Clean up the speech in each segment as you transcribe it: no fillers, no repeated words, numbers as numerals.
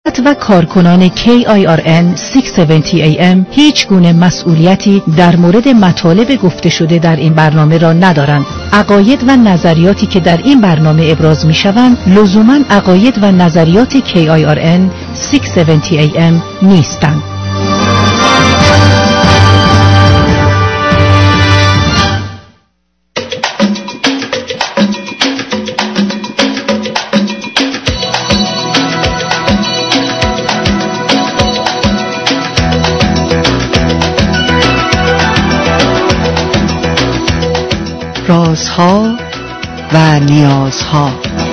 و کارکنان KIRN 670 AM هیچ گونه مسئولیتی در مورد مطالب گفته شده در این برنامه را ندارند. عقاید و نظریاتی که در این برنامه ابراز می شوند لزوماً عقاید و نظریات KIRN 670 AM نیستند. رازها و نیازها.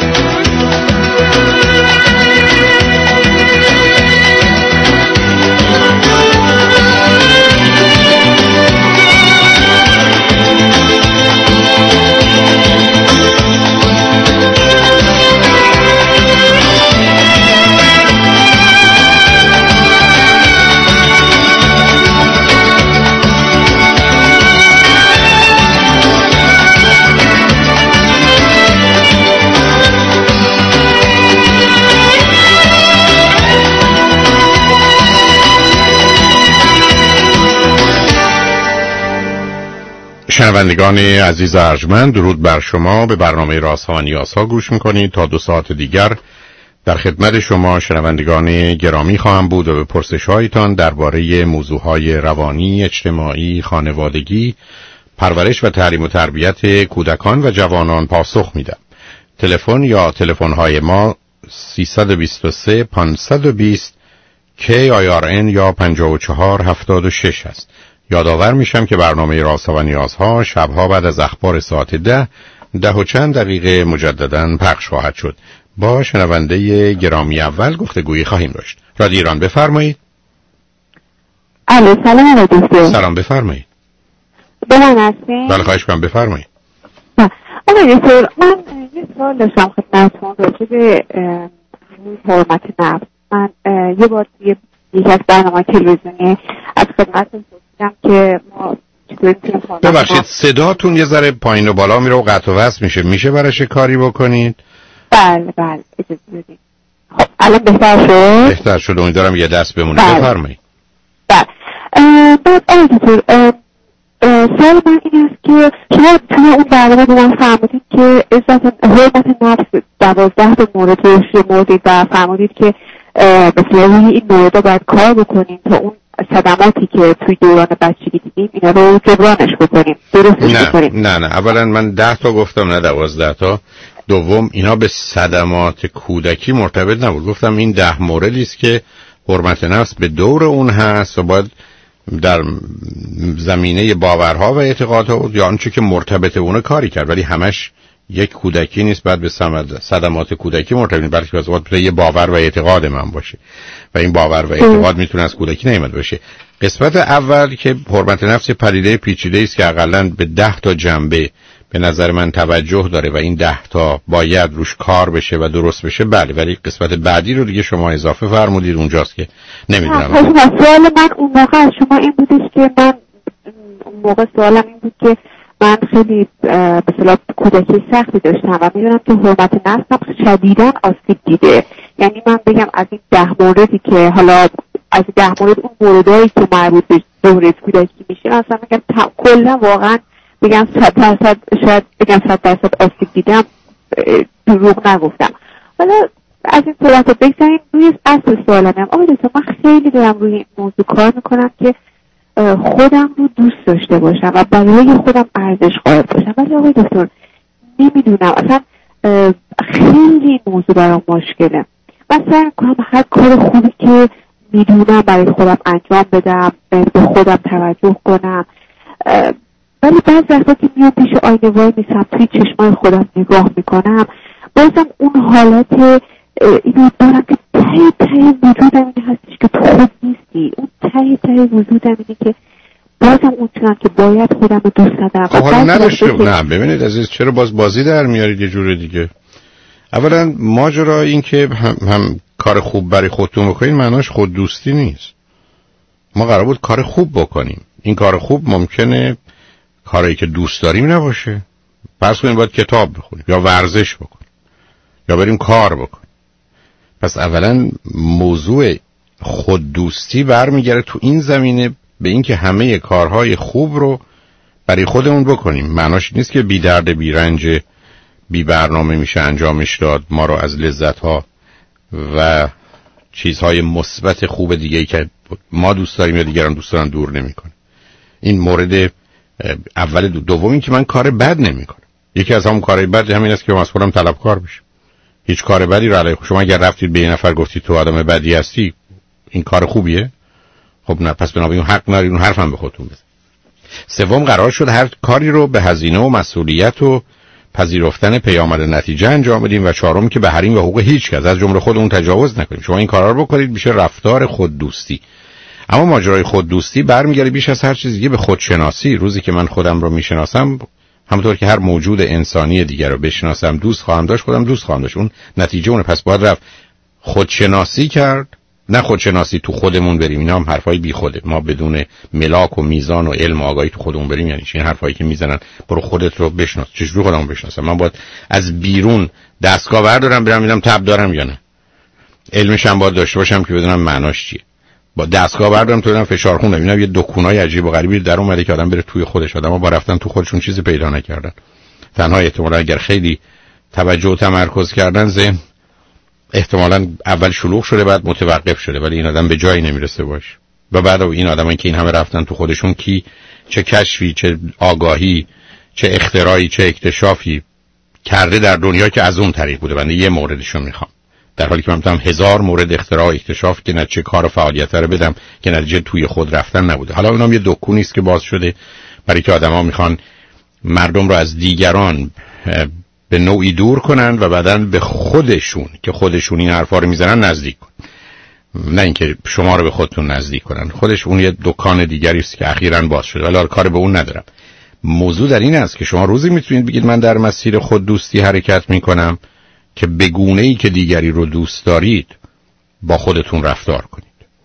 شنوندگان عزیز ارجمند، درود بر شما. به برنامه رازها و نیازها گوش میکنید. تا 2 ساعت دیگر در خدمت شما شنوندگان گرامی خواهم بود و به پرسش‌هایتان درباره موضوعهای روانی، اجتماعی، خانوادگی، پرورش و تعلیم و تربیت کودکان و جوانان پاسخ میدم. تلفن یا تلفن‌های ما 323 520 KIRN یا 5476 است. یادآور میشم که برنامه رازها و نیازها شبها بعد از اخبار ساعت 10 و چند دقیقه مجدداً پخش خواهد شد. با شنونده گرامی اول گفتگویی خواهیم داشت. رادیو ایران بفرمایید. الو، سلام آقای دکتر. سلام، بفرمایید. به من هستین؟ بله، خواهش می‌کنم، بفرمایید. آقای دکتر، من یه سوال داشتم خدمتتون راجع به حرمت نفس. من یه بار یکی از برنامه‌های تلویزیونی از خدمتتون پرسیدم که ما چطوری می‌تونیم حرمت نفس. ببخشید صداتون یه ذره پایین و بالا میره و قطع و وصل میشه براش کاری بکنید؟ بله اجازه بدید. خب الان بهتر شد؟ امیدوارم یه دست بمونه. بفرمایید. بله. بعد آقای دکتر، سوال من این است که شما توی اون برنامه به من فرمودید که حرمت نفس 12 تا مورد رو شمردید و فرمودید که مثلا روی این موردها باید کار بکنیم تا اون صدماتی که توی دوران بچگی دیدیم اینا رو جبرانش بکنیم، درستش بکنیم. نه اولا من 10 تا گفتم، نه 12 تا. دوم اینا به صدمات کودکی مرتبط نبود. گفتم این 10 موردی است که حرمت نفس به دور اون هست و باید در زمینه باورها و اعتقادها یا آنچه که مرتبط اونه کاری کرد، ولی همش یک کودکی نیست بعد به صدمات کودکی مرتبط نیست، بلکه از وقت یه باور و اعتقاد من باشه و این باور و اعتقاد میتونه از کودکی نیامده باشه. قسمت اول که حرمت نفس پدیده پیچیده است که حداقل به 10 تا جنبه به نظر من توجه داره و این 10 تا باید روش کار بشه و درست بشه. بله، ولی قسمت بعدی رو دیگه شما اصطلاح فرمودید، اونجاست که نمیدونم. سوال من اون موقع از شما این بودش که من اون موقع سوالم این بود که من خیلی به اصطلاح کودکی سختی داشتم و میدونم که حرمت نفسم شدیداً آسیب دیده. یعنی من بگم از این 10 موردی که حالا از 10 مورد اون موردایی که مربوط به دوره کودکی میشه، مثلا میگم کلا واقعا بگم 100% شاید بگم 100% آسیب دیدم، دروغ نگفتم. حالا از این صورت بگذاریم روی اصل سوالم. آقای دکتر، من خیلی دارم روی این موضوع کار میکنم که خودم رو دوست داشته باشم و برای خودم ارزش قائل باشم، ولی آقای دکتر نمیدونم، اصلا خیلی موضوع برام مشکله. من سعی میکنم هر کار خوبی که میدونم برای خودم انجام بدم، به خودم توجه کنم، ولی بعضی وقتا که میام پیش آینه وای میسم توی چشمای خودم نگاه میکنم، بازم اون حالت اینو دارم که ته وجودم اینه هستش که تو خود نیستی. اون ته وجودم اینه که بازم اون چنان که باید خودم رو دوست دارم. حالا نه ببینید عزیز، چرا باز بازی در میارید یه جور دیگه؟ اولا ماجرا این که هم کار خوب برای خودتون بکنید معناش خود دوستی نیست. ما قرار بود کار خوب بکنیم. این کار خوب ممکنه کاری که دوست داریم نباشه. فرض کنیم باید کتاب بخونیم یا ورزش بکنیم یا بریم کار بکنیم. پس اولا موضوع خوددوستی برمیگره تو این زمینه به اینکه همه کارهای خوب رو برای خودمون بکنیم. معناش نیست که بی درد بی رنج بی برنامه میشه انجامش داد، ما رو از لذت‌ها و چیزهای مثبت خوب دیگه‌ای که ما دوست داریم یا دیگران دوست دارن دور نمی‌کنه. این مورد اول. دوم این که من کار بد نمی‌کنم. یکی از همون کارهای بد همین است که من از خودم طلبکار بشم. هیچ کار بدی رو علیه شما اگر رفتید به یه نفر گفتید تو آدم بدی هستی، این کار خوبیه؟ خب نه، پس بنابراین حق ندارید اون حرفم به خودتون بزنید. سوم قرار شد هر کاری رو به هزینه و مسئولیت و پذیرفتن پیامد نتیجه انجام بدیم و چهارم که به حریم و حقوق هیچ کس از جمله خودمون تجاوز نکنیم. شما این کارا رو بکنید میشه رفتار خوددوستی. اما ماجرای خوددوستی برمیگره بیش از هر چیز دیگه به خودشناسی. روزی که من خودم رو میشناسم، همونطور که هر موجود انسانی دیگر رو بشناسم، دوست خواهم داشت، خودم دوست خواهم داشت. اون نتیجه اونه. پس باید رفت خودشناسی کرد، نه خودشناسی تو خودمون بریم. اینا هم حرفای بی خوده. ما بدون ملاک و میزان و علم و آگاهی تو خودمون بریم یعنی چی؟ این حرفایی که میزنن برو خودت رو بشناس. چجوری خودمو بشناسم؟ من باید از بیرون دستگاه بردارم برم ببینم تب دارم یا نه. علمش هم باید داشته باشم که بدونم معناش چیه. با دستگاه بردارم تو بدونم فشار خون ببینم یه دکونای عجیب و غریبی در اومده که آدم بره توی خودش. آدم‌ها با رفتن تو خودشون چیزی پیدا نکردن. تنها احتمالاً اگر خیلی توجه و تمرکز کردن ذهن احتمالاً اول شلوغ شده بعد متوقف شده، ولی این آدم به جایی نمیرسه باشه. و بعد این آدمایی که این همه رفتن تو خودشون کی چه کشفی، چه آگاهی، چه اختراعی، چه اکتشافی کرده در دنیا که از اون طریق بوده. بنده یه موردشو میخوام، در حالی که من میتونم 1000 مورد اختراع و اکتشاف که نتیجه کار و فعالیت رو بدم که نتیجه توی خود رفتن نبوده. حالا اونم یه دکونی است که باز شده برای که آدما میخوان مردم رو از دیگران به نوعی دور کنن و بعداً به خودشون که خودشون این حرفا رو میزنن نزدیک کنن. نه اینکه شما رو به خودتون نزدیک کنن. خودش اون یه دکان دیگری است که اخیراً باز شده، ولی کار به اون ندارم. موضوع در این است که شما روزی میتونید بگید من در مسیر خود دوستی حرکت میکنم که به گونه‌ای که دیگری رو دوست دارید با خودتون رفتار کنید.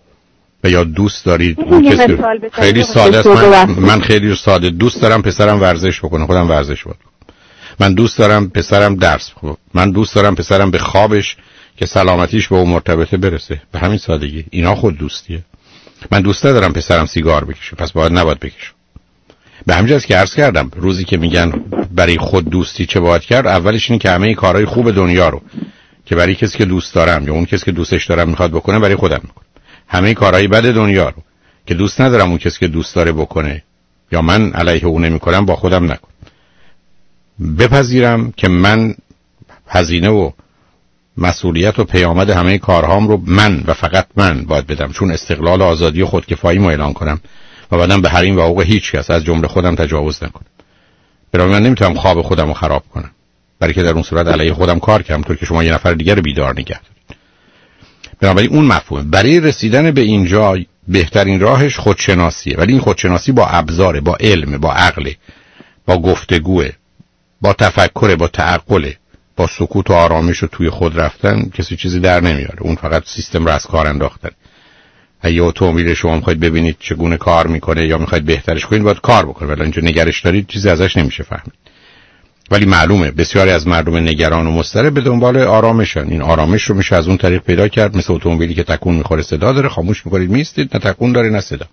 و یا دوست دارید کسی خیلی ساده است. من خیلی ساده دوست دارم پسرم ورزش بکنه، خودم ورزش بکنم. من دوست دارم پسرم درس بخونه. من دوست دارم پسرم به خوابش که سلامتیش به اون مرتبطه برسه. به همین سادگی. اینا خود دوستیه. من دوست ندارم پسرم سیگار بکشه، پس باید نباید بکشه. به همین جاست که عرض کردم روزی که میگن برای خود دوستی چه باید کرد، اولش اینه که همه کارهای خوب دنیا رو که برای کسی که دوست دارم یا اون کسی که دوستش دارم میخواد بکنه برای خودم میکنم. همه کارهای بد دنیا رو که دوست ندارم اون کسی که دوست داره بکنه یا من علیه اون نمیکنم با خودم نکنم. بپذیرم که من هزینه و مسئولیت و پیامد همه کارهام رو من و فقط من باید بدم، چون استقلال و آزادی و خودکفایی رو اعلان کنم و بعدم به حریم و حقوق هیچ کس از جمله خودم تجاوز نکنم. برای من نمیتونم خواب خودم رو خراب کنم، برای که در اون صورت علیه خودم کار کردم، طور که شما یه نفر دیگر بیدار نگه دارید. بنابراین اون مفهومه. برای رسیدن به اینجا بهترین راهش خودشناسیه، ولی این خودشناسی با ابزاره، با علم، با عقل، با گفتگوه، با تفکر، با تعقل، با سکوت و آرامش و توی خود رفتن کسی چیزی در نمیاره. اون فقط سیستم رو از کار انداختن. اگه اتومبیل شما میخواید ببینید چگونه کار میکنه یا میخواید بهترش کنید باید کار بکنه، ولی اینجا نگرش دارید چیزی ازش نمیشه فهمید. ولی معلومه بسیاری از مردم نگران و مضطرب به دنبال آرامشن. این آرامش رو میشه از اون طریق پیدا کرد. مثل اتومبیلی که تکون میخوره صدا داره، خاموش میکنید میستید، نه تکون داره نه صدا.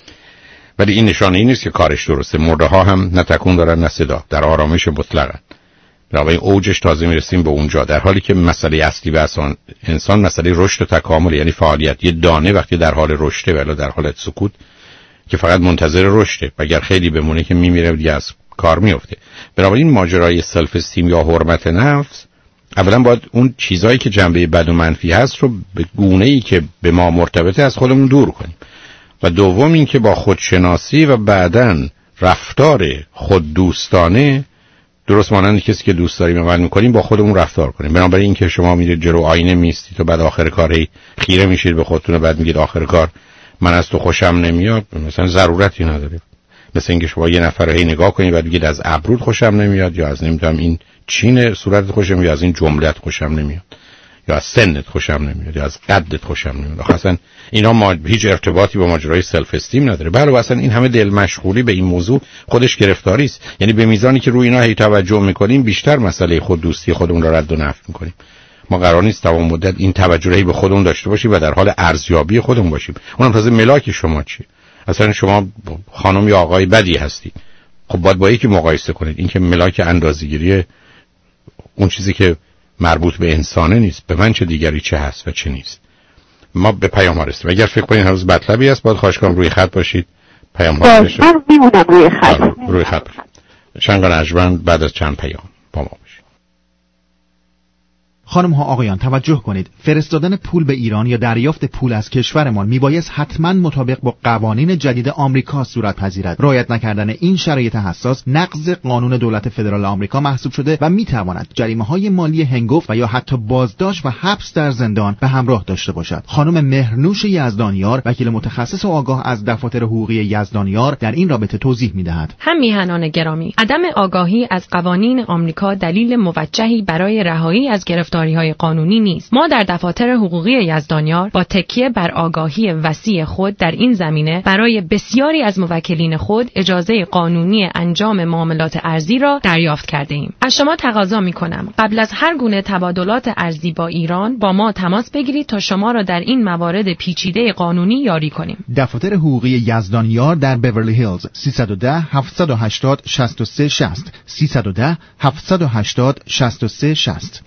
ولی این نشانه این نیست که کارش درسته. مرده ها هم نه تکون دارن نه صدا، در آرامش مطلقن. برای اوجش تازه میرسیم به اونجا، در حالی که مسئله اصلی و انسان مسئله رشد و تکامل، یعنی فعالیت. یه دانه وقتی در حال رشده ولی در حالت سکوت که فقط منتظر رشده، اگر خیلی بمونه که میمیره و دیگه از کار میفته. بنابراین ماجرای سلف استیم یا حرمت نفس اولا باید اون چیزایی که جنبه بد و منفی هست رو به گونه‌ای که به ما مرتبطه از خودمون دور کنیم، و دوم این که با خودشناسی و بعداً رفتار خود دوستانه درست مانند کسی که دوست داریم عمل می‌کنیم با خودمون رفتار کنیم. بنابراین اینکه شما میرید جلو آینه میستید و بعد آخر کار خیره میشید به خودتون و بعد میگید آخر کار من از تو خوشم نمیاد، مثلا ضرورتی نداره. مثل اینکه شما یه نفر رو هی نگاه کنید بعد بگید از ابرود خوشم نمیاد، یا از نمیدونم این چین صورتت خوشم نمیاد، یا از این جملت خوشم نمیاد، یا از سنت خوشم نمیاد، یا از قدت خوشم نمیاد. اصلا اینا هیچ ارتباطی با ماجرای سلف استیم نداره. بله اصلا این همه دل مشغولی به این موضوع خودش گرفتاری است. یعنی به میزانی که روی اینا هی توجه میکنیم بیشتر مسئله خود دوستی خودمون رو رد و نفی میکنیم. ما قرار نیست تمام مدت این توجهی به خودمون داشته باشیم و در حال ارزیابی خودمون باشیم. اونم تازه ملاک شما چیه؟ اصلا شما خانم یا آقای بدی هستید، خب باید با یکی مقایسه کنید. این که ملاک اندازه‌گیری اون چیزی که مربوط به انسانه نیست، به من چه دیگری چه هست و چه نیست. ما به پیام ها رسیم. اگر فکر کنید هنوز مطلبی هست باید خواهش کنم روی خط باشید. پیام ها بشه. من میمونم روی خط. روی خط باشید. شنگان ارجمند بعد از چند پیام با ما باشید. خانم ها آقایان توجه کنید، فرستادن پول به ایران یا دریافت پول از کشورمان میبایست حتما مطابق با قوانین جدید آمریکا صورت پذیرد. رعایت نکردن این شرایط حساس نقض قانون دولت فدرال آمریکا محسوب شده و میتواند جریمه‌های مالی هنگفت و یا حتی بازداشت و حبس در زندان به همراه داشته باشد. خانم مهرنوش یزدانیار، وکیل متخصص و آگاه از دفاتر حقوقی یزدانیار، در این رابطه توضیح میدهد. هم میهنان گرامی، عدم آگاهی از قوانین آمریکا دلیل موجهی برای رهایی از های قانونی نیست. ما در دفاتر حقوقی یزدانیار با تکیه بر آگاهی وسیع خود در این زمینه برای بسیاری از موکلین خود اجازه قانونی انجام معاملات ارزی را دریافت کرده ایم. از شما تقاضا می کنم قبل از هر گونه تبادلات ارزی با ایران با ما تماس بگیرید تا شما را در این موارد پیچیده قانونی یاری کنیم. دفاتر حقوقی یزدانیار در بیورلی هیلز 310 780 63 60 310 780 63 60.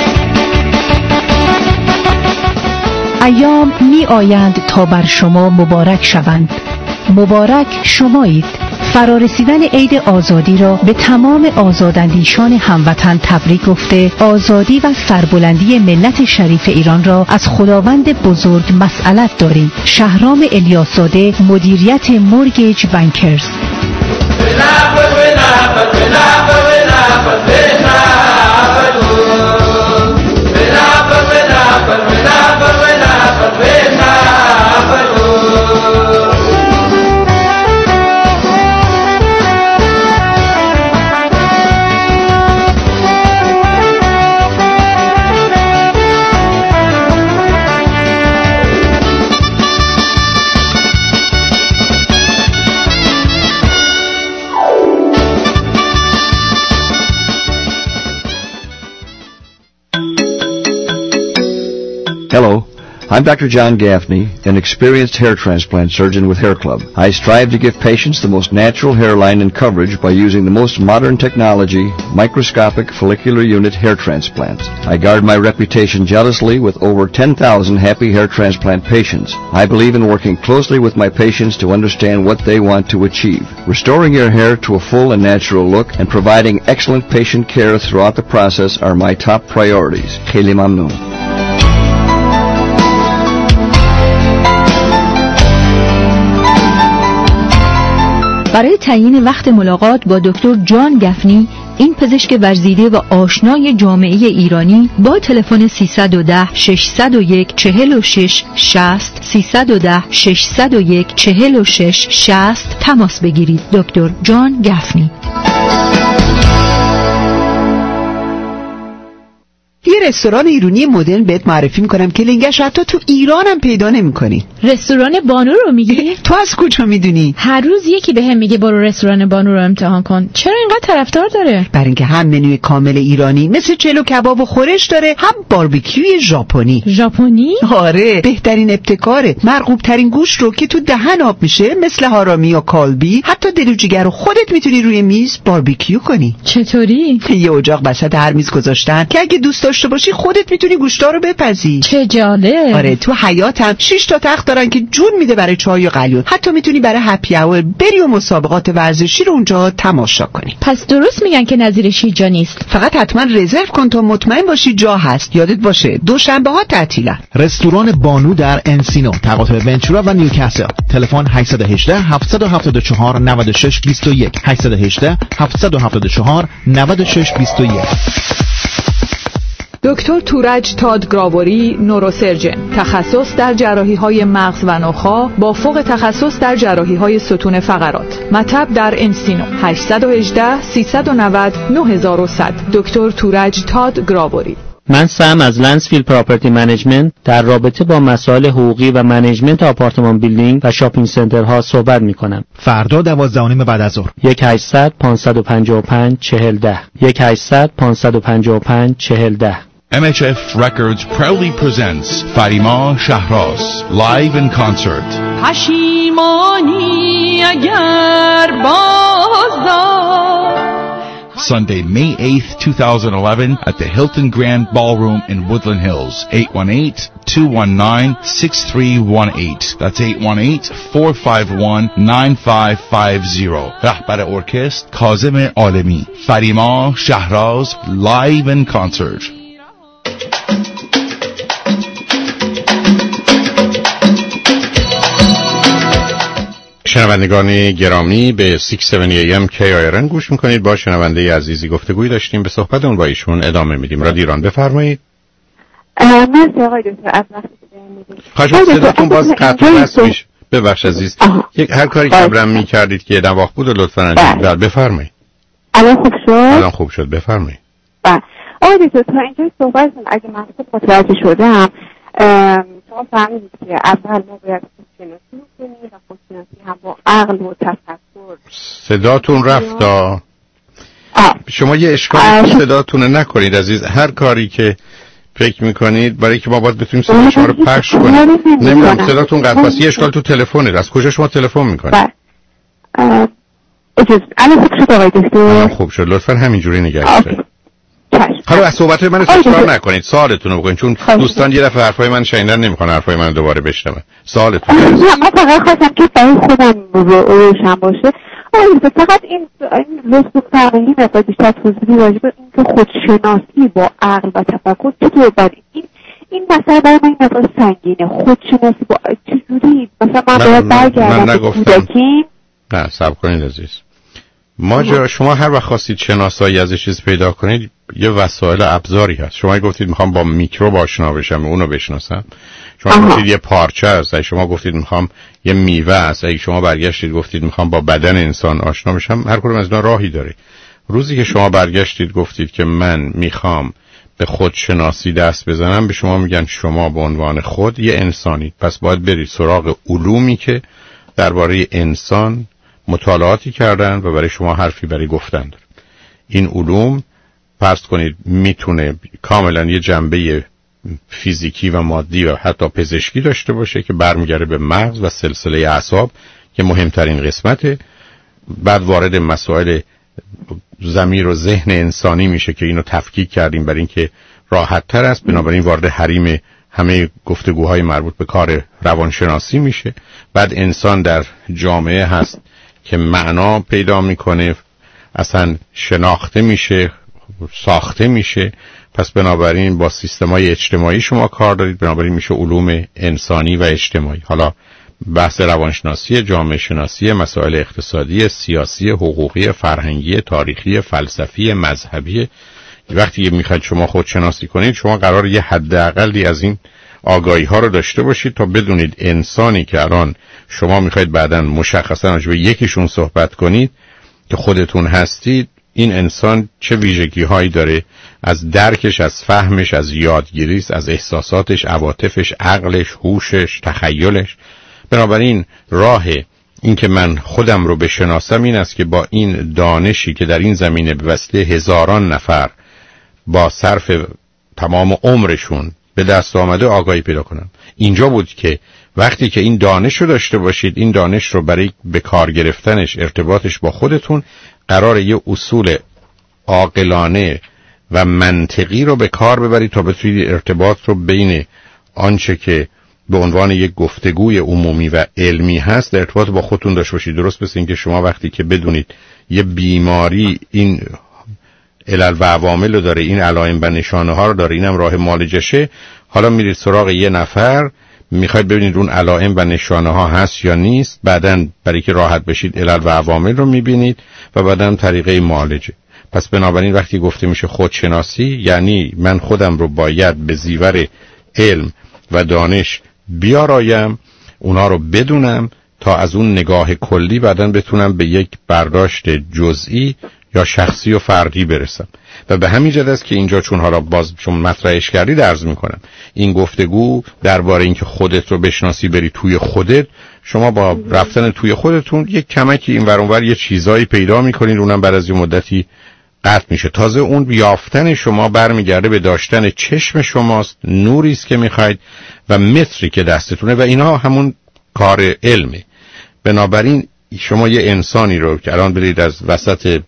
ایام می آیند تا بر شما مبارک شوند. مبارک شمایید. فرارسیدن عید آزادی را به تمام آزاداندیشان هموطن تبریک گفته، آزادی و سربلندی ملت شریف ایران را از خداوند بزرگ مسئلت داریم. شهرام الیاس‌زاده، مدیریت مورگیج بانکرز. Hello, I'm Dr. John Gaffney, an experienced hair transplant surgeon with Hair Club. I strive to give patients the most natural hairline and coverage by using the most modern technology, microscopic follicular unit hair transplants. I guard my reputation jealously with over 10,000 happy hair transplant patients. I believe in working closely with my patients to understand what they want to achieve. Restoring your hair to a full and natural look and providing excellent patient care throughout the process are my top priorities. Kheli Mamnoon. برای تعیین وقت ملاقات با دکتر جان گفنی، این پزشک ورزیده و آشنای جامعه ایرانی، با تلفن 310 601 46 60 310 601 46 60 تماس بگیرید. دکتر جان گفنی. یه رستوران ایرانی مدرن بهت معرفی میکنم که لنگش حتی تو ایران هم پیدا نمیکنی. رستوران بانو رو میگی؟ تو از کجا میدونی؟ هر روز یکی بهم میگه برو رستوران بانو رو امتحان کن. چرا اینقدر طرفدار داره؟ برای اینکه هم منوی کامل ایرانی مثل چلو کباب و خورش داره، هم باربیکیوی ژاپنی. ژاپنی؟ آره، بهترین ابتکاره. مرغوب ترین گوشت رو که تو دهن آب میشه مثل هارامی یا کالبی، حتی دل و جگر رو خودت میتونی روی میز باربیکیو کنی. چطوری؟ یه اجاق وسط هر میز گذاشتن که اگه دوست داشته باشی خودت میتونی گوشتا رو بپزی. چه جالب. آره، تو حیاتم 6 تا تخت دارن که جون میده برای چای و قلیون. حتی میتونی برای هپی اور بری و مسابقات ورزشی رو اونجا تماشا کنی. پس درست میگن که نظیرش جا نیست. فقط حتما رزرو کن تا مطمئن باشی جا هست. یادت باشه دوشنبه ها تعطیلن. رستوران بانو در انسینو، تقاطع ونچورا و نیوکاسل. تلفن 818 774 96 21 818 774 96 21. دکتر تورج تاد گراوری، نوروسرجن، تخصص در جراحی‌های مغز و نخاع با فوق تخصص در جراحی‌های ستون فقرات. مطب در انسینو. 818 390 9100. دکتر تورج تاد گراوری. من سم از لندسفیلد پراپرتی منیجمنت در رابطه با مسائل حقوقی و منیجمنت آپارتمان بیلدینگ و شاپینگ سنترها صحبت می‌کنم. فردا 12:30 بعد از ظهر. 1-800-555-4010 1-800-555-4010. MHF Records proudly presents Farima Shahraz live in concert. پشیمانی اگر بازدار. Sunday, May 8th, 2011 at the Hilton Grand Ballroom in Woodland Hills. 818-219-6318. That's 818-451-9550. رهبر ارکستر کاظم عالمی. فریما شهراز live in concert. شنوندگان گرامی به 670 AM KIRN گوش میکنید. با شنونده عزیزی گفتگوی داشتیم، به صحبتمون با ایشون ادامه میدیم. رادیو ایران بفرمایید. مرسی آقای دکتر از وقتی که میدید. خواهش صداتون باز قطع هست میشه. ببخش عزیز. هر کاری که قبلا میکردید که نواخت بود لطفاً انجام بفرمایید. الان خوب شد؟ الان خوب شد، بفرمایید. آقای دکتر تا اینجا صحبتتون اگه من خوب متوجه شدم شما فهمیدید که اول ما باید خودشناسی کنیم و خودشناسی هم با عقل و تفکر. صداتون رفت. شما یه اشکالی صداتون نکنید عزیز. هر کاری که فکر میکنید برای که ما باید بتونیم صدا شما رو پخش کنیم. نمیدونم صداتون قطع است. یه اشکال تو تلفنه. از کجا شما تلفن میکنید؟ الان خوب شد آقای دکتر؟ الان خوب شد. لطفاً همینجوری نگهش دارید. حالا از صحبت‌های من تکرار نکنید، سوالتون رو بکنید، چون دوستان یه دفعه حرفای من شنیدن نمی‌خوان حرفای من دوباره بشنون. سوالتون من فقط خواستم که برای خودم روشن باشه. فقط این لطف فرمایید مقدار بیشتر توضیح راجع به اینکه خودشناسی با عقل و تفکر چطور باید این مسئله برای من مقدار سنگینه. خودشناسی با چجوری مثلا من باید برگردم به کودکی؟ نه صبر کنید عزیز. شما هر وقت خواستید شناسایی از چیز پیدا کنید یه وسایل ابزاری هست. شما گفتید میخوام با میکروب آشنا بشم، اونو بشناسم. شما گفتید یه پارچه است. شما گفتید میخوام یه میوه است. اگه شما برگشتید گفتید میخوام با بدن انسان آشنا بشم. هر کدوم از اینا راهی داره. روزی که شما برگشتید گفتید که من میخوام به خودشناسی دست بزنم، به شما میگن شما به عنوان خود یه انسانید، پس باید برید سراغ علومی که درباره انسان مطالعاتی کردن و برای شما حرفی برای گفتن داره. این علوم فرض کنید میتونه کاملا یه جنبه فیزیکی و مادی و حتی پزشکی داشته باشه که برمیگره به مغز و سلسله اعصاب که مهمترین قسمته. بعد وارد مسائل ضمیر و ذهن انسانی میشه که اینو تفکیک کردیم برای اینکه راحت تر است. بنابراین وارد حریم همه گفتگوهای مربوط به کار روانشناسی میشه. بعد انسان در جامعه هست که معنا پیدا میکنه، اصلا شناخته میشه، ساخته میشه. پس بنابراین با سیستمای اجتماعی شما کار دارید، بنابراین میشه علوم انسانی و اجتماعی. حالا بحث روانشناسی، جامعه شناسی، مسائل اقتصادی، سیاسی، حقوقی، فرهنگی، تاریخی، فلسفی، مذهبی. وقتی میخواید شما خودشناسی کنید شما قرار یه حداقلی از این آگاهی ها رو داشته باشید تا بدونید انسانی که الان شما میخواید بعداً مشخصاً راجع به یکیشون صحبت کنید که خودتون هستید، این انسان چه ویژگی هایی داره، از درکش، از فهمش، از یادگیریش، از احساساتش، عواطفش، عقلش، هوشش، تخیلش. بنابراین راه این که من خودم رو بشناسم این است که با این دانشی که در این زمینه به وسیله هزاران نفر با صرف تمام عمرشون به دست آمده آگاهی پیدا کنم. اینجا بود که وقتی که این دانش رو داشته باشید، این دانش رو برای به کار گرفتنش، ارتباطش با خودتون، قراره یه اصول عاقلانه و منطقی رو به کار ببرید تا بتونید ارتباط رو بین آنچه که به عنوان یک گفتگوی عمومی و علمی هست در ارتباط با خودتون داشته باشید. درست مثل اینکه شما وقتی که بدونید یه بیماری این علل و عوامل رو داره، این علائم و نشانه ها رو داره، اینم راه معالجشه، حالا میرید سراغ یه نفر میخواید ببینید اون علائم و نشانه ها هست یا نیست، بعداً برای که راحت بشید علل و عوامل رو میبینید و بعداً طریقه معالجه. پس بنابراین وقتی گفته میشه خودشناسی یعنی من خودم رو باید به زیور علم و دانش بیارایم، اونا رو بدونم تا از اون نگاه کلی بعداً بتونم به یک برداشت جزئی یا شخصی و فردی برسم. و به همین جهت است که اینجا چون حالا باز شما مطرحش کردید عرض میکنم این گفتگو درباره اینکه خودت رو بشناسی بری توی خودت، شما با رفتن توی خودتون یک کمکی این ور اون ور یه چیزایی پیدا میکنید، اونم بعد از یه مدتی قطع میشه. تازه اون یافتن شما برمیگرده به داشتن چشم شماست، نوری است که میخواید و متری که دستتونه و اینا همون کار علمه. بنابراین شما یه انسانی رو که الان برید از وسط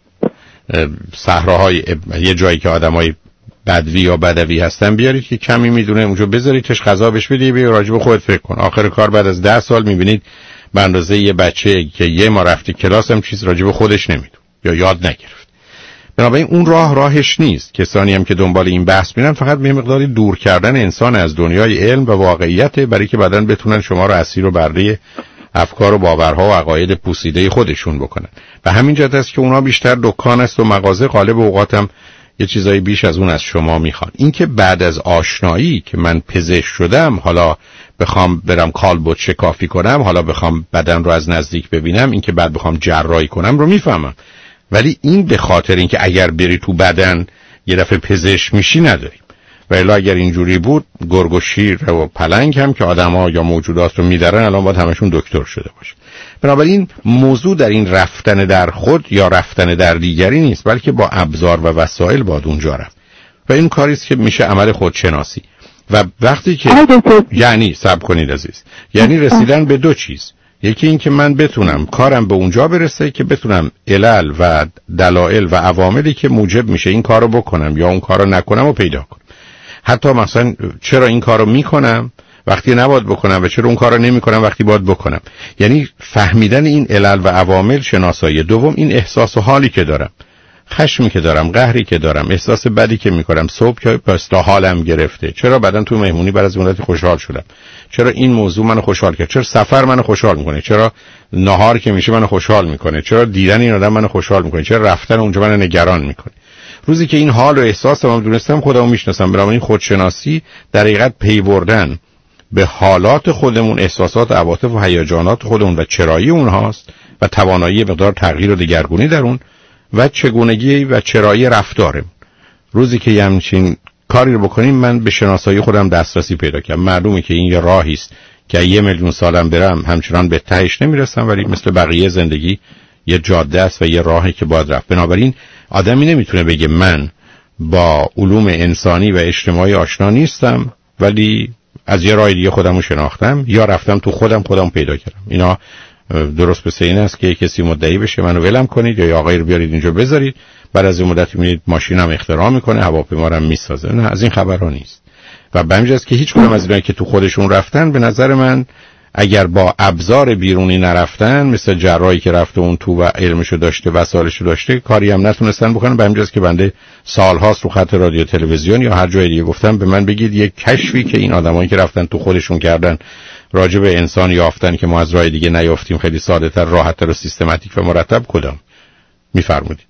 صحراهای یه جایی که آدمای بدوی یا بدوی هستن بیارید که کمی میدونه اونجا بذاریدش غذا بهش بدید بیا راجع به خودت فکر کن. آخر کار بعد از 10 سال میبینید به اندازه یه بچه که یه ما رفته کلاس هم چیز راجع به خودش نمیدونه یا یاد نگرفت. بنابراین اون راهش نیست. کسانی هم که دنبال این بحث میرن فقط به مقداری دور کردن انسان از دنیای علم و واقعیت برای که بعداً بتونن شما رو اسیر و برده افکار و باورها و عقاید پوسیده خودشون بکنن. و همین جهت است که اونا بیشتر دکان است و مغازه، غالب اوقاتم یه چیزایی بیش از اون از شما میخوان. این که بعد از آشنایی که من پزشک شدم حالا بخوام برم کالبد شکافی کنم، حالا بخوام بدن رو از نزدیک ببینم، این که بعد بخوام جراحی کنم رو میفهمم. ولی این به خاطر اینکه اگر بری تو بدن یه دفعه پزشک میشی نداریم. و الا اگر اینجوری بود گرگ و شیر و پلنگ هم که آدم‌ها یا موجودات رو میدرن الان باید همشون دکتر شده باشه. بنابراین موضوع در این رفتن در خود یا رفتن در دیگری نیست، بلکه با ابزار و وسایل باید اونجا رفت. و این کاری است که میشه عمل خودشناسی. و وقتی که یعنی صبر کنید عزیز، یعنی رسیدن به دو چیز. یکی این که من بتونم کارم به اونجا برسه که بتونم علل و دلایل و عواملی که موجب میشه این کارو بکنم یا اون کارو نکنم رو پیدا کنم. حتی مثلا چرا این کارو میکنم وقتی نباید بکنم و چرا اون کارو نمیکنم وقتی باید بکنم. یعنی فهمیدن این علل و عوامل شناسایی. دوم این احساس و حالی که دارم، خشمی که دارم، قهری که دارم، احساس بدی که میکنم، صبح که پستا حالم گرفته، چرا بعدن تو مهمونی بعد از مدتی خوشحال شدم، چرا این موضوع منو خوشحال کرد، چرا سفر منو خوشحال میکنه، چرا نهار که میشه منو خوشحال میکنه، چرا دیدن این آدم منو خوشحال میکنه، چرا رفتن اونجا منو نگران میکنه. روزی که این حال و احساسم دونستم خودمو میشناسم. بنابراین خودشناسی در حقیقت پی بردن به حالات خودمون، احساسات، عواطف و هیجانات خودمون و چرایی اونهاست و توانایی مقدار تغییر و دگرگونی در اون و چگونگی و چرایی رفتارم. روزی که یه همچین کاری رو بکنیم من به شناسایی خودم دسترسی پیدا کردم. معلومه که این یه راهی است که 1,000,000 سالم برم همچنان به تهش نمیرسم، ولی مثل بقیه زندگی یه جاده است و یه راهی که باید رفت. بنابراین آدمی نمیتونه بگه من با علوم انسانی و اجتماعی آشنا نیستم ولی از یه راه دیگه خودمو شناختم یا رفتم تو خودم پیدا کردم. اینا درست مثل این است که کسی مدعی بشه منو ولم کنید یا آقایی رو بیارید اینجا بذارید، بعد از این مدتی میبینید ماشینم اختراع میکنه، هواپیما رو میسازه. نه، از این خبرها نیست. و به همین جاست که هیچ کدوم از اینایی که تو خودشون رفتن به نظر من اگر با ابزار بیرونی نرفتن، مثل جراحی که رفته اون تو و علمشو داشته وسایلشو داشته، کاری هم نتونستن بکنن. به همین جاست که بنده سالهاست رو خط رادیو تلویزیون یا هر جای دیگه گفتم به من بگید یک کشفی که این آدمایی که رفتن تو خودشون کردن راجع به انسان یافتن که ما از راه دیگه نیافتیم، خیلی ساده‌تر، راحت‌تر و سیستماتیک و مرتب کدام میفرمودید؟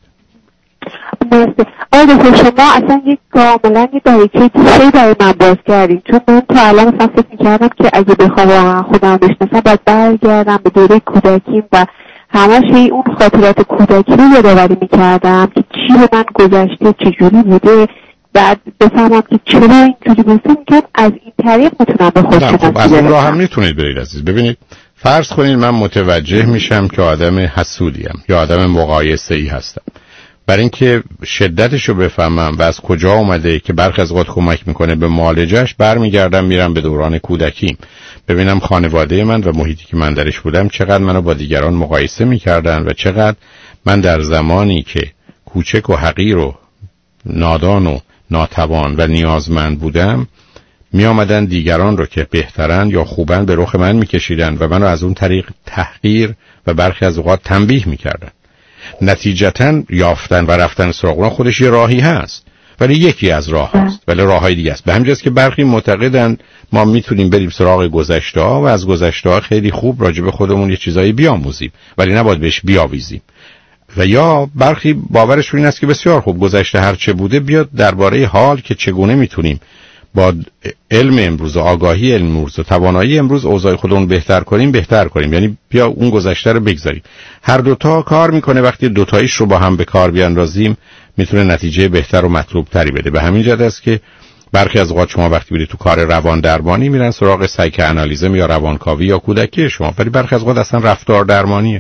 آره شما اصلا یک کاملا یه دریچه دیگه برای من باز کردین، چون من تا الان اصلا فکر می‌کردم که اگه بخوام خودم بشناسم باید برگردم به دوره کودکیم و همش اون خاطرات کودکی رو یادآوری می‌کردم که چی به من گذشته، چجوری بوده، بعد بفهمم که چرا اینجوری بودم که از این طریق میتونم به خودم خب از اون راه هم میتونید برید عزیز. ببینید فرض کنید من متوجه میشم که آدم حسودیم یا آدم مقایسه‌ای هستم. برای اینکه شدتشو بفهمم و از کجا اومده که برخی از اوقات کمک میکنه به معالجهش، برمیگردم میرم به دوران کودکیم، ببینم خانواده من و محیطی که من درش بودم چقدر منو با دیگران مقایسه میکردن و چقدر من در زمانی که کوچک و حقیر و نادان و ناتوان و نیازمند بودم می آمدن دیگران رو که بهترن یا خوبن به رخ من میکشیدن و منو از اون طریق تحقیر و برخی از اوقات تنبیه میکردن. نتیجتاً یافتن و رفتن سراغ اون خودش یه راهی هست، ولی یکی از راه هست، ولی راههای دیگه است. به همین جاست که برخی معتقدن ما میتونیم بریم سراغ گذشته ها و از گذشته ها خیلی خوب راجع به خودمون یه چیزایی بیاموزیم، ولی نباید بهش بیاویزیم. و یا برخی باورشون این است که بسیار خوب گذشته هر چه بوده بیاد درباره حال که چگونه میتونیم با علم امروز و آگاهی علم امروز و توانایی امروز اوضاع خودمون بهتر کنیم، یعنی بیا اون گذشته رو بگذاریم. هر دوتا کار میکنه. وقتی دوتاییش رو با هم به کار بیاندازیم میتونه نتیجه بهتر و مطلوب تری بده. به همین جهت است که برخی از اوقات شما وقتی برید تو کار روان درمانی میرن سراغ سایکوآنالیزم یا روانکاوی یا کودکی شما، ولی برخی از اوقات اصلا رفتار درمانیه.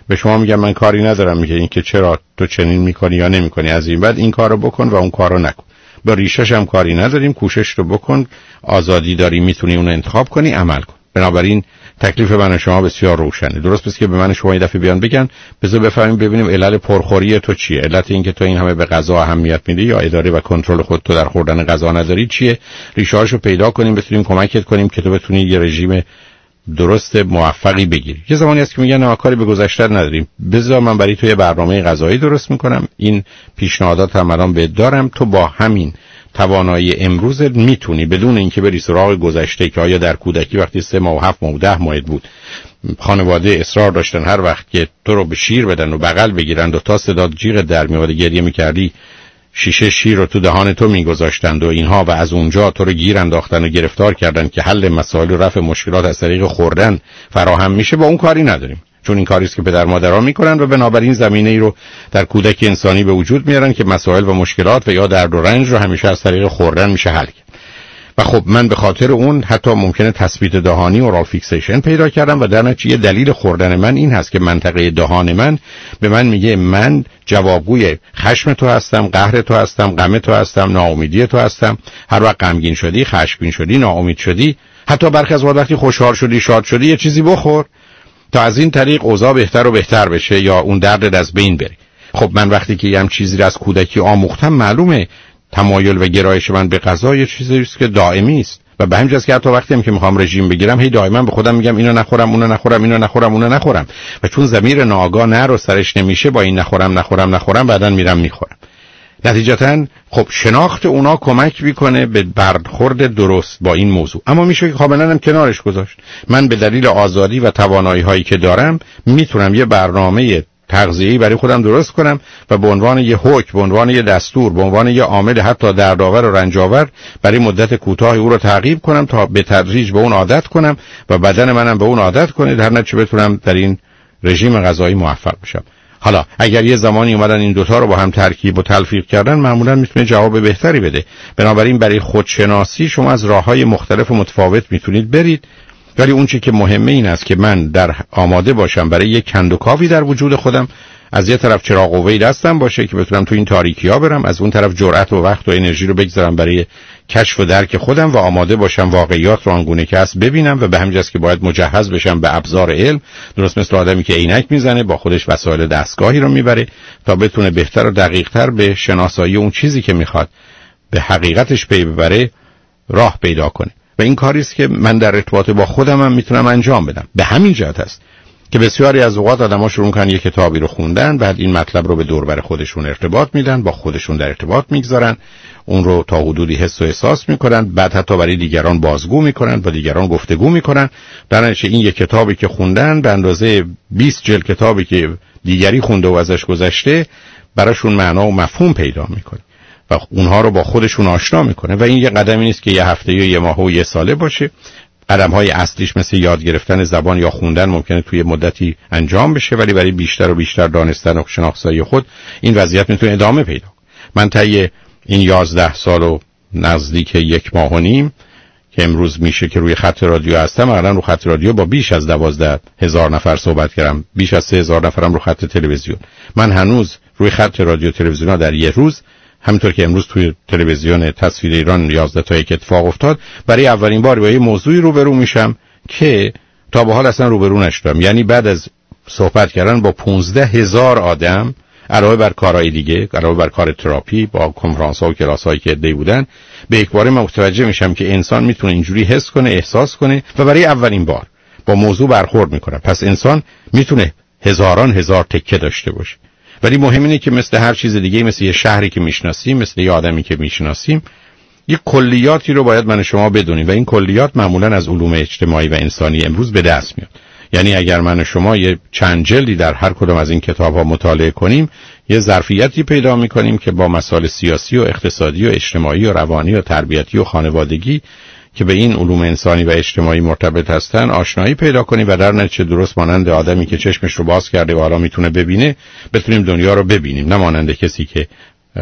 به شما میگم من کاری ندارم، میگه این که چرا تو چنین میکنی یا نمیکنی، از این بعد این کارو بکن و اون کارو نکن. با ریشش هم کاری نداریم، کوشش رو بکن، آزادی داری، میتونی اون انتخاب کنی، عمل کن. بنابراین تکلیف من و شما بسیار روشنه. درست پس که به من شما یه دفعه بیان بگن بذار بفهمیم ببینیم علت پرخوری تو چیه، علت این که تو این همه به غذا اهمیت میدی یا اداره و کنترل خود تو در خوردن غذا نداری چیه، ریشه‌هاشو پیدا کنیم، بتونیم کمکت کنیم که تو بتونی یه رژیم درست موفقی بگیری. یه زمانی هست که میگن نه کاری به گذشته نداریم، بذار من برای تو یه برنامه غذایی درست میکنم، این پیشنهادات هم الان بهت دارم، تو با همین توانایی امروز میتونی بدون اینکه بری سراغ گذشته که آیا در کودکی وقتی 3 ماه و 7 ماه و 10 ماه بود خانواده اصرار داشتن هر وقت که تو رو به شیر بدن و بغل بگیرن و تا صدات جیغ در میاد گریه میکردی شیشه شیر رو تو دهان تو میگذاشتند و اینها و از اونجا تو رو گیر انداختن و گرفتار کردن که حل مسائل و رفع مشکلات از طریق خوردن فراهم میشه، با اون کاری نداریم، چون این کاری است که پدر مادرها میکنن و بنابراین زمینه ای رو در کودک انسانی به وجود میارن که مسائل و مشکلات و یا درد و رنج رو همیشه از طریق خوردن میشه حل کرد. و خب من به خاطر اون حتی ممکنه تثبیت دهانی اورال فیکسیشن پیدا کردم و در نتیجه دلیل خوردن من این هست که منطقه دهان من به من میگه من جوابگوی خشم تو هستم، قهر تو هستم، غم تو هستم، ناامیدی تو هستم. هر وقت غمگین شدی، خشمگین شدی، ناامید شدی، حتی برخی از وقتی خوشحال شدی، شاد شدی، یه چیزی بخور تا از این طریق اوضاع بهتر و بهتر بشه یا اون درد از بین بره. خب من وقتی که یه هم چیزی رو از کودکی آموختم معلومه تمایل و گرایش من به غذا یه چیزی است که دائمی است و به همین جاست که حتی وقتی هم که میخوام رژیم بگیرم هی دائما به خودم میگم اینو نخورم، اونو نخورم، اینو نخورم، اونو نخورم و چون ضمیر ناآگاه نه رو سرش نمیشه با این نخورم بعداً میرم میخورم. نتیجتاً خب شناخت اونا کمک میکنه به برخورد درست با این موضوع، اما میشه که کاملا هم کنارش گذاشت. من به دلیل آزادی و توانایی هایی که دارم میتونم یه برنامه تغذیه‌ای برای خودم درست کنم و به عنوان یه حکم، به عنوان یه دستور، به عنوان یه عامل حتی دردآور و رنج‌آور برای مدت کوتاهی او رو تعقیب کنم تا به تدریج به اون عادت کنم و بدن منم به اون عادت کنه، در نتیجه بتونم در این رژیم غذایی موفق بشم. حالا اگر یه زمانی اومدن این دوتا رو با هم ترکیب و تلفیق کردن معمولا میتونه جواب بهتری بده. بنابراین برای خودشناسی شما از راه‌های مختلف و متفاوت میتونید برید، ولی اون چیزی که مهمه این است که من در آماده باشم برای یک کندوکاوی در وجود خودم، از یه طرف چراغ قوه‌ای دستم باشه که بتونم تو این تاریکی‌ها برم، از اون طرف جرأت و وقت و انرژی رو بگذارم برای کشف و درک خودم و آماده باشم واقعیات رو آنگونه که هست ببینم و به همین جاست که باید مجهز بشم به ابزار علم، درست مثل آدمی که عینک میزنه با خودش وسایل دستگاهی رو میبره تا بتونه بهتر و دقیق‌تر به شناسایی اون چیزی که میخواد به حقیقتش پی ببره راه پیدا کنه. و این کاری است که من در ارتباط با خودم هم میتونم انجام بدم. به همین جهت است که بسیاری از اوقات آدم‌ها شروع می‌کنن یک کتابی رو خوندن، بعد این مطلب رو به دور بر خودشون ارتباط میدن، با خودشون در ارتباط میگذارن، اون رو تا حدودی حس و احساس میکنن، بعد حتی برای دیگران بازگو میکنن، با دیگران گفتگو میکنن. در نتیجه این یک کتابی که خوندن به اندازه 20 جلد کتابی که دیگری خونده و ازش گذشته براشون معنا و مفهوم پیدا میکنه و اونها رو با خودشون آشنا میکنه. و این یه قدمی نیست که یه هفته یا یه ماه و یه ساله باشه. قدم‌های اصلیش مثل یاد گرفتن زبان یا خوندن ممکنه توی مدتی انجام بشه، ولی برای بیشتر و بیشتر دانستن و شناخت خود این وضعیت میتونه ادامه پیدا کنه. من طی این 11 سال و نزدیک 1 ماه و نیم که امروز میشه که روی خط رادیو هستم، الان رو خط رادیو با بیش از 12,000 نفر صحبت کردم، بیش از 3,000 نفرم رو خط تلویزیون. من هنوز روی خط رادیو تلویزیون در یه روز، همونطور که امروز توی تلویزیون تصویر ایران 11 تا 1 اتفاق افتاد، برای اولین بار با یه موضوعی روبرو میشم که تا به حال اصلا روبرو نشدم. یعنی بعد از صحبت کردن با 15,000 آدم علاوه بر کارهای دیگه، علاوه بر کار تراپی، با کنفرانس‌ها و کلاس‌هایی که عده‌ای بودن، به یک باره من متوجه میشم که انسان میتونه اینجوری حس کنه، احساس کنه و برای اولین بار با موضوع برخورد میکنه. پس انسان میتونه هزاران هزار تکه داشته باشه، ولی مهم اینه که مثل هر چیز دیگه، مثل یه شهری که میشناسیم، مثل یه آدمی که میشناسیم، یه کلیاتی رو باید من و شما بدونیم و این کلیات معمولاً از علوم اجتماعی و انسانی امروز به دست میاد. یعنی اگر من و شما یه چند جلدی در هر کدام از این کتاب‌ها مطالعه کنیم، یه ظرفیتی پیدا می‌کنیم که با مسائل سیاسی و اقتصادی و اجتماعی و روانی و تربیتی و خانوادگی که به این علوم انسانی و اجتماعی مرتبط هستن آشنایی پیدا کنیم و در نتیجه درست مانند آدمی که چشمش رو باز کرده و حالا میتونه ببینه، بتونیم دنیا رو ببینیم، نه مانند کسی که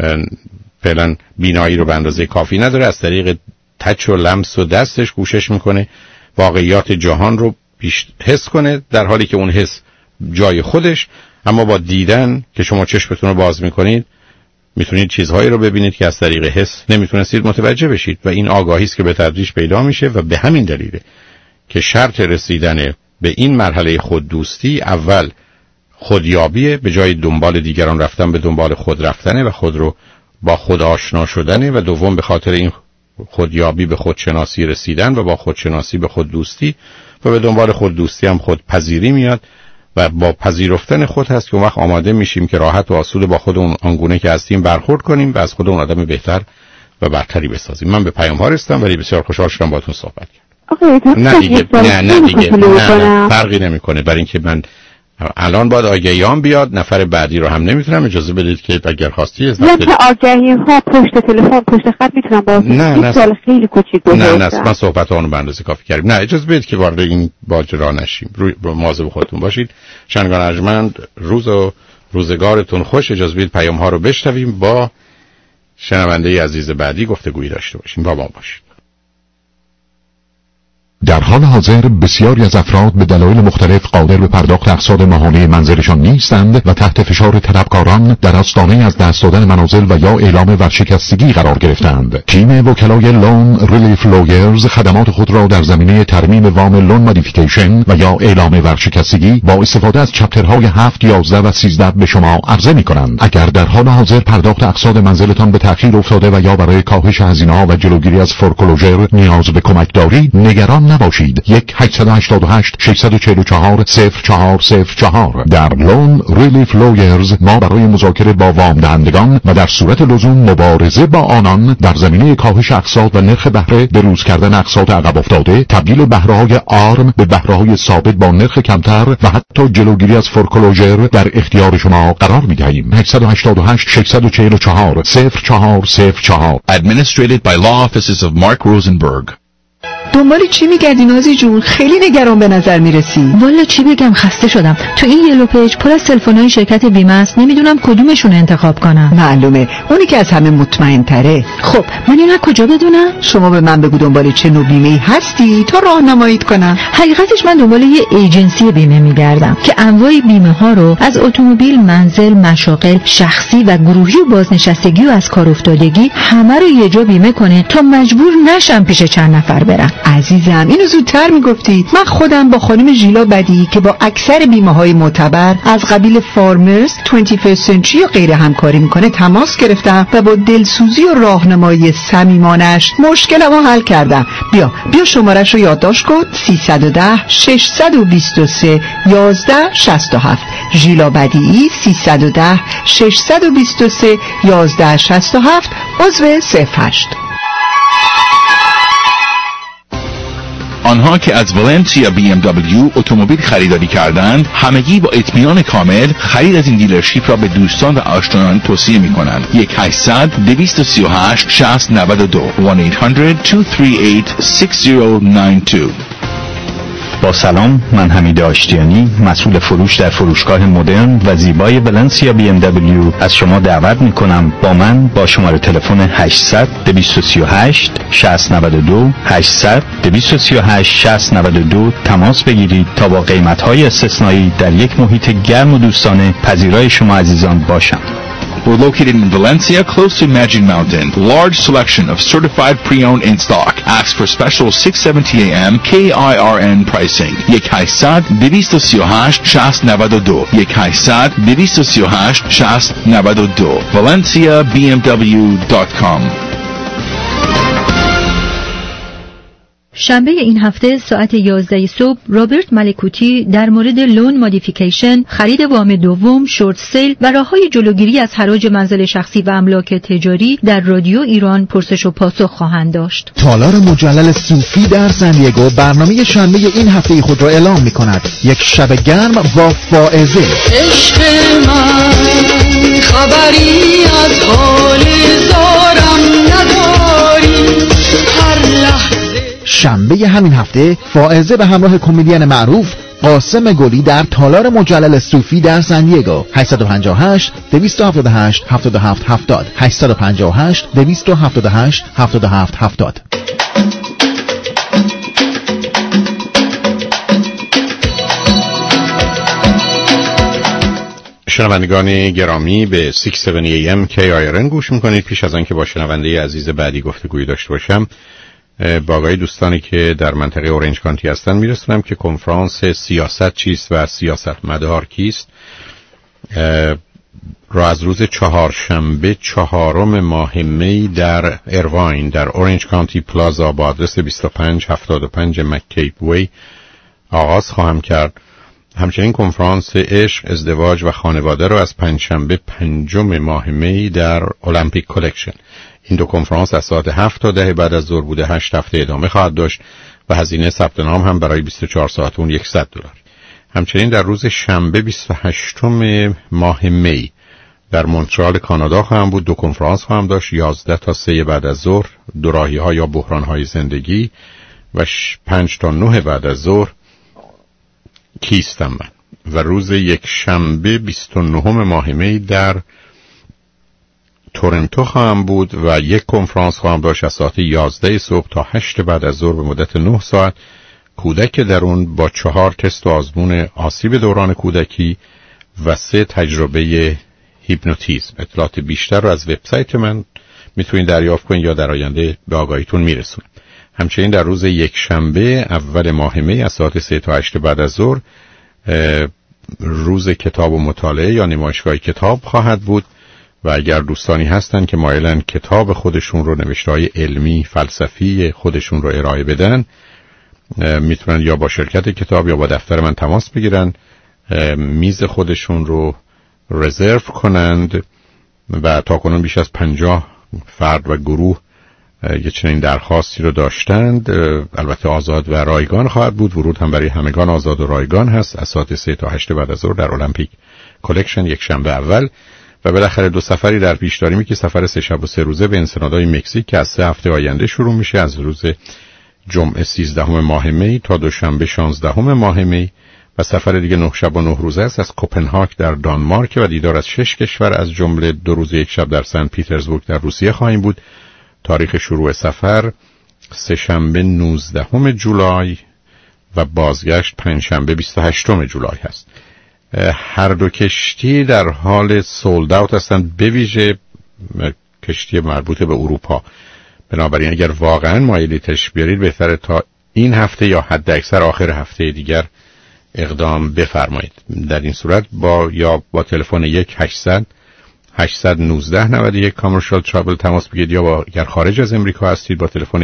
فعلا بینایی رو به اندازه کافی نداره، از طریق تچ و لمس و دستش کوشش میکنه واقعیات جهان رو حس کنه، در حالی که اون حس جای خودش، اما با دیدن که شما چشمتون رو باز میکنید میتونید چیزهایی رو ببینید که از طریق حس نمیتونستید متوجه بشید و این آگاهی است که به تدریج پیدا میشه و به همین دلیله که شرط رسیدن به این مرحله خود دوستی اول خودیابیه، به جای دنبال دیگران رفتن به دنبال خود رفتنه و خود رو با خود آشنا شدنه، و دوم به خاطر این خودیابی به خودشناسی رسیدن و با خودشناسی به خود دوستی و به دنبال خود دوستی هم خود پذیری میاد و با پذیرفتن خود هست که اون وقت آماده میشیم که راحت و آسوده با خودمون آنگونه که هستیم برخورد کنیم و از خودمون آدم بهتر و برتری بسازیم. من به پیام ها رسیدم ولی بسیار خوشحال شدم باهاتون صحبت کردم. نه دیگه نه فرقی نمیکنه، برای اینکه من الان باید آگهیام بیاد، نفر بعدی رو هم نمیتونم. اجازه بدید که اگر خواستی نه آگهی ها پشت تلفن پشت خط میتونم با نه سوال خیلی کوچیک نه من صحبت اون به اندازه کافی کردیم. نه اجازه بدید که وارد این ماجرا نشیم. مواظب خودتون باشید. شنوندگان ارجمند، روز و روزگارتون خوش. اجازه بدید پیام ها رو بشنویم، با شنونده عزیز بعدی گفتگویی داشته باشیم. با ما باشید. در حال حاضر بسیاری از افراد به دلایل مختلف قادر به پرداخت اقساط ماهانه منزلشان نیستند و تحت فشار طلبکاران در آستانه از دست دادن منازل و یا اعلام ورشکستگی قرار گرفتند. تیم وکلای لون ریلیف لویرز خدمات خود را در زمینه ترمیم وام لون مودیفیکیشن و یا اعلام ورشکستگی با استفاده از چپترهای 7, 11 و 13 به شما عرضه می‌کنند. اگر در حال حاضر پرداخت اقساط منزلتان به تأخیر افتاده و یا برای کاهش هزینه‌ها و جلوگیری از فورکلوژر نیاز به کمک دارید، نگران نباشید. 1-888-644-0404 در لون ریلیف لویرز ما برای مذاکره با وام دهندگان و در صورت لزوم مبارزه با آنان در زمینه کاهش اقساط و نرخ بهره، بروز کردن اقساط عقب افتاده، تبدیل بهره‌های آرم به بهره‌های ثابت با نرخ کمتر و حتی جلوگیری از فورکلوژر در اختیار شما قرار می‌دهیم. 888-644-0404 Administrated by Law Offices of Mark Rosenberg. دنبال چی میگردی نازی جون؟ خیلی نگران به نظر میرسی. والا چی بگم، خسته شدم. تو این یلو پیج پر از تلفن‌های شرکت بیمه است، نمیدونم کدومشون انتخاب کنم. معلومه اونی که از همه مطمئن تره. خب من اینا کجا بدونم؟ شما به من بگو دنبال چه نوع بیمه‌ای هستی تا راهنماییت کنم. حقیقتش من دنبال یه ایجنسی بیمه میگردم که انواع بیمه ها رو از اتومبیل، منزل، مشاغل، شخصی و گروهی و بازنشستگی و از کار افتادگی همه رو یه جا بیمه کنه تا مجبور نشم پیش چند نفر برم. عزیزم اینو زودتر میگفتی. من خودم با خانم ژیلا بدی که با اکثر بیمه‌های معتبر از قبیل فارمرز، 21st Century و غیره همکاری میکنه تماس گرفتم و با دلسوزی و راهنمایی صمیمانه‌اش مشکلمو حل کردم. بیا شماره‌ش رو یادداشت کن. 310-623-1167 ژیلا بدی 310-623-1167 عضو 08. آنها که از ولنسیا BMW اتومبیل خریداری کردند همگی با اطمینان کامل خرید از این دیلرشیپ را به دوستان و آشنایان توصیه می‌کنند. 1-800-238-6092 1-800-238-6092. با سلام، من حمید آشتیانی، مسئول فروش در فروشگاه مدرن و زیبای ولنسیا BMW از شما دعوت میکنم با من با شماره تلفن 800-238-6092 800-238-6092 تماس بگیرید تا با قیمت‌های استثنایی در یک محیط گرم و دوستانه پذیرای شما عزیزان باشم. We're located in Valencia, close to Magic Mountain. Large selection of certified pre-owned in stock. Ask for special 670 AM KIRN pricing. 1-800-238-6092 1-800-238-6092 ValenciaBMW.com. شنبه این هفته ساعت 11 صبح رابرت ملکوتی در مورد لون مودیفیکیشن، خرید وام دوم، شورت سیل و راه‌های جلوگیری از حراج منزل شخصی و املاک تجاری در رادیو ایران پرسش و پاسخ خواهند داشت. تالار مجلل صوفی در سن دیگو برنامه شنبه این هفته خود را اعلام می‌کند. یک شب گرم با فائزه. عشق من خبری از حال زارم نداری، هر لحظه. شنبه همین هفته فائزه به همراه کمدین معروف قاسم گلی در تالار مجلل صوفی در سن دیگو. 858-278-7770 858-278-7770. شنوندگان گرامی به 670 AM KIRN گوش میکنید. پیش از آنکه با شنونده عزیز بعدی گفتگویی داشته باشم، با آقای دوستانی که در منطقه اورنج کانتی هستن میرسونم که کنفرانس سیاست چیست و سیاستمدار کیست را از روز چهارشنبه 4 ماه می در ایرواین در اورنج کانتی پلازا با آدرس 2575 مک‌کیپ وی آغاز خواهم کرد. همچنین کنفرانس عشق، ازدواج و خانواده را از پنجشنبه 5 ماه می در المپیک کلکشن. این دو کنفرانس از ساعت 7 تا 10 بعد از ظهر بوده 8 هفته ادامه خواهد داشت و هزینه ثبت نام هم برای 24 ساعت اون $100. همچنین در روز شنبه 28 ماه می در مونترال کانادا خواهم بود. دو کنفرانس خواهم داشت، 11 تا 3 بعد از ظهر دوراهی‌ها یا بحران‌های زندگی و 5 تا 9 بعد از ظهر کیستم من. و روز یک شنبه 29 ماه می در تورنتو خواهم بود و یک کنفرانس خواهم داشت از ساعت 11 صبح تا 8 بعد از ظهر به مدت 9 ساعت. کودک درون با 4 تست و آزمون آسیب دوران کودکی و 3 تجربه هیپنوتیزم. اطلاعات بیشتر رو از وبسایت من میتونید دریافت کنید یا در آینده به آگاهیتون میرسونم. همچنین در روز یک شنبه اول ماه می از ساعت 3 تا 8 بعد از ظهر روز کتاب و مطالعه یا نمایشگاه کتاب خواهد بود و اگر دوستانی هستن که مایلن کتاب خودشون رو، نوشته‌های علمی فلسفی خودشون رو ارائه بدن، میتونن یا با شرکت کتاب یا با دفتر من تماس بگیرن، میز خودشون رو رزرو کنند و تاکنون بیش از 50 فرد و گروه یه چنین درخواستی رو داشتند. البته آزاد و رایگان خواهد بود. ورود هم برای همگان آزاد و رایگان هست از ساعت 3 تا 8 بعد از ظهر در المپیک کلکشن یک شنبه اول. و بالاخره 2 سفری در پیش داریم که سفر 3 شب و 3 روزه به انسنادای مکزیک که از 3 هفته آینده شروع میشه، از روز جمعه 13 ماه می تا دوشنبه 16 ماه می، و سفر دیگه 9 شب و 9 روزه است از کوپنهاگ در دانمارک و دیدار از 6 کشور از جمله 2 روز 1 شب در سن پیترزبورگ در روسیه خواهیم بود. تاریخ شروع سفر سه شنبه 19 جولای و بازگشت پنجشنبه 28 جولای هست. هر دو کشتی در حال سولد اوت هستند، به ویژه کشتی مربوط به اروپا. بنابراین اگر واقعا مایلی تشریف بیارید بهتره تا این هفته یا حد اکثر آخر هفته دیگر اقدام بفرمایید. در این صورت با تلفن 1-800-819-91 کامرشال ترابل تماس بگیرید یا اگر خارج از امریکا هستید با تلفن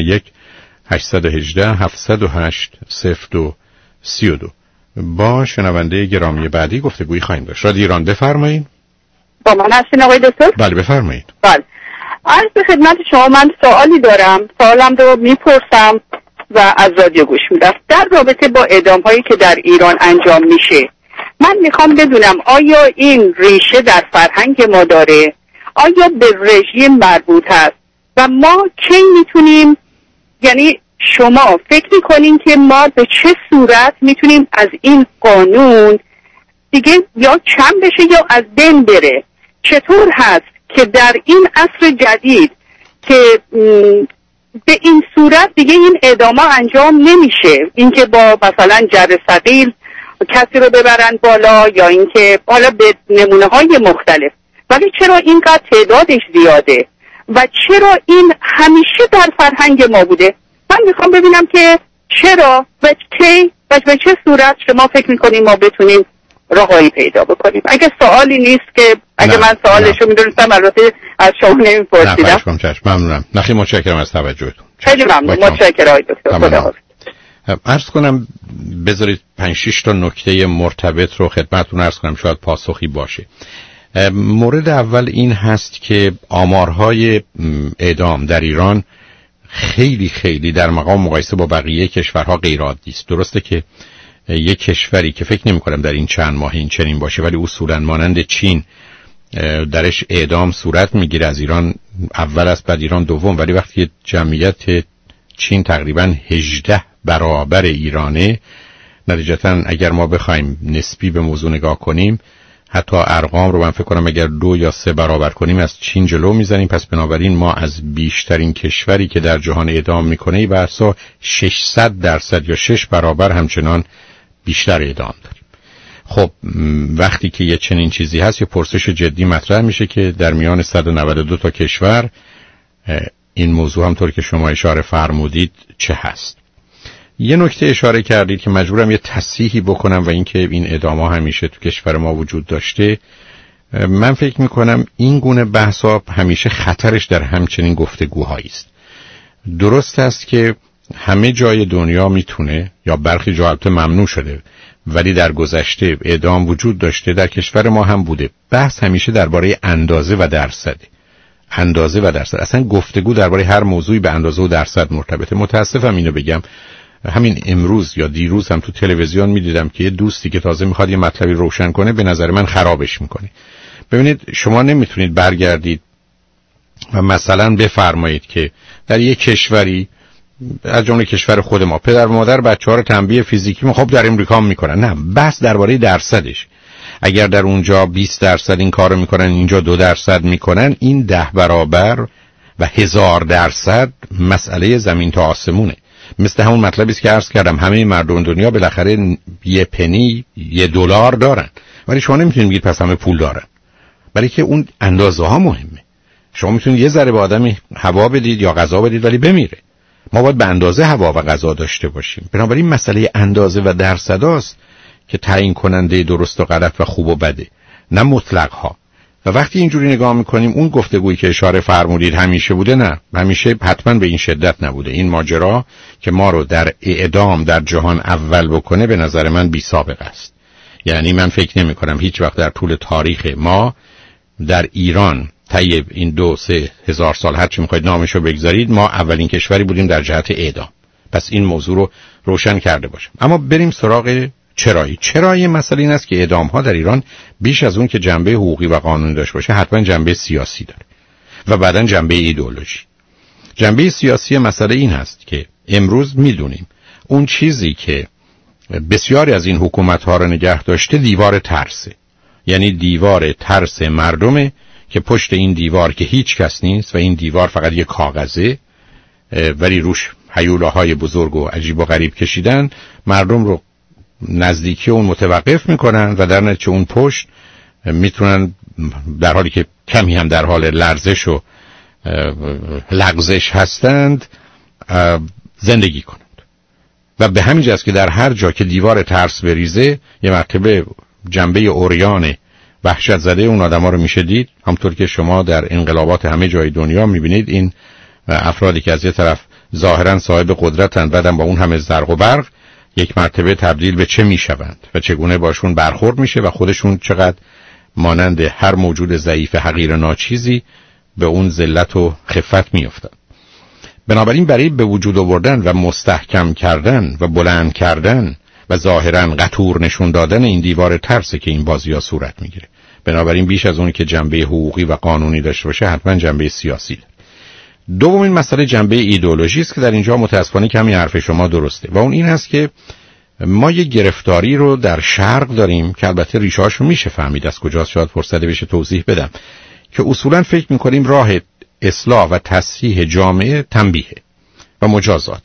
1-818-778-0232. با شنونده گرامی بعدی گفتگویی خواهیم داشت. رادیو ایران بفرمایید. با من هستین آقای دکتر؟ بله بفرمایید. بله. عرض به خدمت شما من سوالی دارم. سوالم رو میپرسم و از رادیو گوش میدم. در رابطه با اعدام‌هایی که در ایران انجام میشه، من میخوام بدونم آیا این ریشه در فرهنگ ما داره؟ آیا به رژیم مربوط هست؟ و ما کی میتونیم، یعنی شما فکر میکنین که ما به چه صورت میتونیم از این قانون دیگه یا کم بشه یا از بین بره؟ چطور هست که در این عصر جدید که به این صورت دیگه این اعدام انجام نمیشه، اینکه با مثلا جر ثقیل کسی رو ببرن بالا یا اینکه حالا به نمونه های مختلف، ولی چرا اینقدر تعدادش زیاده و چرا این همیشه در فرهنگ ما بوده؟ من میخوام ببینم که چرا و کی و به چه صورت شما فکر میکنیم ما بتونیم راهایی پیدا بکنیم. اگه سوالی نیست که اگه من سوالشو میدونستم البته از شما نمیپرسیدم. ممنونم. نخی متشکرم از توجهتون. خیلی ممنون. متشکرم دکتر. خدا عرض کنم بذارید 5-6 تا نکته مرتبط رو خدمتتون عرض کنم، شاید پاسخی باشه. مورد اول این هست که آمارهای اعدام در ایران خیلی خیلی در مقام مقایسه با بقیه کشورها غیر عادی است. درسته که یک کشوری که فکر نمی کنم در این چند ماه این چنین باشه، ولی اصولا مانند چین درش اعدام صورت میگیره، از ایران اول است بعد ایران دوم، ولی وقتی جمعیت چین تقریبا 18 برابر ایرانه، نتیجتا اگر ما بخوایم نسبی به موضوع نگاه کنیم حتی ارقام رو من فکر کنم اگر 2 یا 3 برابر کنیم از چین جلو میزنیم. پس بنابراین ما از بیشترین کشوری که در جهان اعدام میکنه برسا 600% یا 6 برابر همچنان بیشتر اعدام داریم. خب وقتی که یه چنین چیزی هست یه پرسش جدی مطرح میشه که در میان 192 تا کشور این موضوع همطور که شما اشاره فرمودید چه هست. یه نکته اشاره کردید که مجبورم یه تصحیحی بکنم و اینکه این ادامه همیشه تو کشور ما وجود داشته. من فکر میکنم این گونه بحثا همیشه خطرش در همچنین گفتگوهایی است. درست است که همه جای دنیا میتونه یا برخی جا البته ممنوع شده ولی در گذشته اعدام وجود داشته، در کشور ما هم بوده. بحث همیشه درباره اندازه و درصده. اندازه و درصد، اصلا گفتگو درباره هر موضوعی به اندازه و درصد مرتبطه. متاسفم اینو بگم، همین امروز یا دیروز هم تو تلویزیون میدیدم که یه دوستی که تازه میخواد یه مطلبی روشن کنه به نظر من خرابش میکنه. ببینید شما نمیتونید برگردید و مثلا بفرمایید که در یک کشوری از جمله کشور خود ما پدر و مادر بچه‌ها رو تنبیه فیزیکی خب در امریکا هم میکنن. نه، بحث درباره درصدش. اگر در اونجا 20% این کارو میکنن اینجا 2% میکنن، این 10 برابر و 1000% مسئله زمین تا آسمونه. مثل همون مطلبی است که عرض کردم، همه مردم دنیا بالاخره یه پنی $1 دارن، ولی شما نمیتونید بگید پس همه پول دارن، برای که اون اندازه ها مهمه. شما میتونید یه ذره به آدمی هوا بدید یا غذا بدید ولی بمیره. ما باید به اندازه هوا و غذا داشته باشیم. بنابراین مسئله اندازه و درصداست که تعیین کننده درست و غلط و خوب و بده، نه مطلق ها. و وقتی اینجوری نگاه میکنیم اون گفتگویی که اشاره فرمودید همیشه بوده، نه همیشه حتما به این شدت نبوده. این ماجرا که ما رو در اعدام در جهان اول بکنه به نظر من بی سابقه است. یعنی من فکر نمی کنم هیچ وقت در طول تاریخ ما در ایران طی این 2-3 هزار سال هر چی میخواید نامشو بگذارید ما اولین کشوری بودیم در جهت اعدام. پس این موضوع رو روشن کرده باشم. اما بریم سراغ چرایی مسئله این است که اعدام ها در ایران بیش از اون که جنبه حقوقی و قانونی داشته باشه حتما جنبه سیاسی داره و بعداً جنبه ایدئولوژی. جنبه سیاسی مسئله این هست که امروز میدونیم اون چیزی که بسیاری از این حکومت ها رو نگه داشته دیوار ترسه. یعنی دیوار ترس مردمه که پشت این دیوار که هیچ کس نیست و این دیوار فقط یک کاغذه ولی روش هیولاهای بزرگ و عجیب و غریب کشیدن، مردم رو نزدیکی اون متوقف میکنن و در نتیجه اون پشت میتونن در حالی که کمی هم در حال لرزش و لغزش هستند زندگی کنند. و به همین جاست که در هر جا که دیوار ترس بریزه یه مرتبه جنبه اوریان وحشت زده اون آدم ها رو میشه دید. همطور که شما در انقلابات همه جای دنیا میبینید این افرادی که از یه طرف ظاهرا صاحب قدرتند بعدم با اون همه زرق و برق یک مرتبه تبدیل به چه میشوند و چگونه باشون برخورد میشه و خودشون چقدر مانند هر موجود ضعیف حقیر ناچیزی به اون ذلت و خفت میافتند. بنابراین برای به وجود آوردن و مستحکم کردن و بلند کردن و ظاهرا قطور نشون دادن این دیوار ترسه که این بازی‌ها صورت میگیره. بنابراین بیش از اون که جنبه حقوقی و قانونی داشته باشه حتما جنبه سیاسی داره. دومین مسئله جنبه ایدئولوژی است که در اینجا متاسفانه کمی حرف شما درسته و اون این هست که ما یه گرفتاری رو در شرق داریم که البته ریشه‌اش رو میشه فهمید از کجاست، شاید فرصت بشه توضیح بدم، که اصولا فکر می‌کنیم راه اصلاح و تصحیح جامعه تنبیه و مجازات.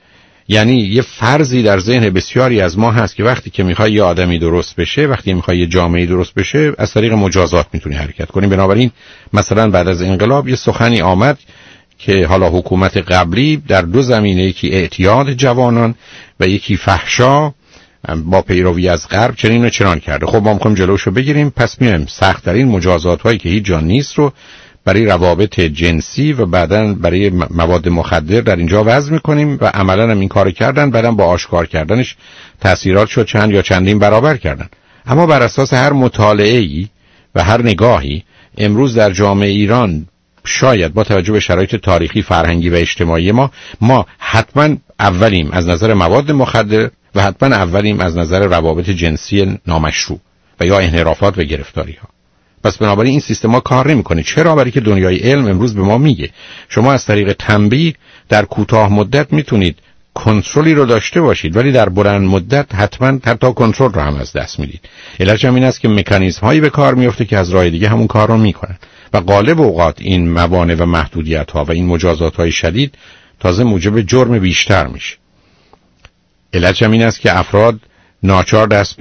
یعنی یه فرضی در ذهن بسیاری از ما هست که وقتی که میخوای یه آدمی درست بشه، وقتی میخوای یه جامعه درست بشه، از طریق مجازات میتونی حرکت کنی. بنابراین مثلا بعد از انقلاب یه سخنی آمد که حالا حکومت قبلی در دو زمینه، یکی اعتیاد جوانان و یکی فحشا با پیروی از غرب چنین و چنان کرده. خب ما میخوایم جلوشو بگیریم، پس میایم سخت‌ترین مجازات هایی که هیچ جا نیست رو برای روابط جنسی و بعداً برای مواد مخدر در اینجا وضع میکنیم و عملاً هم این کارو کردن، بعداً با آشکار کردنش تأثیرات شد چند یا چندین برابر کردن. اما بر اساس هر مطالعه‌ای و هر نگاهی امروز در جامعه ایران شاید با توجه به شرایط تاریخی، فرهنگی و اجتماعی ما حتما اولیم از نظر مواد مخدر و حتما اولیم از نظر روابط جنسی نامشروع و یا انحرافات و گرفتاری ها. پس بنابراین این سیستم ها کار نمیکنه. چرا؟ برای که دنیای علم امروز به ما میگه شما از طریق تنبیه در کوتاه مدت میتونید کنترلی رو داشته باشید ولی در بلند مدت حتما حتی کنترل رو هم از دست میدید. علت این است که مکانیزم هایی به کار میفته که از راه دیگه همون کار رو میکنن و غالب اوقات این موانع و محدودیت ها و این مجازات های شدید تازه موجب جرم بیشتر میشه. علت این است که افراد ناچار دست به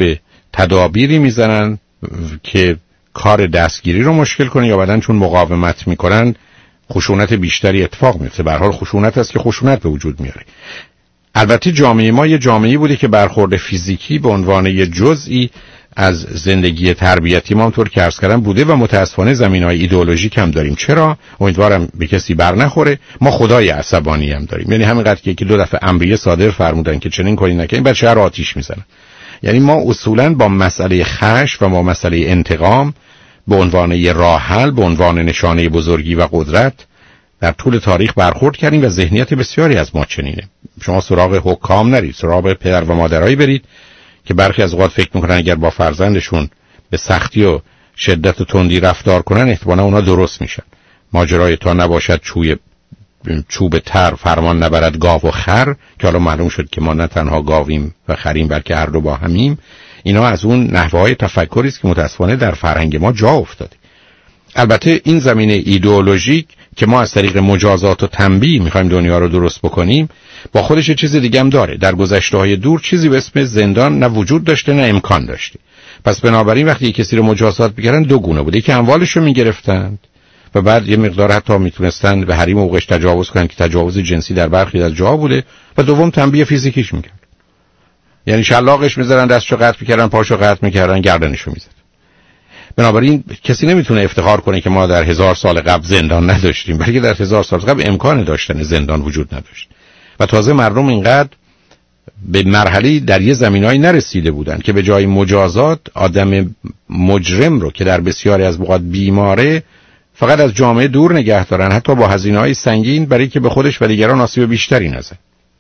تدابیری میزنن که کار دستگیری رو مشکل کنه یا بعدن چون مقاومت میکنن خشونت بیشتری اتفاق میفته. به هر حال خشونت است که خشونت به وجود میاره. البته جامعه ما یه جامعه‌ای بوده که برخورد فیزیکی به عنوان یه جزئی از زندگی تربیتی ما اونطور که عرض کردم بوده و متاسفانه زمینه‌های ایدئولوژیک هم داریم. چرا؟ امیدوارم به کسی بر نخوره. ما خدای عصبانی هم داریم. یعنی همینقدر که 2 دفعه امریه صادر فرمودن که چنین کاری نکنید بچه رو آتیش میزنن. یعنی ما اصولاً با مسئله خشم و با مسئله انتقام به عنوان یه راه حل، به عنوان نشانه بزرگی و قدرت در طول تاریخ برخورد کردیم و ذهنیت بسیاری از ما چنینه. شما سراغ حکام نرید، سراغ پدر و مادرایی برید که برخی از اوقات فکر میکنن اگر با فرزندشون به سختی و شدت و تندی رفتار کنن احتمالاً اونا درست میشن. ماجرای تا نباشد چوب تر فرمان نبرد گاو و خر، که حالا معلوم شد که ما نه تنها گاویم و خریم بلکه هر دو با همیم. اینا از اون نحوه‌های تفکری است که متأسفانه در فرهنگ ما جا افتاده. البته این زمینه ایدئولوژیک که ما از طریق مجازات و تنبیه میخوایم دنیا رو درست بکنیم با خودش یه چیز دیگه هم داره. در گذشته‌های دور چیزی به اسم زندان نه وجود داشته نه امکان داشته. پس بنابراین وقتی کسی رو مجازات می‌کردن 2 گونه بوده. که اموالش رو می‌گرفتند و بعد یه مقدار حتی میتونستن به حریم حقوقش تجاوز کنن که تجاوز جنسی در برخی از جاها بوده، و دوم تنبیه فیزیکیش می‌کرد. یعنی شلاقش می‌ذارن، دستشو قطع می‌کردن، پاشو قطع می‌کردن، گردنشو می‌زدن. بنابراین کسی نمیتونه افتخار کنه که ما در 1000 سال قبل زندان نداشتیم، بلکه در 1000 سال قبل امکان داشتن زندان وجود نداشت. و تازه مردم اینقدر به مرحله در یه زمینه‌ای نرسیده بودن که به جای مجازات آدم مجرم رو که در بسیاری از موقع بیماره فقط از جامعه دور نگه دارن، حتی با هزینه‌های سنگین، برای که به خودش و دیگران آسیب بیشتری نزنه.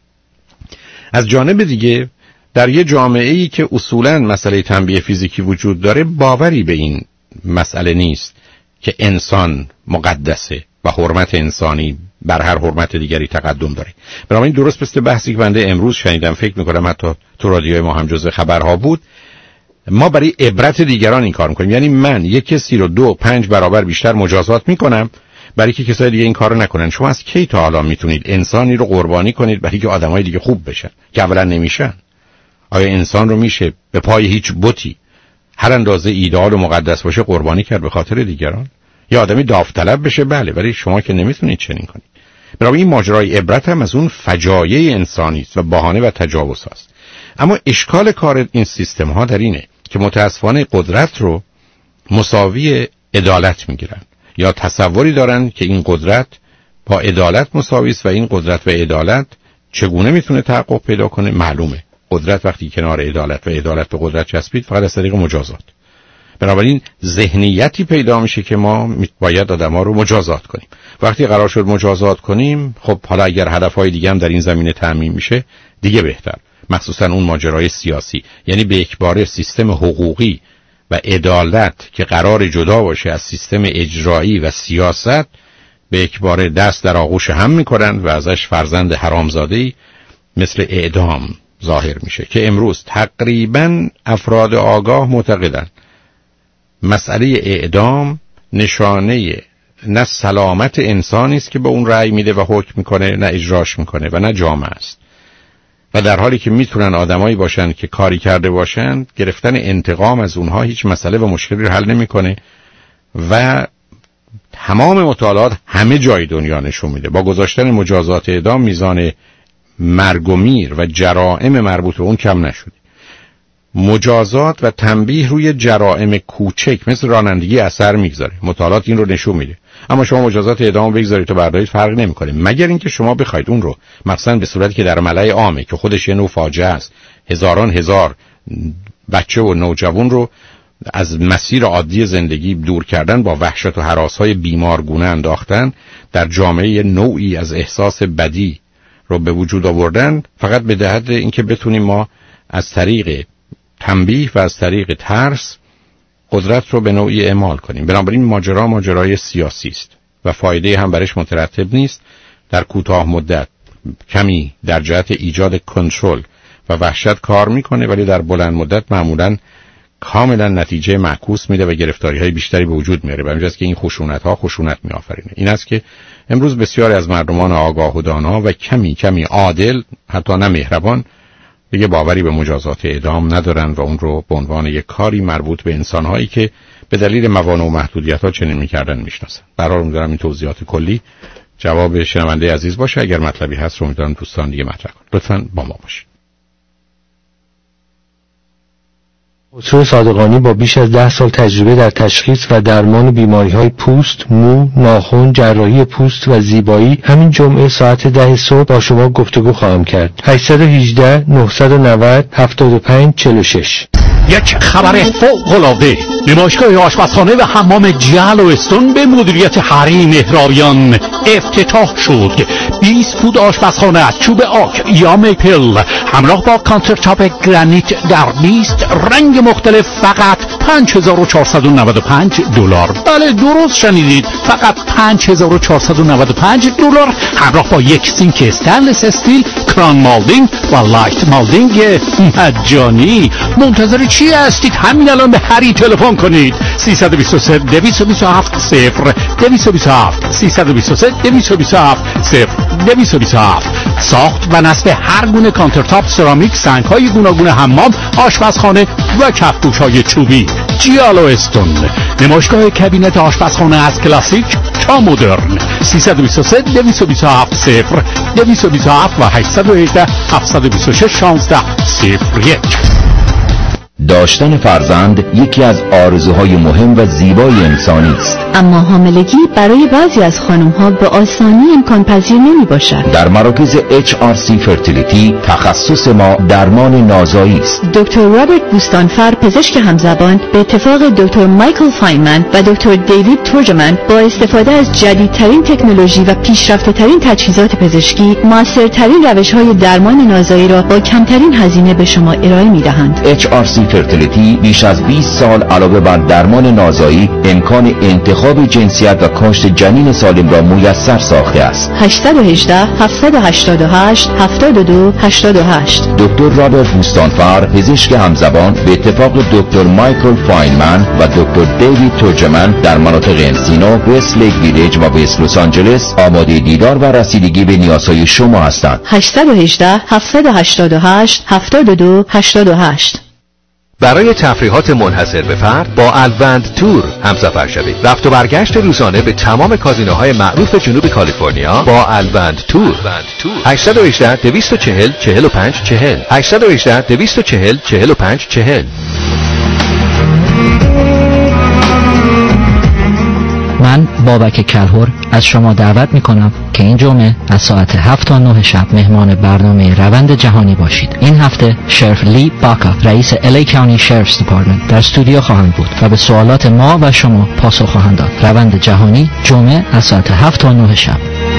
از جانب دیگه در یه جامعه‌ای که اصولاً مسئله تنبیه فیزیکی وجود داره، باوری به این مسئله نیست که انسان مقدسه و حرمت انسانی بر هر حرمت دیگری تقدم داره. بنابراین درست مثل بحثی که بنده امروز شنیدم، فکر می‌کنم حتی تو رادیوی ما هم جزو خبرها بود، ما برای عبرت دیگران این کار می‌کنیم. یعنی من یک کسی رو 2-5 برابر بیشتر مجازات می‌کنم برای که کسای دیگه این کارو نکنن. شما از کی تا حالا میتونید انسانی رو قربانی کنید برای که آدمای دیگه خوب بشن که اولا نمیشن؟ آیا انسان رو میشه به پای هیچ بتی هر اندازه ایدئال و مقدس باشه قربانی کرد به خاطر دیگران؟ یا آدمی داوطلب بشه؟ بله، ولی شما که نمیتونید چنین کنید. برای این ماجرای عبرت هم از اون فجایع انسانی است و بهانه و تجاوز است. اما اشکال کار این سیستم ها در اینه که متاسفانه قدرت رو مساوی عدالت میگیرن، یا تصوری دارن که این قدرت با عدالت مساوی است و این قدرت و عدالت چگونه میتونه تحقق پیدا کنه؟ معلومه قدرت وقتی کنار عدالت و عدالت به قدرت چسبید فقط از طریق مجازات. بنابراین ذهنیتی پیدا میشه که ما باید آدم‌ها رو مجازات کنیم. وقتی قرار شد مجازات کنیم، خب حالا اگر هدفهای دیگه هم در این زمینه تامین میشه دیگه بهتر، مخصوصا اون ماجرای سیاسی. یعنی به یکباره سیستم حقوقی و عدالت که قرار جدا باشه از سیستم اجرایی و سیاست، به یکباره دست در آغوش هم میکنن و ازش فرزند حرامزاده‌ای مثل اعدام ظاهر میشه که امروز تقریبا افراد آگاه معتقدن مسئله اعدام نشانه نه سلامت انسانی است که به اون رأی میده و حکم میکنه، نه اجراش میکنه و نه جامعه است. و در حالی که میتونن آدمایی باشن که کاری کرده باشن، گرفتن انتقام از اونها هیچ مسئله و مشکلی رو حل نمیکنه. و تمام مطالعات همه جای دنیا نشون میده با گذاشتن مجازات اعدام میزان مرگ و میر و جرائم مربوط به اون کم نشده. مجازات و تنبیه روی جرائم کوچک مثل رانندگی اثر میگذاره، مطالعات این رو نشون میده. اما شما مجازات اعدام بگذارید تو بردارید فرق نمیکنه، مگر اینکه شما بخواید اون رو مثلا به صورتی که در ملأ عامه که خودش یه نوع فاجعه است، هزاران هزار بچه و نوجوان رو از مسیر عادی زندگی دور کردن، با وحشت و هراس‌های بیمارگونه انداختن، در جامعه نوعی از احساس بدی رو به وجود آوردن، فقط به جهت اینکه بتونیم ما از طریق تنبیه و از طریق ترس قدرت رو به نوعی اعمال کنیم. بنابراین ماجرای سیاسی است و فایده هم برش مترتب نیست. در کوتاه مدت کمی در جهت ایجاد کنترل و وحشت کار میکنه، ولی در بلند مدت معمولاً کاملا نتیجه معکوس میده و گرفتاری‌های بیشتری به وجود میاره. برای اینجاست که این خشونت‌ها خشونت میآفرینه. این است که امروز بسیاری از مردمان آگاه و دانا و کمی عادل، حتی نه مهربان، دیگه باوری به مجازات اعدام ندارن و اون رو به عنوان یک کاری مربوط به انسان‌هایی که به دلیل موانع و محدودیت‌ها چنین می‌کردن میشناسن. برای امیدوارم این توضیحات کلی جواب شنونده عزیز باشه. اگر مطلبی هست رو امیدوارم دوستان دیگه مطرح کنن. لطفاً با ما باشید. خسرو صادقانی با بیش از 10 سال تجربه در تشخیص و درمان بیماری‌های پوست، مو، ناخن، جراحی پوست و زیبایی همین جمعه ساعت 10 صبح با شما گفتگو خواهم کرد. 818 990 7546. یک خبر فوق‌العاده. نمایشگاه آشپزخانه و حمام جل و استون به مدیریت هری مهرابیان افتتاح شد. 20 فوت آشپزخانه از چوب آک یا میپل همراه با کانترتاپ گرانیت در 20 رنگ مختلف فقط $5495. بله درست شنیدید، فقط $5495 همراه با یک سینک استنلس استیل، کران مالدینگ و لایت مالدینگ مجانی. منتظر چی هستید؟ همین الان به هری تلفن کنید. 323 227 0 227 323 227 0 227. ساخت و نصب هر گونه کانترتاپ، سرامیک، سنگ‌های گوناگون حمام، آشپزخانه و کف‌پوش‌های چوبی. جیالو استون. نمایشگاه کابینت آشپزخانه از کلاسیک تا مدرن. 323 227 0 227 و 818 726 16 01. داشتن فرزند یکی از آرزوهای مهم و زیبای انسانی است، اما حاملگی برای بعضی از خانم‌ها به آسانی امکان پذیر نمی‌باشد. در مراکز HRC فرتیلیتی تخصص ما درمان نازایی است. دکتر رابرت بوستانفر پزشک همزبان به اتفاق دکتر مایکل فاینمن و دکتر دیوید تورجمن با استفاده از جدیدترین تکنولوژی و پیشرفته‌ترین تجهیزات پزشکی موثرترین روش‌های درمان نازایی را با کمترین هزینه به شما ارائه می‌دهند. HRC فرتیلیتی بیش از 20 سال علاوه بر درمان نازایی امکان انتخاب جنسیت و کاشت جنین سالم را میسر ساخته است. 818 788 72 88. دکتر رابرت بوستانفر پزشک همزبان به اتفاق دکتر مایکل فاینمن و دکتر دیوید تورجمن در مناطق انسینو، وست لیک ویلیج و وست لس آنجلس آماده دیدار و رسیدگی به نیازهای شما هستند. 818 788 72 88. برای تفریحات منحصر به فرد با الوند تور همسفر شوید. رفت و برگشت روزانه به تمام کازینوهای معروف جنوب کالیفرنیا با الوند تور. 818 240 45 40 818 240 45 40. من بابک کلهر از شما دعوت میکنم که این جمعه از ساعت 7 تا 9 شب مهمان برنامه روند جهانی باشید. این هفته شریف لی باکا رئیس LA County Sheriff's Department در استودیو خواهند بود و به سوالات ما و شما پاسخ خواهند داد. روند جهانی جمعه از ساعت 7 تا 9 شب.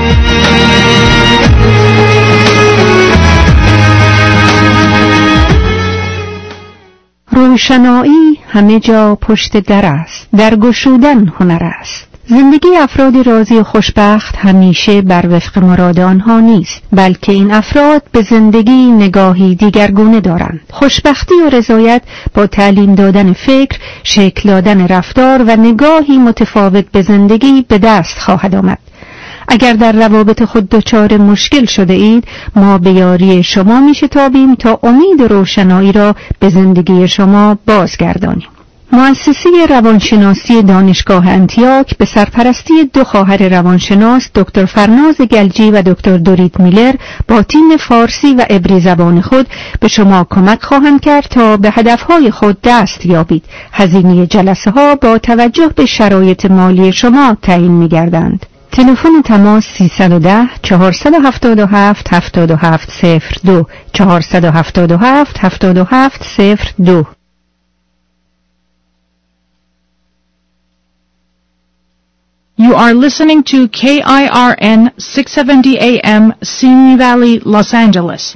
روشنایی همه جا پشت در است، در گشودن هنر است. زندگی افراد راضی و خوشبخت همیشه بر وفق مراد آنها نیست، بلکه این افراد به زندگی نگاهی دیگرگونه دارند. خوشبختی و رضایت با تعلیم دادن فکر، شکل دادن رفتار و نگاهی متفاوت به زندگی به دست خواهد آمد. اگر در روابط خود دچار مشکل شده اید، ما به یاری شما میشتابیم تا امید روشنایی را به زندگی شما بازگردانیم. مؤسسه روانشناسی دانشگاه انتیاک به سرپرستی 2 خواهر روانشناس دکتر فرناز گلجی و دکتر دورید میلر با تیم فارسی و عبری زبان خود به شما کمک خواهند کرد تا به هدفهای خود دست یابید. هزینه جلسه ها با توجه به شرایط مالی شما تعیین می‌گردند. تلفن تماس 310 477 7702 477 7702. You are listening to KIRN 670 AM, Simi Valley, Los Angeles.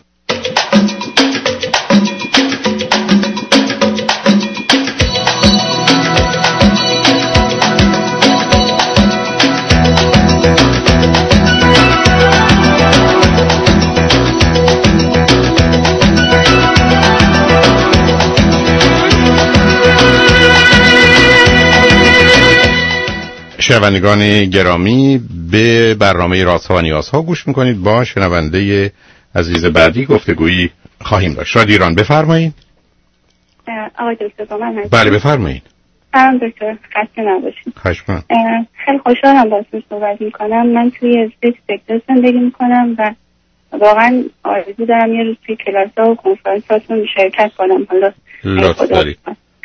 شنوندگان گرامی، به برنامه رازها و نیازها گوش میکنید. با شنونده عزیز بعدی گفتگویی خواهیم داشت. رادیو ایران بفرمایید. آقای دکتر با من هستید؟ بله بفرمایید. سلام دکتر، خسته نباشید. خواهش می‌کنم. خیلی خوشحالم باهاتون صحبت میکنم. من توی سکتور زندگی میکنم و واقعا آرزو دارم یه روز توی کلاس‌ها و کنفرانس‌هاتون شرکت کنم. حالا لطف دارید.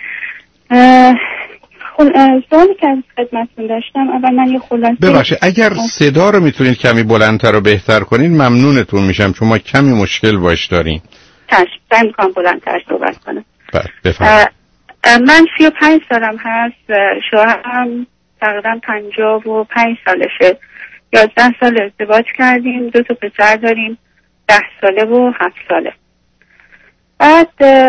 سوالی که از خدمتتون داشتم، اول من یه خلاصه ببخشید اگر صدا رو میتونید کمی بلندتر و بهتر کنید ممنونتون میشم، چون ما کمی مشکل باش داریم. سعی میکنم بلندتر صحبت کنم. بله بفرمایید. من 35 سالم هست، شوهرم تقریبا 55 سالشه. 11 سال ازدواج کردیم، 2 تا پسر داریم، 10 ساله و 7 ساله. بعد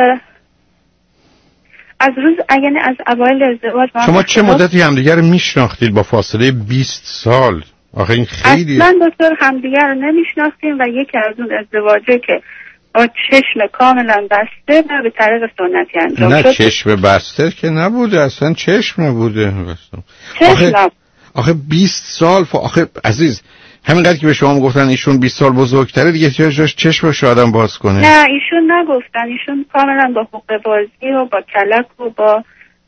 از اوایل ازدواج شما چه مدتی همدیگر رو میشناختید با فاصله 20 سال؟ آخه این خیلی اصلا دکتر همدیگر رو نمیشناختیم و یکی از اون ازدواجه که با چشم کاملا بسته و به طریق سنتی انجام شد. نه چشم بسته که نبوده، اصلا چشم نبوده. آخه 20 سال آخه عزیز همینقدر که به شما گفتن ایشون 20 سال بزرگتره دیگه جاش چشمش آدم باز کنه. نه ایشون نگفتن، ایشون کاملا با حقوق بازی و با کلک و با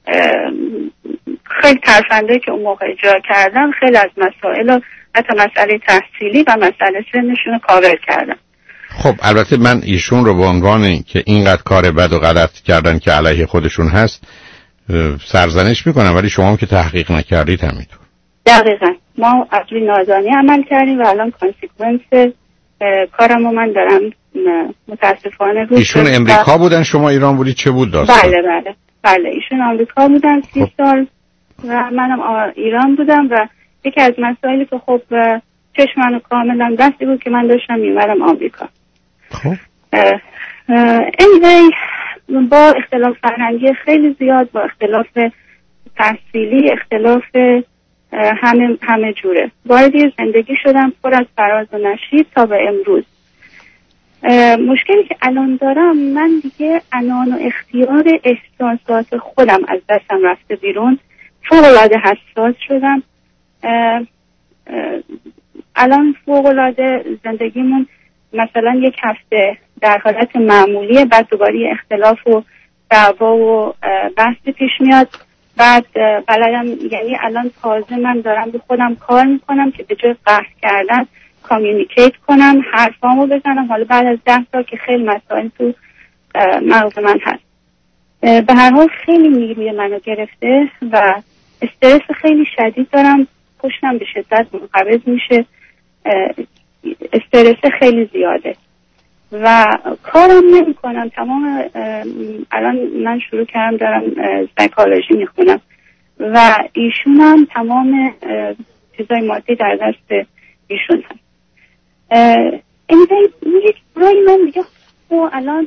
خیلی ترفنده که اون موقع اجرا کردن خیلی از مسائل و حتی مسئله تحصیلی و مسئله سنشون رو کاور کردن. خب البته من ایشون رو به عنوان که اینقدر کار بد و غلط کردن که علیه خودشون هست سرزنش میکنم، ولی شما هم که تحقیق نکردید همینطور. دقیقاً ما از روی نادانی عمل کردیم و الان کانسیکونس کارمو من دارم متاسفانه روش. ایشون امریکا بودن شما ایران بودید؟ چه بود داستان؟ بله ایشون آمریکا بودن 30 سال و منم ایران بودم و یکی از مسائلی که خب چشم منو کاملا بسته بود که من داشتم میومدم آمریکا. خب anyway با اختلاف فرهنگی خیلی زیاد، با اختلاف تحصیلی، اختلاف همه جوره وارد زندگی شدم پر از فراز و نشیب تا به امروز. مشکلی که الان دارم، من دیگه عنان و اختیار احساسات خودم از دستم رفته بیرون، فوق‌العاده حساس شدم. الان فوق‌العاده زندگیمون مثلا یک هفته در حالت معمولیه، بعد دوباره اختلاف و دعوا و بحثی پیش میاد. بعد بلدم یعنی الان تازه من دارم به خودم کار میکنم که به جای قهر کردن کامیونیکیت کنم، حرفامو بزنم. حالا بعد از 10 سال که خیلی مسائل تو مغز من هست، به هر حال خیلی نیروی منو گرفته و استرس خیلی شدید دارم، پشتم به شدت منقبض میشه، استرس خیلی زیاده و کارم نمی کنم. تمام الان من شروع کردم دارم سایکولوژی میخونم و ایشون هم تمام چیزای مادی در دست ایشون هست. این یک برای من دیگه الان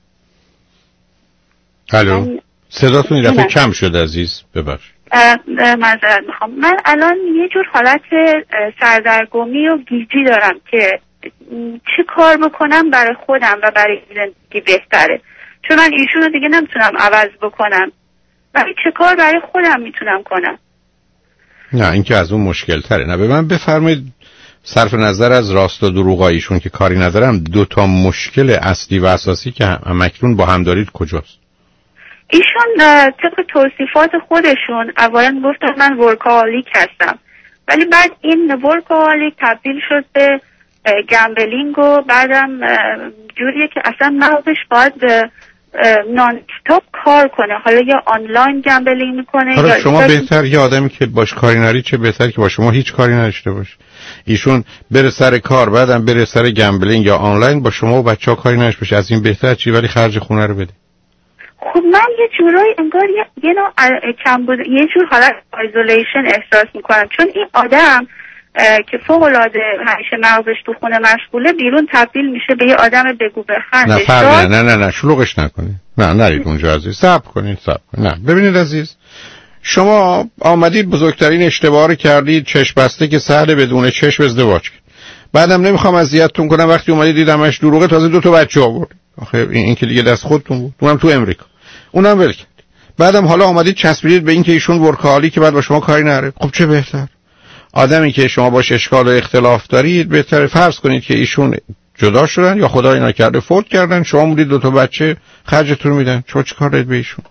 الو صداتون این دفعه کم شد عزیز، ببخشید. معذرت میخوام. من الان یه جور حالت سردرگمی و گیجی دارم که چی کار بکنم برای خودم و برای زندگی بهتره، چون من ایشون رو دیگه نمیتونم عوض بکنم، ولی چه کار برای خودم میتونم کنم. نه این که از اون مشکل تره. نه به من بفرمایید صرف نظر از راست و دروغایشون که کاری ندارم، 2 مشکل اصلی و اساسی که همکنون با هم دارید کجاست؟ ایشون طبق توصیفات خودشون اولا گفتن من ورکاهولیک هستم، ولی بعد این ورکاهولیک تبدیل شد به گمبلینگ و بعدم جوریه که اصلا مغزش باید نان استاپ کار کنه. حالا یا آنلاین گمبلینگ میکنه یا شما بهتر یه آدمی که باش کاری نری چه بهتر که با شما هیچ کاری نداشته باشه. ایشون بره سر کار بعدم بره سر گمبلینگ یا آنلاین با شما و بچه‌ها کاری نداشته باشه. از این بهتر چی؟ ولی خرج خونه رو بده. خب من یه جورایی انگار یه نوع کم بود، یه جور حالت آیزولیشن احساس میکنم، چون این آدم که فوق العاده همیشه مغزش تو خونه مشغوله بیرون تبدیل میشه به یه آدم بگو بخند. نه شلوغش نکنید. نه نرید اونجا عزیز، صبر کنید. نه ببینید عزیز، شما آمدید بزرگترین اشتباه رو کردید، چشم بسته که سهل بدون چشم ازدواج کرد. بعدم نمیخوام اذیتتون کنم، وقتی اومدید دیدمش دروغه، تازه 2 بچه آورد. آخه این که دیگه دست خودتون بود، اونم تو امریکا، اونم ول کرد. بعدم حالا آمدید چسبیدید به این که ایشون ورکاهولیک که بعد با شما کاری نره. خب چه بهتر؟ آدمی که شما باش اشکال و اختلاف دارید بهتره فرض کنید که ایشون جدا شدن یا خدا اینا کرده فوت کردن، شما موندید 2 تا بچه خرجتون میدن، شما چیکار دارید به ایشون؟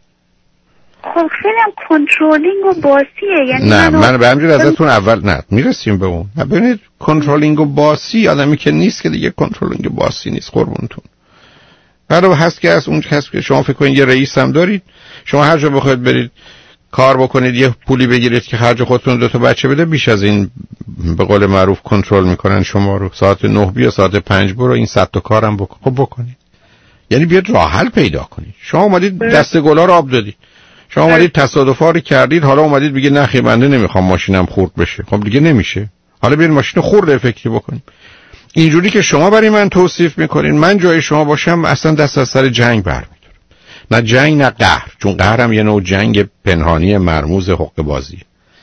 خب خیلی هم کنترلینگ و باسیه. یعنی نه من به همجور ازتون اول نه میرسیم به اون. ببینید کنترلینگ و باسی آدمی که نیست که دیگه کنترلینگ و باسی نیست قربونتون. برای هست که از اون هست که شما فکر کنید یه رئیس هم دارید، شما هر جا بخواید برید کار بکنید یه پولی بگیرید که خرج خودتون 2 تا بچه بده، بیش از این به قول معروف کنترل میکنن شما رو. ساعت 9 بیا ساعت 5 برو، این 100 تا کارم بکن. خب بکنید. یعنی بیاد راه حل پیدا کنید. شما اومدید دست گلا رو آب دادید، شما اومدید تصادفا رو کردید، حالا اومدید بگید نه خیمنده نمیخوام ماشینم خورد بشه. خب دیگه نمیشه، حالا بیاین ماشین خورد افکتی بکنیم. اینجوری که شما برای من توصیف میکنین، من جای شما باشم اصلا دست از سر جنگ برمی‌دارم. نه جنگ نه قهر، چون قهر هم یه نوع جنگ پنهانی مرموز حقه بازی.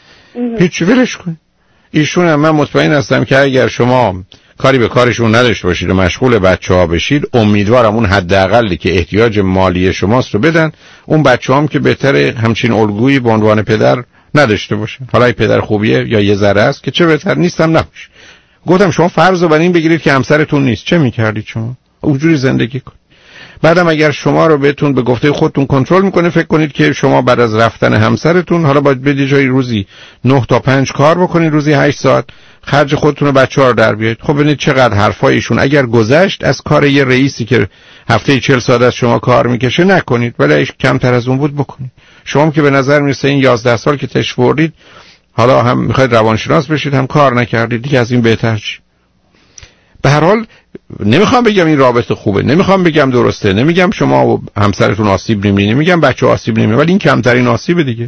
هیچ ولش کن. ایشون هم من مطمئن هستم که اگر شما کاری به کارشون نداشته باشید و مشغول بچه‌ها بشید، امیدوارم اون حداقلی که احتیاج مالی شماست رو بدن. اون بچه‌هام که بهتره همچین الگویی به عنوان پدر نداشته باشن. حالا ای پدر خوبیه یا یه ذره است که چه بهتر نیستم نباشه. گفتم شما فرض رو بر این بگیرید که همسرتون نیست، چه می‌کردید شما؟ اونجوری زندگی کن. بعدم اگر شما رو بهتون به گفته خودتون کنترل میکنه، فکر کنید که شما بعد از رفتن همسرتون حالا باید بدید جای روزی 9 تا 5 کار بکنید، روزی 8 ساعت خرج خودتون و بچه‌ها رو در بیارید. خب ببینید چقدر حرفای ایشون اگر گذشت از کار یه رئیسی که هفته 40 ساعت از شما کار میکشه نکنید، ولی کمتر از اون بود بکنید. شما که به نظر میرسه این 11 سال که تشریف بردید حالا هم میخواید روانشناس بشید هم کار نکردید، دیگه از این بهتر چی؟ به هر حال نمیخوام بگم این رابطه خوبه، نمیخوام بگم درسته، نمیگم شما و همسرتون آسیب نمیبینید، نمیگم بچه آسیب نمیبینه، ولی این کمترین آسیبه دیگه.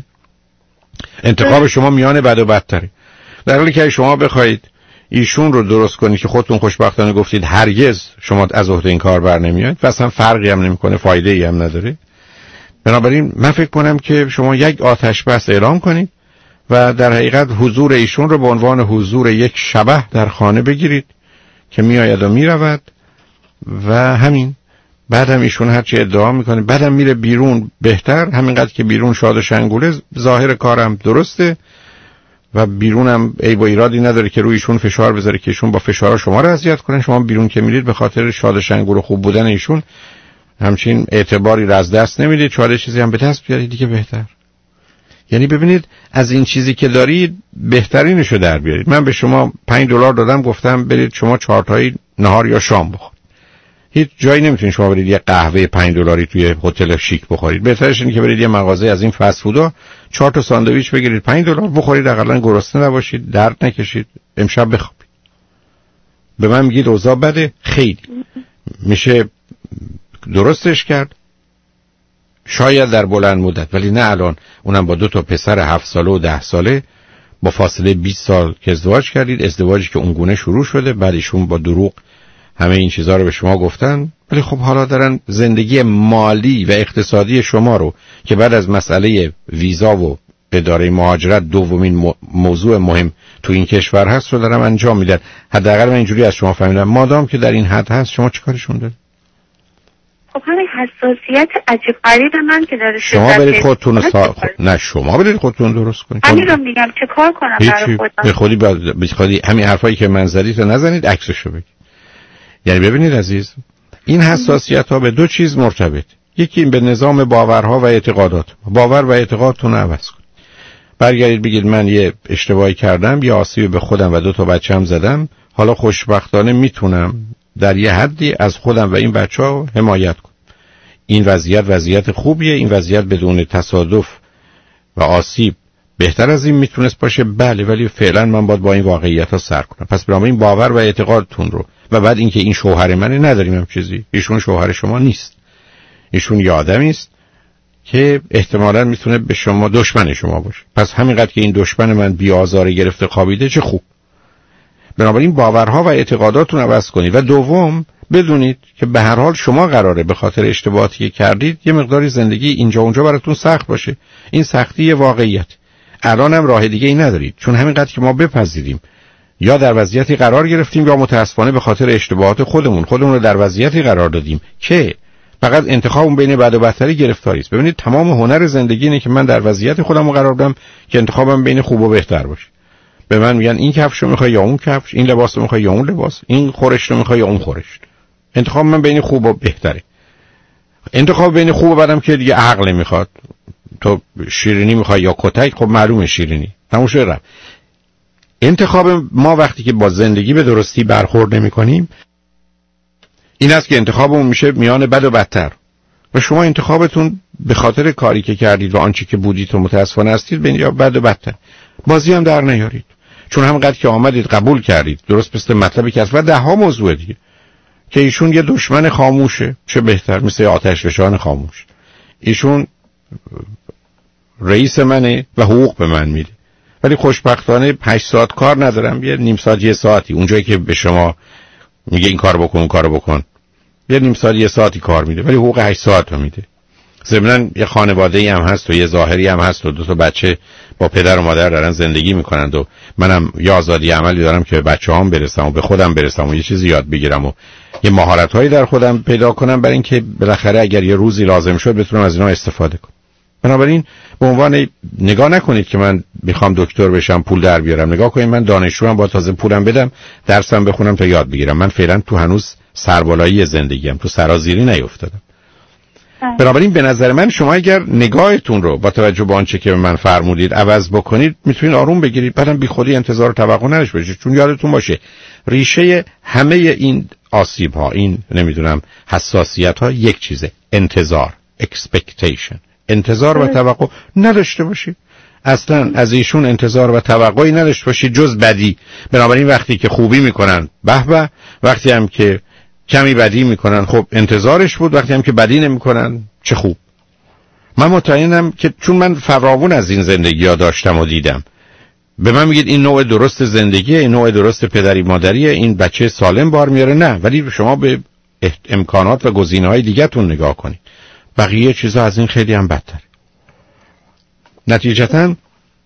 انتخاب شما میان بد و بدتره. در حالی که شما بخواید ایشون رو درست کنید که خودتون خوشبختانه گفتید هرگز شما از عهده این کار بر نمیایید و اصلا فرقی هم نمیکنه، فایده ای هم نداره. بنابراین من فکر کنم که شما یک آتش بس اعلام کنید و در حقیقت حضور ایشون رو به عنوان حضور یک شبح در خانه بگیرید که میآید و میرود و همین. بعدم ایشون هرچی ادعا میکنه بعدم میره بیرون بهتر، همینقدر که بیرون شاد و شنگوله، ظاهر کارم درسته و بیرونم عیب و ایرادی نداره که روی ایشون فشار بذاره که ایشون با فشار شما رو اذیت کنن. شما بیرون که میرید به خاطر شاد و شنگول و خوب بودن ایشون همچین اعتباری رو از دست نمیدید، چاره چیزی هم به دست بیارید دیگه بهتر. یعنی ببینید از این چیزی که دارید بهترینشو در بیارید. من به شما $5 دادم، گفتم برید شما 4 تایی نهار یا شام بخورید. هیچ جایی نمیتونید شما برید یه قهوه $5 توی هتل شیک بخورید. بهترش اینه که برید یه مغازه از این فست فودا 4 تا ساندویچ بگیرید $5 بخورید، حداقل گرسنه نباشید، درد نکشید، امشب بخوابید. به من میگید اوضاع بده، خیلی میشه درستش کرد شاید در بلند مدت، ولی نه الان، اونم با 2 تا پسر 7 ساله و 10 ساله با فاصله 20 سال که ازدواج کردید، ازدواجی که اونگونه شروع شده، بعد ایشون با دروغ همه این چیزها رو به شما گفتن، ولی خب حالا دارن زندگی مالی و اقتصادی شما رو که بعد از مسئله ویزا و اداره مهاجرت دومین موضوع مهم تو این کشور هست رو دارن انجام میدن. حداقل من اینجوری از شما فهمیدم. مادام که در این حد هست شما چیکارشون دارید؟ خب همین حساسیت عجیب غریب من که داره شما برید خودتون نه شما برید خودتون درست کنید. همین رو میگم چه کار کنم برای خودم؟ به خودی همین حرفایی که من زدید رو نزنید، عکسشو بگید. یعنی ببینید عزیز، این حساسیت ها به 2 چیز مرتبط. یکی این به نظام باورها و اعتقادات. باور و اعتقادتون رو عوض کنید. برگردید بگید من یه اشتباهی کردم، یه آسیبی به خودم و 2 تا بچه‌م زدم، حالا خوشبختانه میتونم در یه حدی از خودم و این بچه‌ها حمایت کنم. این وضعیت خوبیه، این وضعیت بدون تصادف و آسیب بهتر از این میتونست باشه، بله، ولی فعلا من باید با این واقعیت‌ها سر کنم. پس برام این باور و اعتقادتون رو و بعد اینکه این شوهر منه نداریم هم چیزی، ایشون شوهر شما نیست، ایشون یه آدمی است که احتمالاً میتونه به شما دشمن شما باشه. پس همینقدر که این دشمن من بی‌آزار گرفته خوابیده چه خوب. بنابراین باورها و اعتقاداتون عوض کنید و دوم بدونید که به هر حال شما قراره به خاطر اشتباهاتی که کردید یه مقداری زندگی اینجا اونجا براتون سخت باشه. این سختی یه واقعیت. الان هم راه دیگه ای ندارید، چون همینقدر که ما بپذیریم یا در وضعیتی قرار گرفتیم یا متاسفانه به خاطر اشتباهات خودمون رو در وضعیتی قرار دادیم که فقط انتخابم بین بد و بدتری گرفتاری است. ببینید تمام هنر زندگی اینه که من در وضعیت خودم قرار بدم که انتخابم بین خوب و بهتر باشه. به من میگن این کفش رو میخوای یا اون کفش، این لباس رو میخوای یا اون لباس، این خورش رو میخوای یا اون خورش. انتخاب من بین خوب و بهتره. انتخاب بین خوب و بدم که دیگه عقل میخواد. تو شیرینی میخوای یا کتک، خب معلومه شیرینی، تموم شده رفت. انتخاب ما وقتی که با زندگی به درستی برخورد نمی‌کنیم این است که انتخابمون میشه میان بد و بدتر. و شما انتخابتون به خاطر کاری که کردید و آنچه که بودید و متاسفانه هستید بین یا بد و بدتر. بازی هم در نیارید، چون همینقدر که آمدید قبول کردید، درست مثل مطلبی که هست و ده ها موضوع دیگه که ایشون یه دشمن خاموشه، چه بهتر، مثل آتشفشان خاموش. ایشون رئیس منه و حقوق به من میده، ولی خوشبختانه 8 ساعت کار ندارم، یه نیم ساعت یه ساعتی اونجایی که به شما میگه این کار بکن اون کار بکن، یه نیم ساعت یه ساعتی کار میده، ولی حقوق 8 ساعت رو میده. ضمناً یه خانواده‌ای هم هست و یه ظاهری هم هست و 2 تا بچه با پدر و مادر دارن زندگی میکنند و منم یه آزادی عملی دارم که به بچه‌هام برسم و به خودم برسم و یه چیزی یاد بگیرم و یه مهارت‌هایی در خودم پیدا کنم برای اینکه بالاخره اگر یه روزی لازم شد بتونم از اینا استفاده کنم. بنابراین به عنوان نگاه نکنید که من میخوام دکتر بشم پول در بیارم، نگاه کنید من دانشجوام با تازه پولم بدم درسم بخونم تا یاد بگیرم. من فعلا تو هنوز سربالایی زندگیم، تو سرازیری نیفتادم. بنابراین به نظر من شما اگر نگاهتون رو با توجه به آنچه که به من فرمودید عوض بکنید میتونید آروم بگیرید، بعدم بی خودی انتظار و توقع نداشته باشید. چون یادتون باشه ریشه همه این آسیب ها، این نمیدونم حساسیت ها یک چیزه، انتظار، expectation. انتظار و توقع نداشته باشید. اصلا از ایشون انتظار و توقعی نداشته باشید جز بدی. بنابراین وقتی که خوبی میکنن به به، وقتی هم که کمی بدی میکنن خب انتظارش بود، وقتی هم که بدی نمیکنن چه خوب. من مطمئنم که چون من فراوون از این زندگی ها داشتم و دیدم، به من میگید این نوع درست زندگیه، این نوع درست پدری مادریه، این بچه سالم بار میاره، نه، ولی شما به امکانات و گزینه‌های دیگه‌تون نگاه کنید. بقیه چیزا از این خیلی هم بدتر. نتیجتاً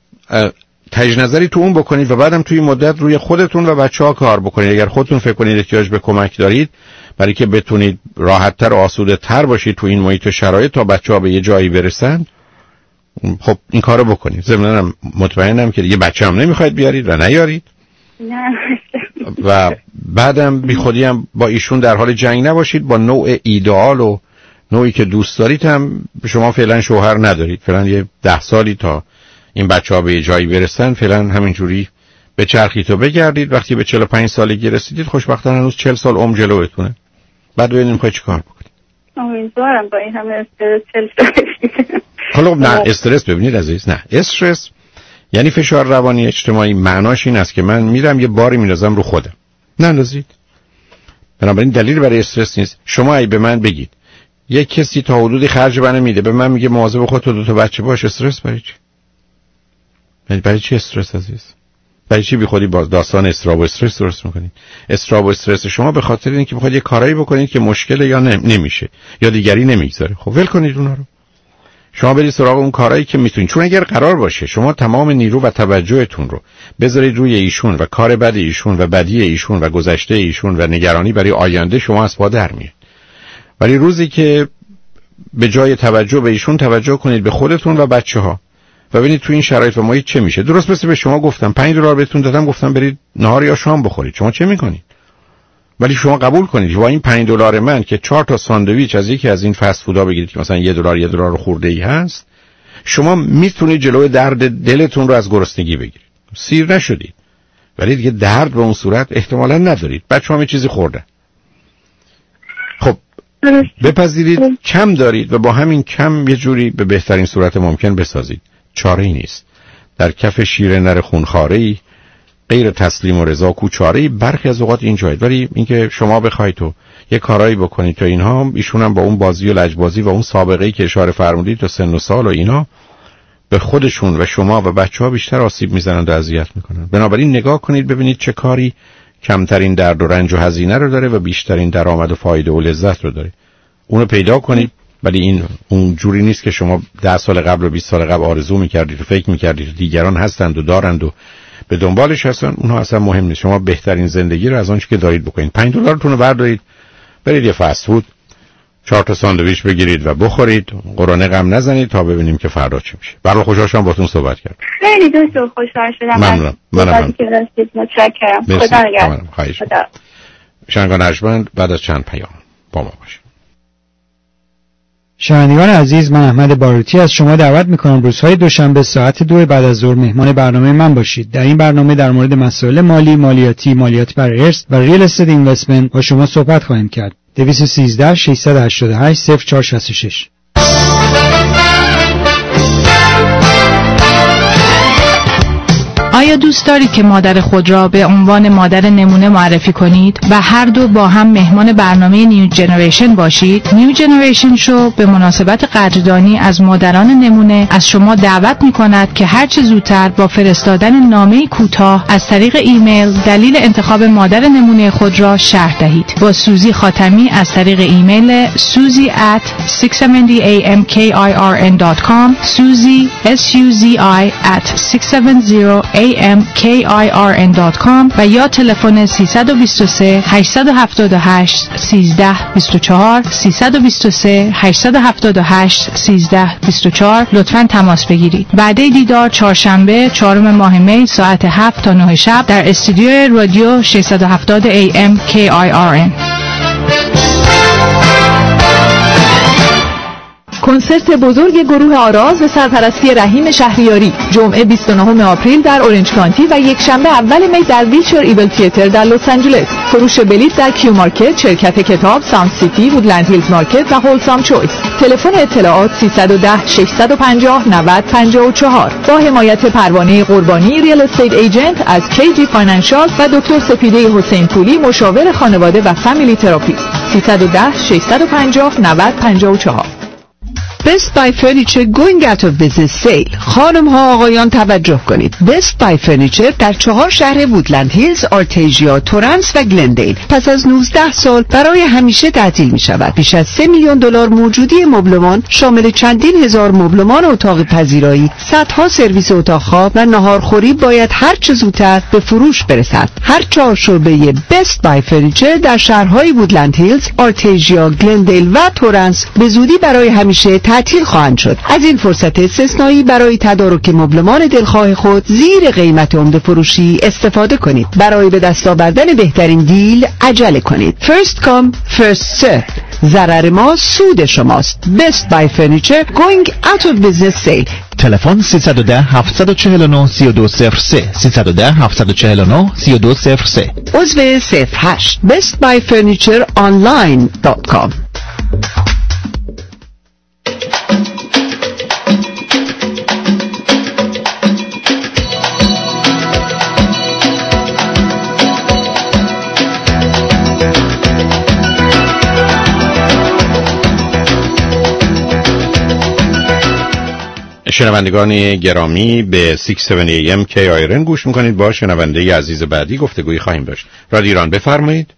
تجدید نظری تو اون بکنید و بعدم توی مدت روی خودتون و بچه‌ها کار بکنید. اگر خودتون فکر کنید احتیاج به کمک دارید برای که بتونید راحت‌تر و آسوده‌تر باشید تو این محیط و شرایط تا بچه‌ها به یه جایی برسن، خب این کارو بکنید. ضمناً مطمئنم که دیگه بچه هم نمیخواید بیارید و نیارید. نه. و بعدم بی خودی هم با ایشون در حال جنگ نباشید. با نوع ایدئال و نوعی که دوست دارید هم شما فعلا شوهر ندارید، فعلا یه 10 سالی تا این بچه‌ها به جایی برسن فعلا همینجوری به چرخی تو بگردید. وقتی به 45 سالگی رسیدید خوشبختانه هنوز 40 سال عمر جلوتونه، بعد ببینیم می‌خواید چیکار بکنید. امیدوارم با این همه استرس 40 سال. حالا نه استرس، ببینید عزیز، نه استرس یعنی فشار روانی اجتماعی. معناش این است که من میرم یه باری میندازم رو خودم، نندازید. بنابراین دلیل برای استرس نیست. شما ای به من بگید یک کسی تا حدودی خرج منو میده، به من میگه مواظب خودت و 2 تا بچه باش، استرس برای چی؟ برای چی استرس عزیز؟ برای چی بی خودی باز داستان استراب و استرس درست میکنید؟ استراب و استرس شما به خاطر اینکه میخواید یه کارایی بکنید که مشکله یا نمیشه یا دیگری نمیگذاره. خب ول کنید اونا رو، شما برید سراغ اون کارهایی که میتونید. چون اگر قرار باشه شما تمام نیرو و توجهتون رو بذارید روی ایشون و کار بد ایشون و بدی ایشون و گذشته ایشون و نگرانی برای آینده، شما از پا در میاد. ولی روزی که به جای توجه به ایشون توجه کنید به خودتون و بچه‌ها و ببینید تو این شرایط و محیط چه میشه. درست مثل به شما گفتم $5 بهتون دادم، گفتم برید نهار یا شام بخورید، شما چه میکنید؟ ولی شما قبول کنید با این $5 من که 4 تا ساندویچ از یکی از این فست فودا بگیرید که مثلا $1 خورده‌ای هست، شما میتونید جلوی درد دلتون رو از گرسنگی بگیرید. سیر نشدید، ولی دیگه درد به اون صورت احتمالاً ندارید. بچه‌ها یه چیزی خوردن. خب بپذیرید کم دارید و با همین کم یه جوری به بهترین صورت ممکن بسازید. چاره‌ای نیست. در کف شیر نر خونخواره‌ای غیر تسلیم و رضا کوچاره‌ای برخی از اوقات اینجاست. ولی اینکه شما بخواید تو یه کارایی بکنید تو اینها، ایشون هم با اون بازی و لجبازی و اون سابقه‌ای که اشاره فرمودید تو سن و سال و اینا به خودشون و شما و بچه‌ها بیشتر آسیب میزنند و اذیت میکنن. بنابراین نگاه کنید ببینید چه کاری کمترین درد و رنج و هزینه رو داره و بیشترین درآمد و فایده و لذت رو داره. اونو پیدا کنید. ولی این اون جوری نیست که شما 10 سال قبل و 20 سال قبل آرزو می‌کردید و فکر می‌کردید دیگران هستند و دارند و به دنبالش هستن. اونها اصلا مهم نیست. شما بهترین زندگی رو از آنچه که دارید بکنید. $5 تون رو بردارید برید یه فست فود 4 تا ساندویچ بگیرید و بخورید. قرانه غم نزنید تا ببینیم که فردا چی میشه. برای خوشحال شدم باهاتون صحبت کردم. خیلی دکتر خوشحال شدم. ممنونم. متشکرم. خدا نگهدار. خدا. شنگان ارجمند بعد از چند پیام با ما باشید. شنوندگان عزیز، من احمد باروتی از شما دعوت میکنم روزهای دوشنبه ساعت 2 بعد از ظهر مهمان برنامه من باشید. در این برنامه در مورد مسائل مالی، مالیات بر ارث و ریل استیت اینوستمنت با شما صحبت خواهیم کرد. 213 688 0466. آیا دوست دارید که مادر خود را به عنوان مادر نمونه معرفی کنید و هر دو با هم مهمان برنامه نیو جنریشن باشید؟ نیو جنریشن شو به مناسبت قدردانی از مادران نمونه از شما دعوت می‌کند که هر چه زودتر با فرستادن نامه‌ای کوتاه از طریق ایمیل دلیل انتخاب مادر نمونه خود را شرح دهید. با سوزی خاتمی از طریق ایمیل suzy@670amkirn.com suzy@670amkirn.com و یا تلفن 323 878 1324 323 878 1324 لطفاً تماس بگیرید. وعده دیدار چهارشنبه 4 ماه می ساعت 7 تا 9 شب در استودیو رادیو 670 AM KIRN. کنسرت بزرگ گروه آراز به سرپرستی رحیم شهریاری جمعه 29 آپریل در اورنج کانتی و یک شنبه اول می در ویلچر ایبل تیاتر در لس آنجلس. فروش بلیط در کیو مارکت، شرکت کتاب، ساوند سیتی، وودلند هیلز مارکت و هولسام چویس. تلفن اطلاعات 310 650 90 54 با حمایت پروانه قربانی ریل استیت ایجنت از KG فاینانشال و دکتر سپیده حسین پولی مشاور خانواده و فامیلی تراپیست. 310 650 90 54. Best Buy Furniture going out of business sale. خانم ها آقایان توجه کنید. Best Buy Furniture در 4 شهر وودلند هیلز، آرتیژیا، تورنس و گلندیل پس از 19 سال برای همیشه تعطیل می شود. بیش از $3 میلیون موجودی مبلمان شامل چندین هزار مبلمان اتاق پذیرایی، صدها سرویس اتاق خواب و ناهارخوری باید هر چه زودتر به فروش برسد. هر 4 شعبه Best Buy Furniture در شهرهای وودلند هیلز، آرتیژیا، گلندیل و تورنس به زودی برای همیشه تعطیل خواهند شد. از این فرصت استثنایی برای تدارک مبلمان دلخواه خود زیر قیمت عمده فروشی استفاده کنید. برای به دست آوردن بهترین دیل عجله کنید. First come, first serve. ضرر ما سود شماست. Best Buy Furniture going out of business sale. تلفن 310 749 3203 310 749 3203 عضو 08 bestbuyfurnitureonline.com. شنوندگان گرامی به 670 AM KIRN گوش میکنید. با شنونده عزیز بعدی گفتگویی خواهیم داشت. رادیو ایران بفرمایید.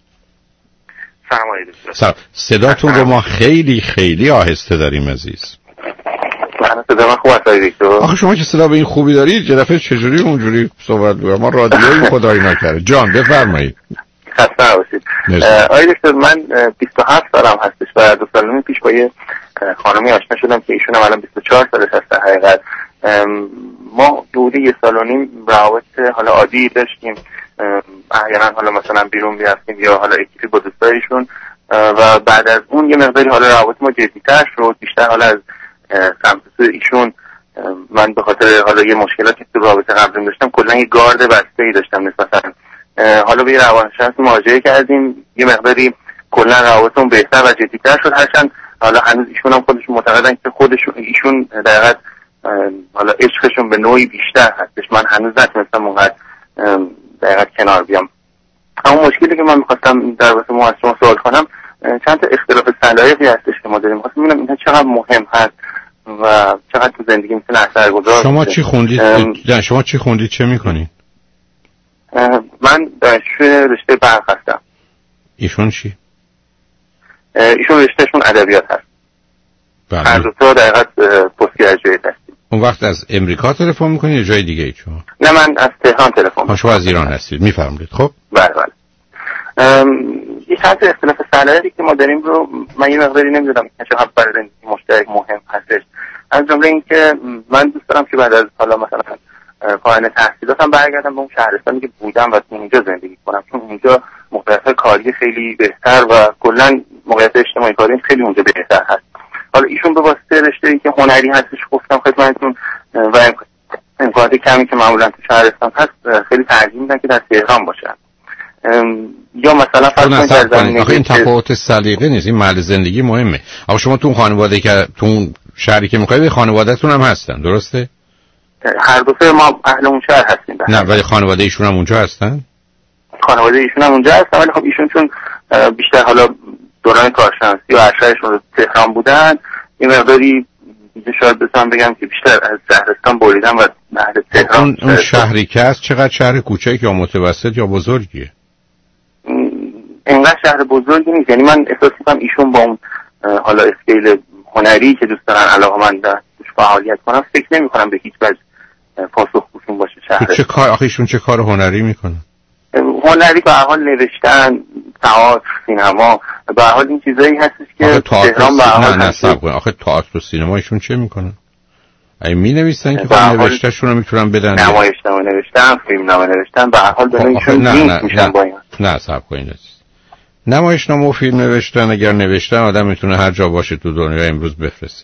صداتون رو ما خیلی خیلی آهسته داریم عزیز. صدا من خوب است دکتر؟ آخه شما که صدا به این خوبی دارید یه دفعه چجوری اونجوری صحبت می‌کنید؟ ما رادیویی خدایی نکرده. جان بفرمایید. خسته نباشید. آقای دکتر من 27 سالم هستش و 2 سال پیش با یه خانمی آشنا شدم که ایشون هم الان 24 سالش هست. در حقیقت ما حدود 1.5 سال روابط حالا عادی داشتیم، احیانا حالا مثلا بیرون می‌رفتیم یا حالا یکی با دوستایشون و بعد از اون یه مقداری حالا روابط ما جدی‌تر شد، بیشتر حالا از سمت ایشون. من به خاطر حالا یه مشکلاتی تو رابطه قبلیم داشتم کلا یه گارد بسته‌ای داشتم نسبتاً. حالا به یه روانشناس مراجعه کردیم، یه مقداری کلا روابطمون بهتر و جدی‌تر شد، هرچند حالا هنوز ایشون هم خودشون معتقدن که ایشون در حقیقت حالا عشقشون به نوعی بیشتر هستش. من هنوز نتونستم اونقدر در حقیقت کنار بیام. اما مشکلی که من می‌خواستم در رابطه ما از شما سوال کنم چند تا اختلاف سلایقی هستش که ما داریم. می‌خواستم ببینم اینها چقدر مهم هست و چقدر تو زندگی میتونه اثرگذار. شما چی خوندید؟ شما چی خوندید؟ چه می‌کنید؟ من دانشجوی رشته برق هستم. ایشون چی؟ ایشون رشتهشون ادبیات هست. بله. هر دو تا در حقیقت پست گرجویت هستیم. اون وقت از امریکا تلفن میکنید یا جای دیگه ای شما؟ نه من از تهران تلفن میکنم. شما از ایران هستید. میفرمایید. خب بله بله. یه چند تا اختلاف سلیقه‌ای که ما داریم رو من یه مقداری نمیدونم که چقدر برای زندگی مشترک مهم هستش. از جمله اینکه من دوست دارم که بعد از حالا مثلا پایان تحصیلاتم برگردم به اون شهرستانی که بودم و اونجا زندگی کنم، چون اونجا موقعیت کاری خیلی بهتر و کلا موقعیت اجتماعی کاری خیلی اونجا بهتر هست. حالا ایشون به واسطه رشته‌ای که هنری هستش گفتم خدمتتون و امکانات کمی که معمولا تو شهرستان هست خیلی ترجیح میدن که در تهران باشن. یا مثلا فرض کنید آخه این تفاوت سلیقه نیست، این محل زندگی مهمه. آخه شما تو خانواده که تو شهری که میخواید خانواده‌تون هم هستن، درسته؟ هر دو سه ما اهل اون شهر هستیم. نه ولی خانواده ایشون هم اونجا هستن؟ خانواده ایشون هم اونجا هستن، ولی خب ایشون چون بیشتر حالا دوران کارشناسی و ارشدشون رو تهران بودن، این مقداری شاید بسام بگم که بیشتر از شهرستان بریدن و اهل تهران. اون شهری که هست چقدر شهر کوچک یا متوسط یا بزرگیه؟ اینقدر شهر بزرگی نیست، یعنی من احساس می‌کنم ایشون با اون حالا اسکیل هنری که دوست دارن علاقه‌مند توش فعالیت کنن، فکر نمی‌کنم به هیچ وجه پاسخگوشون باشه شهر. چه کار آخه ایشون چه کار هنری میکنن؟ هنری به هر حال نوشتن، تئاتر، سینما، به هر حال این چیزایی هستش که تهران به هر حال هست. آخه تئاتر و سینما ایشون چه میکنن؟ ای می‌نویسن که خود نوشتهشون رو میتونن بدن. نمایشنامه نوشتن، فیلمنامه نوشتن، به هر حال بهشون لینک میشن با این. نه صبر کنید. نمایشنامه و فیلم نوشتن اگر نوشتن آدم میتونه هر جا باشه تو دنیا امروز بفرسته.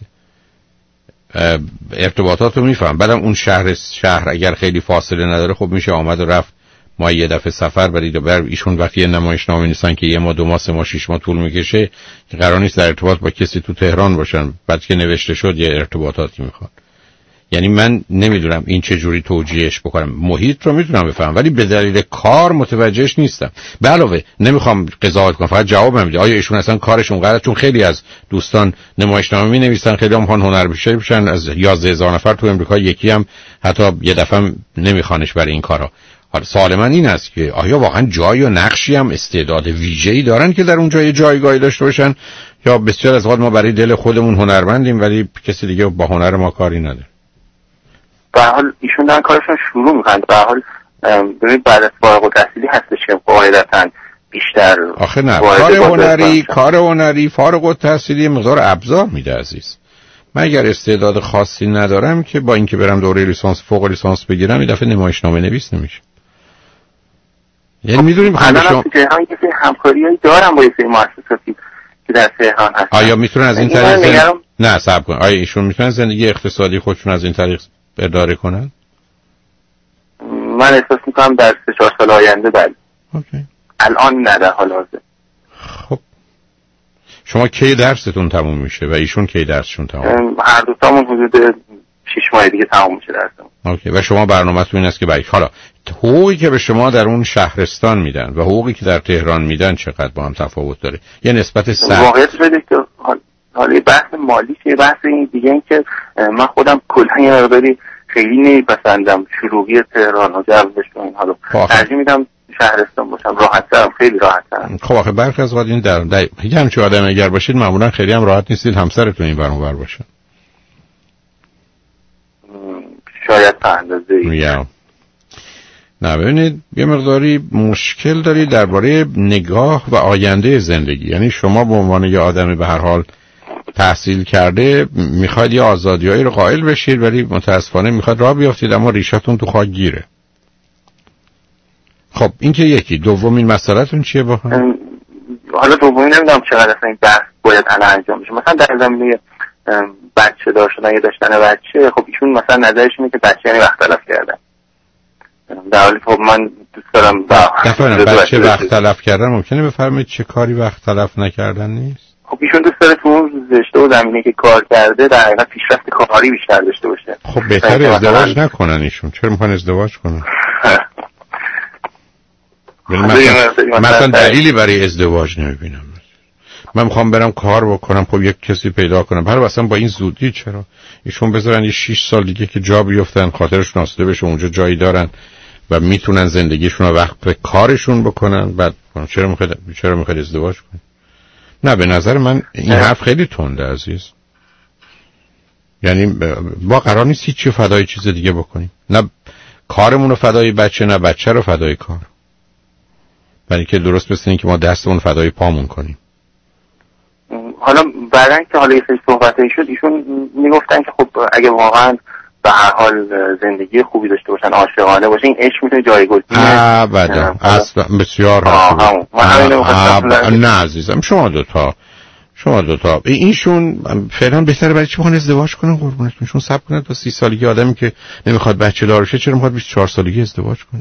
ارتباطات رو میفهم. بعدم اون شهر اگر خیلی فاصله نداره خب میشه آمد و رفت. ما یه دفعه سفر برید و بر ایشون وقتی نمایشنامه نیستن که یه ماه 2 ماه 3 ماه 6 ماه طول میکشه که قرار نیست در ارتباط با کسی تو تهران باشن، بعد که نوشته شد یه ارتباطاتی میخواد. یعنی من نمیدونم این چه جوری توجیهش بکنم. محیط رو میتونم بفهم ولی به دلیل کار متوجهش نیستم. به علاوه نمیخوام قضاوت کنم، فقط جواب میدم آیا ایشون اصلا کارش اونقدر، چون خیلی از دوستان نمایشنامه مینویسن، خیلی هم میخوان هنرپیشه بشن، از 11,000 نفر تو امریکا یکی هم حتی یه دفعه نمیخوانش برای این کارا. حالا سوال من این است که آیا واقعا جای و نقشی هم استعداد ویژه‌ای دارن که در اونجا یه جایگاهی داشته باشن، یا بسیار از اوقات ما برای دل خودمون هنرمندیم ولی کسی دیگه با هنر ما کاری نداره؟ به هر حال ایشون دارن کارشون شروع میکنن. به هر حال ببینید بعد از فارغ التحصیلی هستش که قاعدتاً بیشتر آخه نه کار هنری فارغ التحصیلی مقدار ابزار میده عزیز. من اگر استعداد خاصی ندارم که با اینکه برم دوره لیسانس فوق لیسانس بگیرم این دفعه نمایشنامه نویس نمیشه. یعنی میدونیم الان تو تهران یه همکاریایی دارم با یه سری مؤسساتی که در تهران هستن. آیا میتونن از این طریق نه صبر کن، آیا ایشون میتونن زندگی اقتصادی خودشون از این طریق اداره کنن؟ من احساس میکنم در 3-4 سال آینده بله. اوکی. الان نه در حال حاضر. خب شما کی درستون تموم میشه و ایشون کی درسشون تموم؟ هر دو تامون حدود 6 ماه دیگه تموم میشه درسمون. اوکی. و شما برنامه‌تون این است که حالا حقوقی که به شما در اون شهرستان میدن و حقوقی که در تهران میدن چقدر با هم تفاوت داره؟ یه نسبت سخت. واقعیت بده که حالا بحث مالی چیه، بحث این دیگه این که من خودم کلا یه مقداری خیلی نمیپسندم شلوغی تهران و جوش و این حالا ترجیح میدم شهرستان باشم، راحت‌ترم، خیلی راحت‌ترم. خب آخه برخی از وقت این در همچین آدم اگر باشید معمولا خیلی هم راحت نیستید همسرتون این ور اون ور باشه. شاید تا اندازه‌ای. نه ببینید یه مقداری مشکل دارید درباره نگاه و آینده زندگی. یعنی شما به عنوان یه آدمی به هر حال تحصیل کرده میخواید یه آزادیایی رو قائل بشید ولی متاسفانه میخواید راه بیافتید اما ریشتون تو خاک گیره. خب این که یکی. دومین مسئله‌تون چیه با هم؟ حالا دومین نمیدونم چقدر اصلا این بحث باید الان انجام بشه. مثلا در زمینه بچه دار شدن یا داشتن بچه، خب ایشون مثلا نظرش اینه که بچه یعنی وقت تلف کردن، در حالی خب من دوست دارم بچه وقت تلف کردن ممکنه بفرمایید چه کاری وقت تلف نکردن نیست؟ خب ایشون دوست داره تو اون رشته و زمینه که کار کرده در حقیقت پیشرفت کاری بیشتر داشته باشه. خب بهتره ازدواج نکنن ایشون. چرا میخوان ازدواج کنن؟ مثلا دلیلی برای ازدواج نمیبینم. من میخوام برم کار بکنم، خب یک کسی پیدا کنم. برای اصلا با این زودی چرا؟ ایشون بذارن یه 6 سال دیگه که جا بیفتن، خاطرشون آسوده بشه، اونجا جایی دارن و میتونن زندگیشون رو وقت کارشون بکنن. بعد چرا میخواد ازدواج کنن؟ نه به نظر من این حرف خیلی تنده عزیز. یعنی ما قرار نیست هیچی فدای چیز دیگه بکنیم. نه کارمون رو فدای بچه، نه بچه رو فدای کار. برای که درست مثل این که ما دستمون فدای پامون کنیم. حالا بعدن که حالا یه سری صحبتایی شد ایشون میگفتن که خب اگه واقعا به هر حال زندگی خوبی داشته باشن، عاشقانه باشن، این عشق میتونه جایگزین ابدا اصلا بسیار نه عزیزم، شما دوتا اینشون فعلا بهتره برای چی بخوان ازدواج کنن قربونتون؟ شون صبر کنن تا 30 سالگی آدمی که نمیخواد بچه دار شه چرا میخواد 24 سالگی ازدواج کنه؟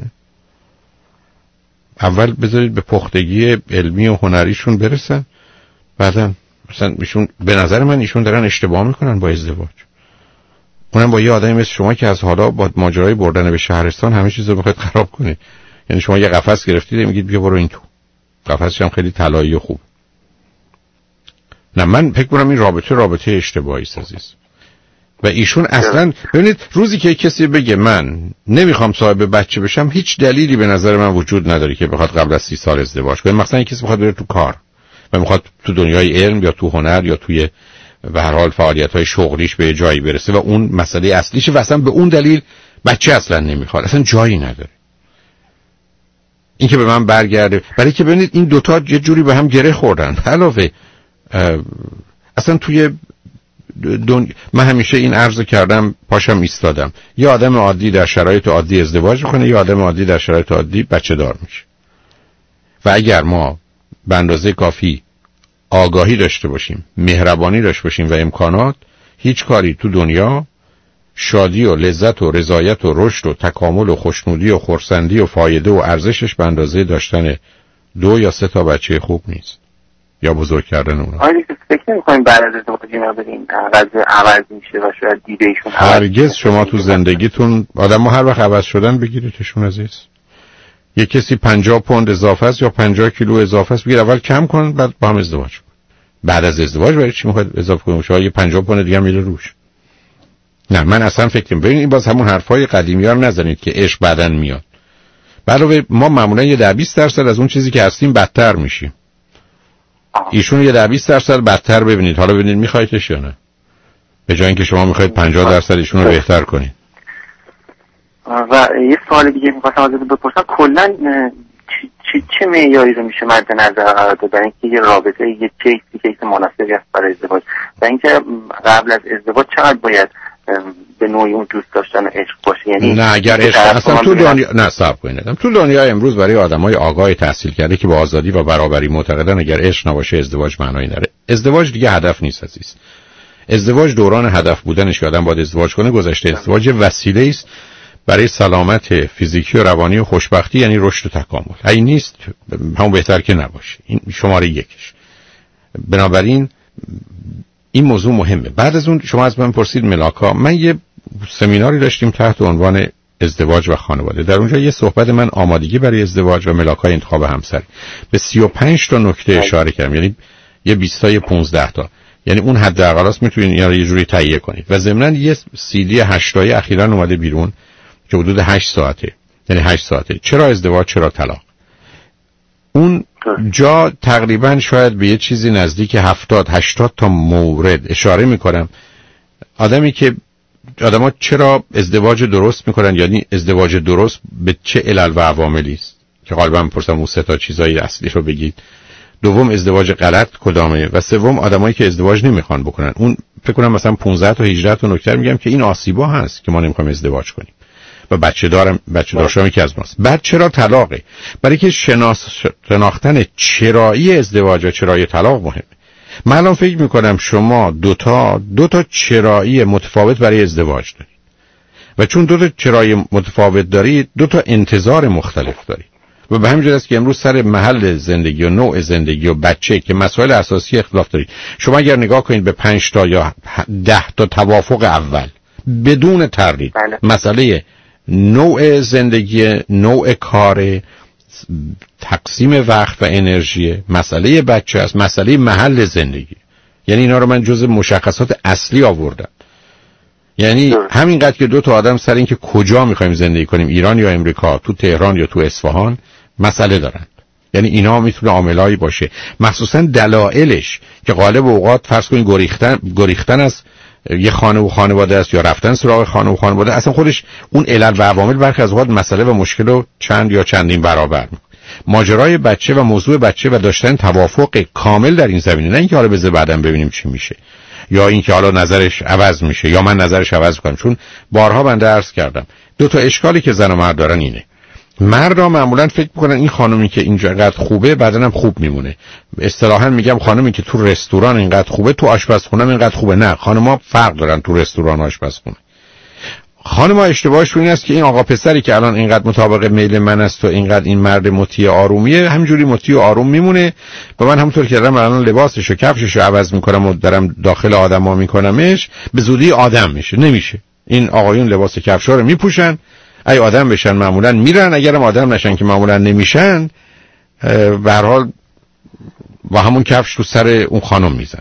اول بذارید به پختگی علمی و هنریشون برسن، بعدن مثلا ایشون به نظر من ایشون دارن اشتباه میکنن با ازدواج، اونم با یه آدمی مثل شما که از حالا با ماجرای بردن به شهرستان همه چیز رو میخواد خراب کنه. یعنی شما یه قفس گرفتید میگید بیا برو این تو، قفسش هم خیلی طلایی و خوب. نه من فکر کنم این رابطه اشتباهی است عزیز. و ایشون اصلا ببینید روزی که کسی بگه من نمیخوام صاحب بچه بشم، هیچ دلیلی به نظر من وجود نداره که بخواد قبل از 30 سال ازدواج کنه. مثلا کسی بخواد بره تو کار و میخواد تو دنیای علم یا تو هنر یا توی به هر حال فعالیت‌های شغلیش به جایی برسه و اون مسئله اصلیشه و اصلا به اون دلیل بچه اصلا نمیخواد، اصلا جایی نداره. این که به من برگرده برای که ببینید این دوتا یه جوری به هم گره خوردن. علاوه اصلا توی من همیشه این عرض کردم، پاشم ایستادم، یه آدم عادی در شرایط عادی ازدواج میکنه، یه آدم عادی در شرایط عادی بچه دار میشه. و اگر ما به اندازه کافی آگاهی داشته باشیم، مهربانی داشته باشیم و امکانات، هیچ کاری تو دنیا شادی و لذت و رضایت و رشد و تکامل و خوشنودی و خرسندی و فایده و ارزشش به اندازه داشتن 2 یا 3 تا بچه خوب نیست یا بزرگ کردن اونا. آیا فکر نمی‌کنید بعد از ازدواج اینا بدین عوض میشه و شاید دیده ایشون هرگز شما تو زندگیتون آدم‌ها هر وقت عوض شدن بگیریدشون عزیز. یه کسی 50 پوند اضافه است یا 50 کیلو اضافه است، بگیر اول کم کن بعد با هم ازدواج کن. بعد از ازدواج برای چی میخواد اضافه کنیم؟ شما یه 50 پوند دیگه میره روش. نه من اصلا فکر نمی‌کنم. ببین این باز همون حرفای قدیمی‌ها رو نزنید که عشق بعدن میاد. علاوه ما معمولا یه 10-20% از اون چیزی که هستیم بدتر میشیم. ایشون یه 10-20% بدتر ببینید، حالا ببینید میخوایدش یا نه، به جای اینکه شما میخواید 50% ایشون رو بهتر کنید. و یه سوال دیگه می‌خواستم ازت بپرسم، کلاً چه معیاری رو میشه مد نظر قرار داد برای اینکه یه رابطه یه کیس مناسبی است برای ازدواج و اینکه قبل از ازدواج چقدر باید به نوعی اون دوست داشتن و عشق باشه؟ یعنی نه اگر عشق اصلا تو دنیا نه صبر کنید، تو دنیا امروز برای آدمای آگاه تحصیل کرده که به آزادی و برابری معتقدن اگر عشق نباشه ازدواج معنایی نداره. ازدواج دیگه هدف نیست عزیز. ازدواج دوران هدف بودنش که آدم باید ازدواج کنه گذشته. ازدواج وسیله است برای سلامت فیزیکی و روانی و خوشبختی، یعنی رشد و تکامل. این نیست همون بهتر که نباشه. این شماره 1. بنابراین این موضوع مهمه. بعد از اون شما از من پرسید ملاکا، من یه سمیناری داشتیم تحت عنوان ازدواج و خانواده. در اونجا یه صحبت من آمادگی برای ازدواج و ملاکای انتخاب همسر به 35 تا نکته اشاره کردم، یعنی یه 20 تا 15 تا، یعنی اون حداقل است میتونید یه جوری تهیه کنید. و ضمن یه CD 8 تایی اخیراً اومده بیرون که حدود 8 ساعته، یعنی 8 ساعته چرا ازدواج چرا طلاق. اون جا تقریبا شاید به یه چیزی نزدیک 70-80 تا مورد اشاره میکنم. آدما چرا ازدواج درست میکنن، یعنی ازدواج درست به چه علل و عواملی است که غالبا میپرسم اون 3 تا چیزای اصلی رو بگید. دوم ازدواج غلط کدامه و سوم آدمایی که ازدواج نمیخوان بکنن. اون فکر کنم مثلا 15 تا 18 تا نکته میگم که این آسیبا هست که ما نمیخوایم ازدواج کنیم و بچه دارشم که از ماست. بعد چرا طلاقه؟ برای که شناختن چرایی ازدواج و چرایی طلاق مهمه. من الان فکر میکنم شما دو تا چرایی متفاوت برای ازدواج دارید و چون 2 تا چرایی متفاوت دارید 2 تا انتظار مختلف دارید و به همین جهت است که امروز سر محل زندگی و نوع زندگی و بچه که مسائل اساسی اختلاف دارید. شما اگر نگاه کنید به 5 تا یا 10 تا توافق اول بدون تردید، مسئله نوع زندگی، نوع کار، تقسیم وقت و انرژی، مسئله بچه است، مسئله محل زندگی، یعنی اینا رو من جزء مشخصات اصلی آوردم. یعنی همینقدر که 2 تا آدم سر این که کجا میخوایم زندگی کنیم، ایران یا امریکا، تو تهران یا تو اصفهان، مسئله دارن. یعنی اینا میتونه عاملایی باشه، مخصوصا دلایلش که غالب اوقات فرض کنید گریختن از یه خانه و خانواده است یا رفتن سراغ خانه و خانواده، اصلا خودش اون علل و عوامل برخی از اوقات مسئله و مشکل رو چند یا چندین برابر میکنه. ماجرای بچه و موضوع بچه و داشتن توافق کامل در این زمینه، نه اینکه حالا بذار بعداً ببینیم چی میشه، یا اینکه حالا نظرش عوض میشه یا من نظرش عوض کنم. چون بارها بنده عرض کردم دو تا اشکالی که زن و مرد دارن اینه: مردا معمولا فکر میکنن این خانومی که اینجا اینقدر خوبه بعداً هم خوب میمونه. اصطلاحاً میگم خانومی که تو رستوران اینقدر خوبه تو آشپزخونه هم اینقدر خوبه. نه، خانم‌ها فرق دارن تو رستوران و آشپزخونه. خانم‌ها اشتباهشون این است که این آقا پسری که الان اینقدر مطابق میل من است و اینقدر این مرد مطیع آرومیه، همینجوری مطیع و آروم میمونه و من همونطور که دارم الان لباسش و کفشش رو عوض میکنم و دارم داخل آدم‌ها میکنمش، به زودی آدم میشه. نمیشه. این آقایون لباس کفشا رو میپوشن، ای آدم بشن معمولا میرن، اگرم آدم نشن که معمولا نمیشن، به هر حال با همون کفش رو سر اون خانم میزن.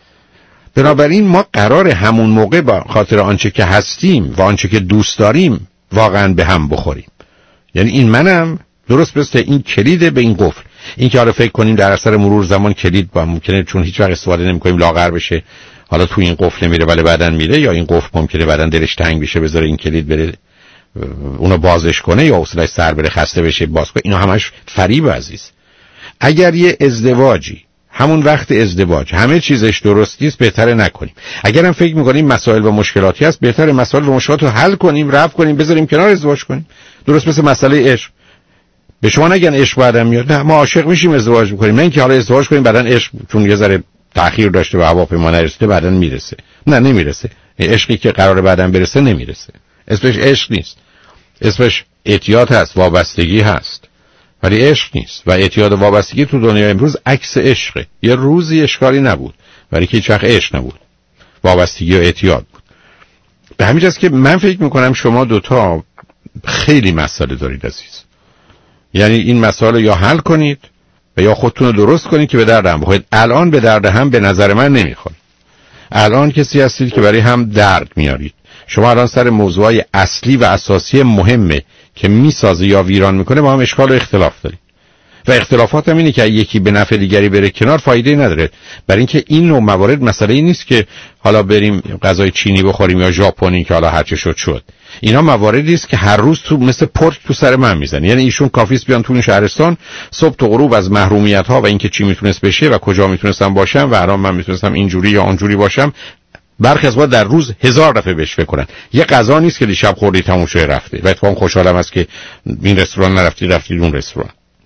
بنابراین ما قرار همون موقع با خاطر آنچه که هستیم و آنچه که دوست داریم واقعا به هم بخوریم. یعنی این منم درست مثل این کلیده به این قفل. این که حالا فکر کنیم در اثر مرور زمان کلید با ممکنه چون هیچ وقت استفاده نمی‌کنیم لاغر بشه، حالا تو این قفل میره ولی بعدن میره، یا این قفل ممکنه بعدن دلش تنگ بشه بذاره این کلید بره اونو بازش کنه، یا حوصله‌اش سر بره خسته بشه باز کنه. اینا همش فریب عزیز. اگر یه ازدواجی همون وقت ازدواج همه چیزش درست نیست، بهتره نکنیم. اگرم فکر می‌کنیم مسائل و مشکلاتی هست، بهتره مسائل و مشکلات رو حل کنیم، رفع کنیم، بذاریم کنار، ازدواج کنیم. درست مثل مسئله عشق. به شما نگن عشق بعدم میاد، نه، ما عاشق میشیم ازدواج می‌کنیم، نه اینکه حالا ازدواج کنیم بعدن عشق چون یه ذره تأخیر داشته و هواپیما نرسیده بعدن میرسه. نه، نمیرسه. عشقی که قراره بعدن برسه نمیرسه. اسمش عشق نیست. اسمش اعتیاد هست، وابستگی هست. ولی عشق نیست. و اعتیاد و وابستگی تو دنیای امروز عکس عشقه. یه روزی اشکالی نبود ولی که هیچ وقت عشق نبود، وابستگی و اعتیاد بود. به همین جاست که من فکر میکنم شما دوتا خیلی مسئله دارید عزیز. یعنی این مسئله یا حل کنید و یا خودتون رو درست کنید که به درد هم بخورید. الان به درد هم به نظر من نمیخورید. الان کسی هستید که برای هم درد میارید. شما الان سر موضوعای اصلی و اساسی مهمه که میسازه یا ویران میکنه با هم اشکال و اختلاف دارید. و اختلافات هم اینه که یکی به نفع دیگری بره کنار فایده نداره. برای اینکه این نوع موارد مسئله ای نیست که حالا بریم غذای چینی بخوریم یا ژاپنی که حالا هر چه شد. اینا مواردی است که هر روز تو مثل پرک تو سر من میزنه. یعنی ایشون کافیست بیان تو این شهرستان صبح تا غروب از محرومیت ها و اینکه چی میتونست بشه و کجا میتونستم باشم و الان من میتونستم اینجوری یا اونجوری باشم، برخی از ما در روز 1000 دفعه بهش فکر کنن. یه غذا نیست که دیشب خوردی تموم شده رفته و اتفاقا خوشحالم است که این رستوران رفتید اون رستوران.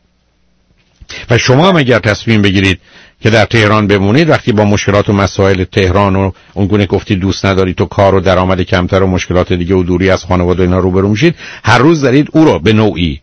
و شما هم اگر تصمیم بگیرید که در تهران بمونید، وقتی با مشکلات و مسائل تهران و اونگونه گفتی دوست ندارید تو کار و درآمد کمتر و مشکلات دیگه و دوری از خانواده اینا روبرو میشید، هر روز دارید او رو به نوعی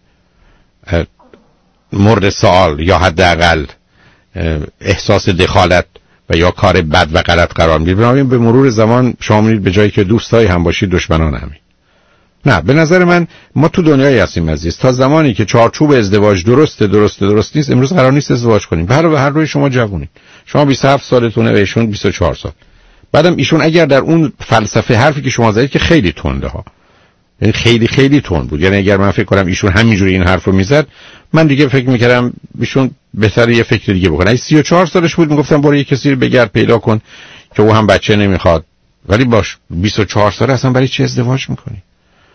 مورد سوال یا حداقل احساس دخالت و یا کار بد و غلط قرار میدید. بنابراین به مرور زمان شما میرید به جایی که دوستای هم باشید دشمنان همین. نه، به نظر من ما تو دنیایی هستیم عزیز، تا زمانی که چارچوب ازدواج درست نیست، امروز قرار نیست ازدواج کنیم. به هر روی شما جوونید، شما 27 سالتونه و ایشون 24 سال. بعدم ایشون اگر در اون فلسفه حرفی که شما زدید که خیلی تنده ها، یعنی خیلی خیلی تند بود، یعنی اگر من فکر کنم ایشون همینجوری این حرفو میزد، من دیگه فکر میکردم ایشون بهتره یه فکر دیگه بکنه. اگه 34 سالش بود میگفتم برو یه کسی رو بگرد پیدا کن که او هم بچه نمیخواد. ولی باش 24 ساله اصلا برای چی ازدواج میکنی؟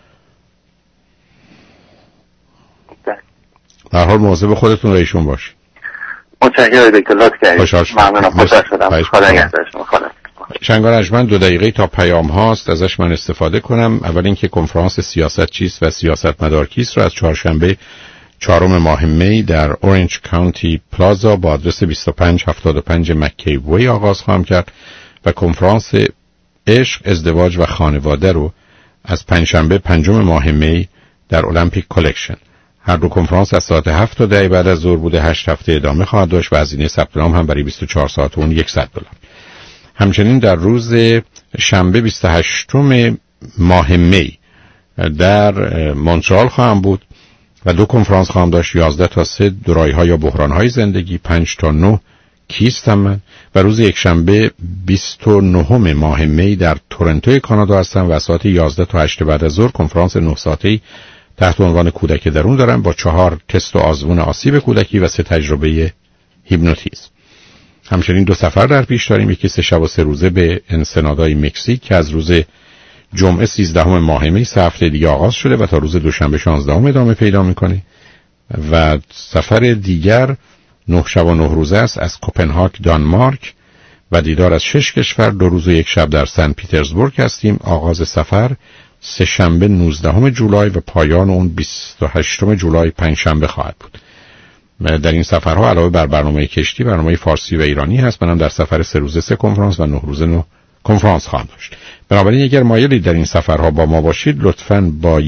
به هر حال مواظب خودتون و ایشون باشید. متشکرم دکتر، لطف کردید. ممنونم. خوشحال شدم. خدا نگهدار شما. شنگان ارجمند 2 دقیقه تا پیام هاست، ازش من استفاده کنم. اول اینکه کنفرانس سیاست چیست و سیاستمدار کیست رو از چهارشنبه 4 ماه می در اورنج کانتی پلازا با آدرس 2575 مکی وی آغاز خواهم کرد و کنفرانس عشق، ازدواج و خانواده رو از پنجشنبه 5 ماه می در المپیک کلکشن. هر دو کنفرانس از ساعت 7 تا 10 بعد از ظهر بوده. 8 هفته ادامه خواهد داشت و هزینه ثبت نام هم برای 24 ساعت اون $100. همچنین در روز شنبه 28 ماه می در مونترال خواهم بود و 2 کنفرانس خواهم داشت. 11 تا 3 دورایی‌ها یا بحران‌های زندگی، 5 تا 9 کیستم من. و روز یکشنبه 29 ماه می در تورنتو کانادا هستم و ساعت 11 تا 8 بعد از ظهر کنفرانس 9 ساعته‌ای تحت عنوان کودک درون دارم با 4 تست و آزمون آسیب کودکی و 3 تجربه هیپنوتیزم. همچنین 2 سفر در پیش داریم، یکی 3 شب و 3 روزه به انسنادای مکزیک که از روز جمعه 13 ماه می 3 هفته دیگه آغاز شده و تا روز دوشنبه 16 ادامه پیدا میکنه. و سفر دیگر 9 شب و 9 روزه است از کوپنهاگ دانمارک و دیدار از 6 کشور. 2 روز و 1 شب در سن پیترزبورگ هستیم. آغاز سفر سه شنبه 19 جولای و پایان اون 28 جولای پنجشنبه خواهد بود. در این سفرها علاوه بر برنامه کشتی برنامه فارسی و ایرانی هست. منم در سفر 3 روزه 3 کنفرانس و 9 روزه 9 کنفرانس خواهم داشت. بنابراین اگر مایلید در این سفرها با ما باشید لطفاً با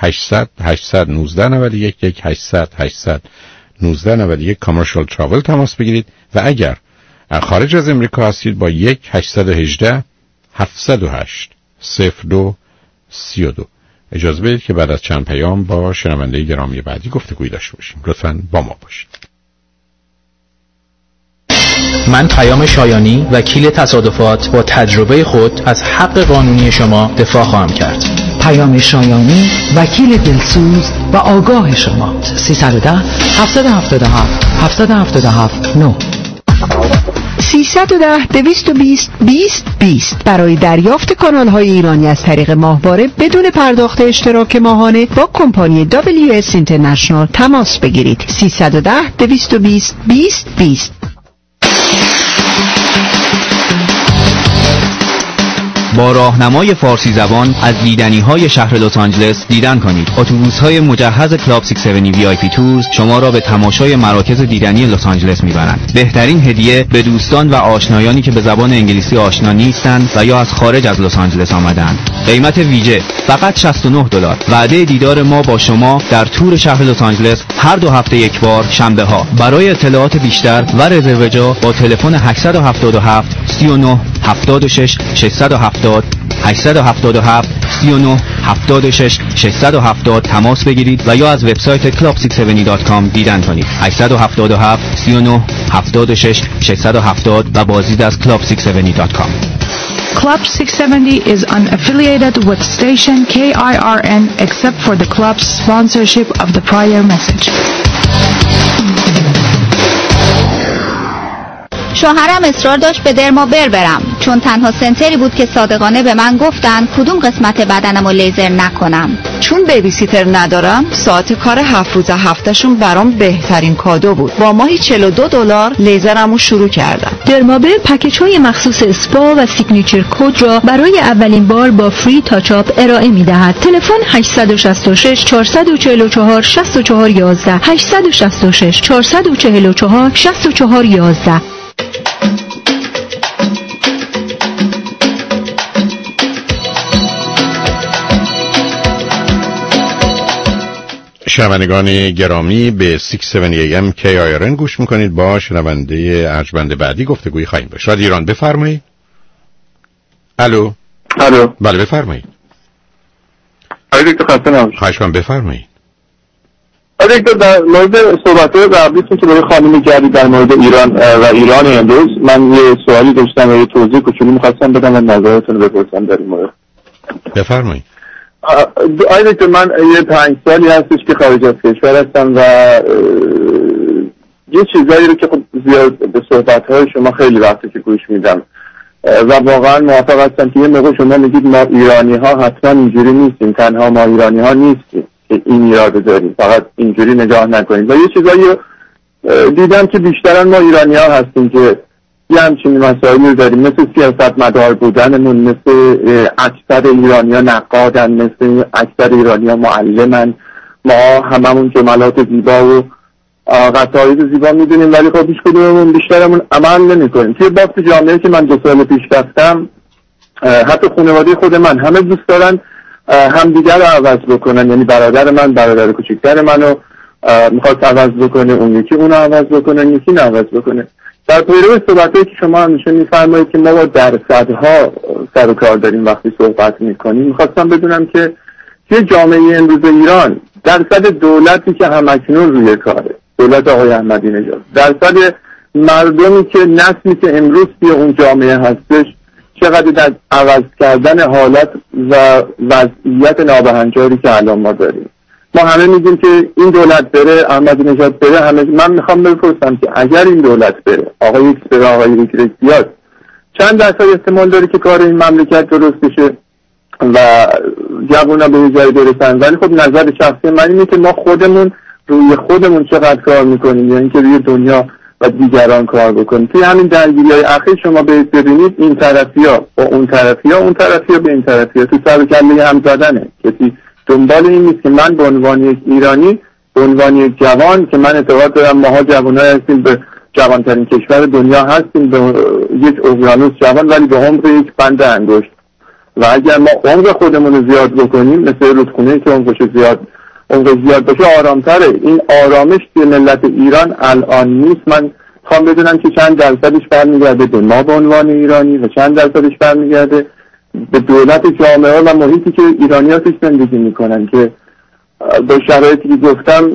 1-800-891 کامرشال تراول تماس بگیرید و اگر خارج از امریکا هستید با 1-818-708-0232. اجازه بدید که بعد از چند پیام با شنونده گرامی بعدی گفتگویی داشته باشیم. لطفاً با ما باشید. من پیام شایانی وکیل تصادفات با تجربه خود از حق قانونی شما دفاع خواهم کرد. پیام شایانی وکیل دلسوز و آگاه شما 310-777-777-9 310-220-20-20 برای دریافت کانال های ایرانی از طریق ماهواره بدون پرداخت اشتراک ماهانه با کمپانی WS International تماس بگیرید. 310-220-20-20. با راهنمای فارسی زبان از دیدنی‌های شهر لس آنجلس دیدن کنید. اتوبوس‌های مجهز کلاب 670 VIP تورز شما را به تماشای مراکز دیدنی لس آنجلس می‌برند. بهترین هدیه به دوستان و آشنایانی که به زبان انگلیسی آشنا نیستند و یا از خارج از لس آنجلس آمدند. قیمت ویژه فقط $69. وعده دیدار ما با شما در تور شهر لس آنجلس هر 2 هفته یک بار شنبه ها. برای اطلاعات بیشتر و رزرو جا با تلفن 877 39 76 670 877 39 76 670 تماس بگیرید و یا از وبسایت club670.com دیدن کنید. 877 39 76 670 و بازدید از club670.com. Club 670 is unaffiliated with station KIRN except for the club's sponsorship of the prior message. شوهرم اصرار داشت به درمابر برم چون تنها سنتری بود که صادقانه به من گفتن کدوم قسمت بدنمو لیزر نکنم. چون بیبی سیتر ندارم ساعت کار 7 روز هفتهشون برام بهترین کادو بود. با ماهی $42 لیزرمو شروع کردم. درمابر پکیج های مخصوص اسپا و سیگنیچر کد را برای اولین بار با فری تاچ آپ ارائه می دهد. تلفن 866 444 64 11 866 444 64 11. شنوندگان گرامی به 670 AM KIRN گوش میکنید. با شنونده ارجمند بعدی گفتگویی خواهیم داشت. رادیو ایران بفرمایید. الو. بله بفرمایید. خواهش کنم بفرمایید. دکتر در مورد صحبت‌های قبلیتون که برای خانم کردید در مورد ایران و ایران امروز من یه سوالی داشتم و یه توضیح کوچولو می‌خواستم بدم و نظرتون رو بپرسم در این مورد. بفرمایید. دکتر من یه 5 سالی هستش که خارج از کشور هستم و یه چیزایی رو که خب زیاد به صحبت‌های شما خیلی وقتی که گوش میدم و واقعا موافق هستم که یه موقع شما میگید ما ایرانی‌ها حتما اینجوری نیستیم، تنها ما ایرانی‌ها نیستیم که این ایراد داریم، فقط اینجوری نگاه نکنیم. و یه چیزایی دیدم که بیشترا ما ایرانی‌ها هستیم که یه همچین مسائلی رو داریم، مثل سیاست مدار بودنمون، مثل اکثر ایرانی‌ها نقادن، مثل اکثر ایرانی‌ها معلمن، ما هممون جملات زیبا و قصاید زیبا میدونیم ولی خب هیچ کدوممون بیشترمون عمل نمی‌کنیم. توی بافت جامعه که من 2 سال پیش رفتم حتی خانواده خود من همه دوست دارن همدیگر رو عوض بکنن، یعنی برادر من برادر کوچکتر منو میخواد عوض بکنه، اون یکی اونو عوض بکنه، یکی نه عوض بکنه. در پیرو صحبتایی که شما همیشه میفرمایید که ما با درصدها سر و کار داریم وقتی صحبت میکنیم، میخواستم بدونم که توی جامعه امروز ایران درصد دولتی که همکنون روی کاره، دولت آقای احمدی نژاد، درصد مردمی که نسلی که امروز توی اون جامعه هستش چقدر در عوض کردن حالت و وضعیت نابهنجاری که الان ما داریم. ما همه میگیم که این دولت بره، احمدی نژاد بره، همه. من میخوام بپرسم که اگر این دولت بره، آقای ایکس بره، آقای ایگرگ بیاد، چند درصد احتمال داره که کار این مملکت درست بشه و جوونا به جایی برسن؟ ولی خب نظر شخصی من اینه که ما خودمون روی خودمون چقدر کار میکنیم یا اینکه روی دنیا و دیگران کار بکنیم. توی همین درگیری‌های اخیر شما ببینید این طرفی‌ها با اون طرفی‌ها، اون طرفی‌ها به این طرفی‌ها تو سر و کله هم زدنه. کسی دنبال این نیست که من به عنوان یک ایرانی، به عنوان یک جوان که من اعتقاد دارم ماها جوان‌ها هستیم، به جوانترین کشور دنیا هستیم، به یک اقیانوس جوان ولی به عمق یک بند انگشت، و اگر ما عمق خودمون رو زیاد بکنیم مثل رودخونه که عمقش زیاد باشه آرامتره. این آرامش توی ملت ایران الان نیست. من خوام بدونم که چند درصدش برمیگرده به ما به عنوان ایرانی و چند درصدش برمیگرده به دولت، جامعه و محیطی که ایرانی‌ها توش زندگی میکنن که به شرایطی که گفتم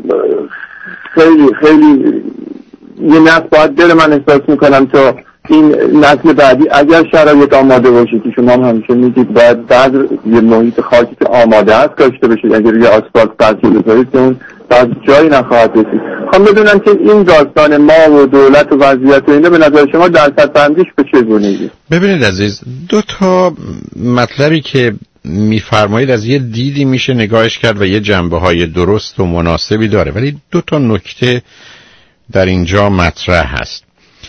خیلی یه نسل باید بره. من احساس میکنم تا این نسل بعدی اگر شرایط آماده باشه که شما هم همیشه میگید باید بعد یه محیط خاکی که آماده است کاشته بشه، اگر روی آسفالت بچه بذارید که اون بعد جایی نخواهد رسید. خواهم بدونم که این داستان ما و دولت و وضعیت و اینه به نظر شما درصد بندیش به چه گونه‌ایه؟ ببینید عزیز، دو تا مطلبی که میفرمایید از یه دیدی میشه نگاهش کرد و یه جنبه‌های درست و مناسبی داره، ولی دو تا نکته در اینجا مطرح هست.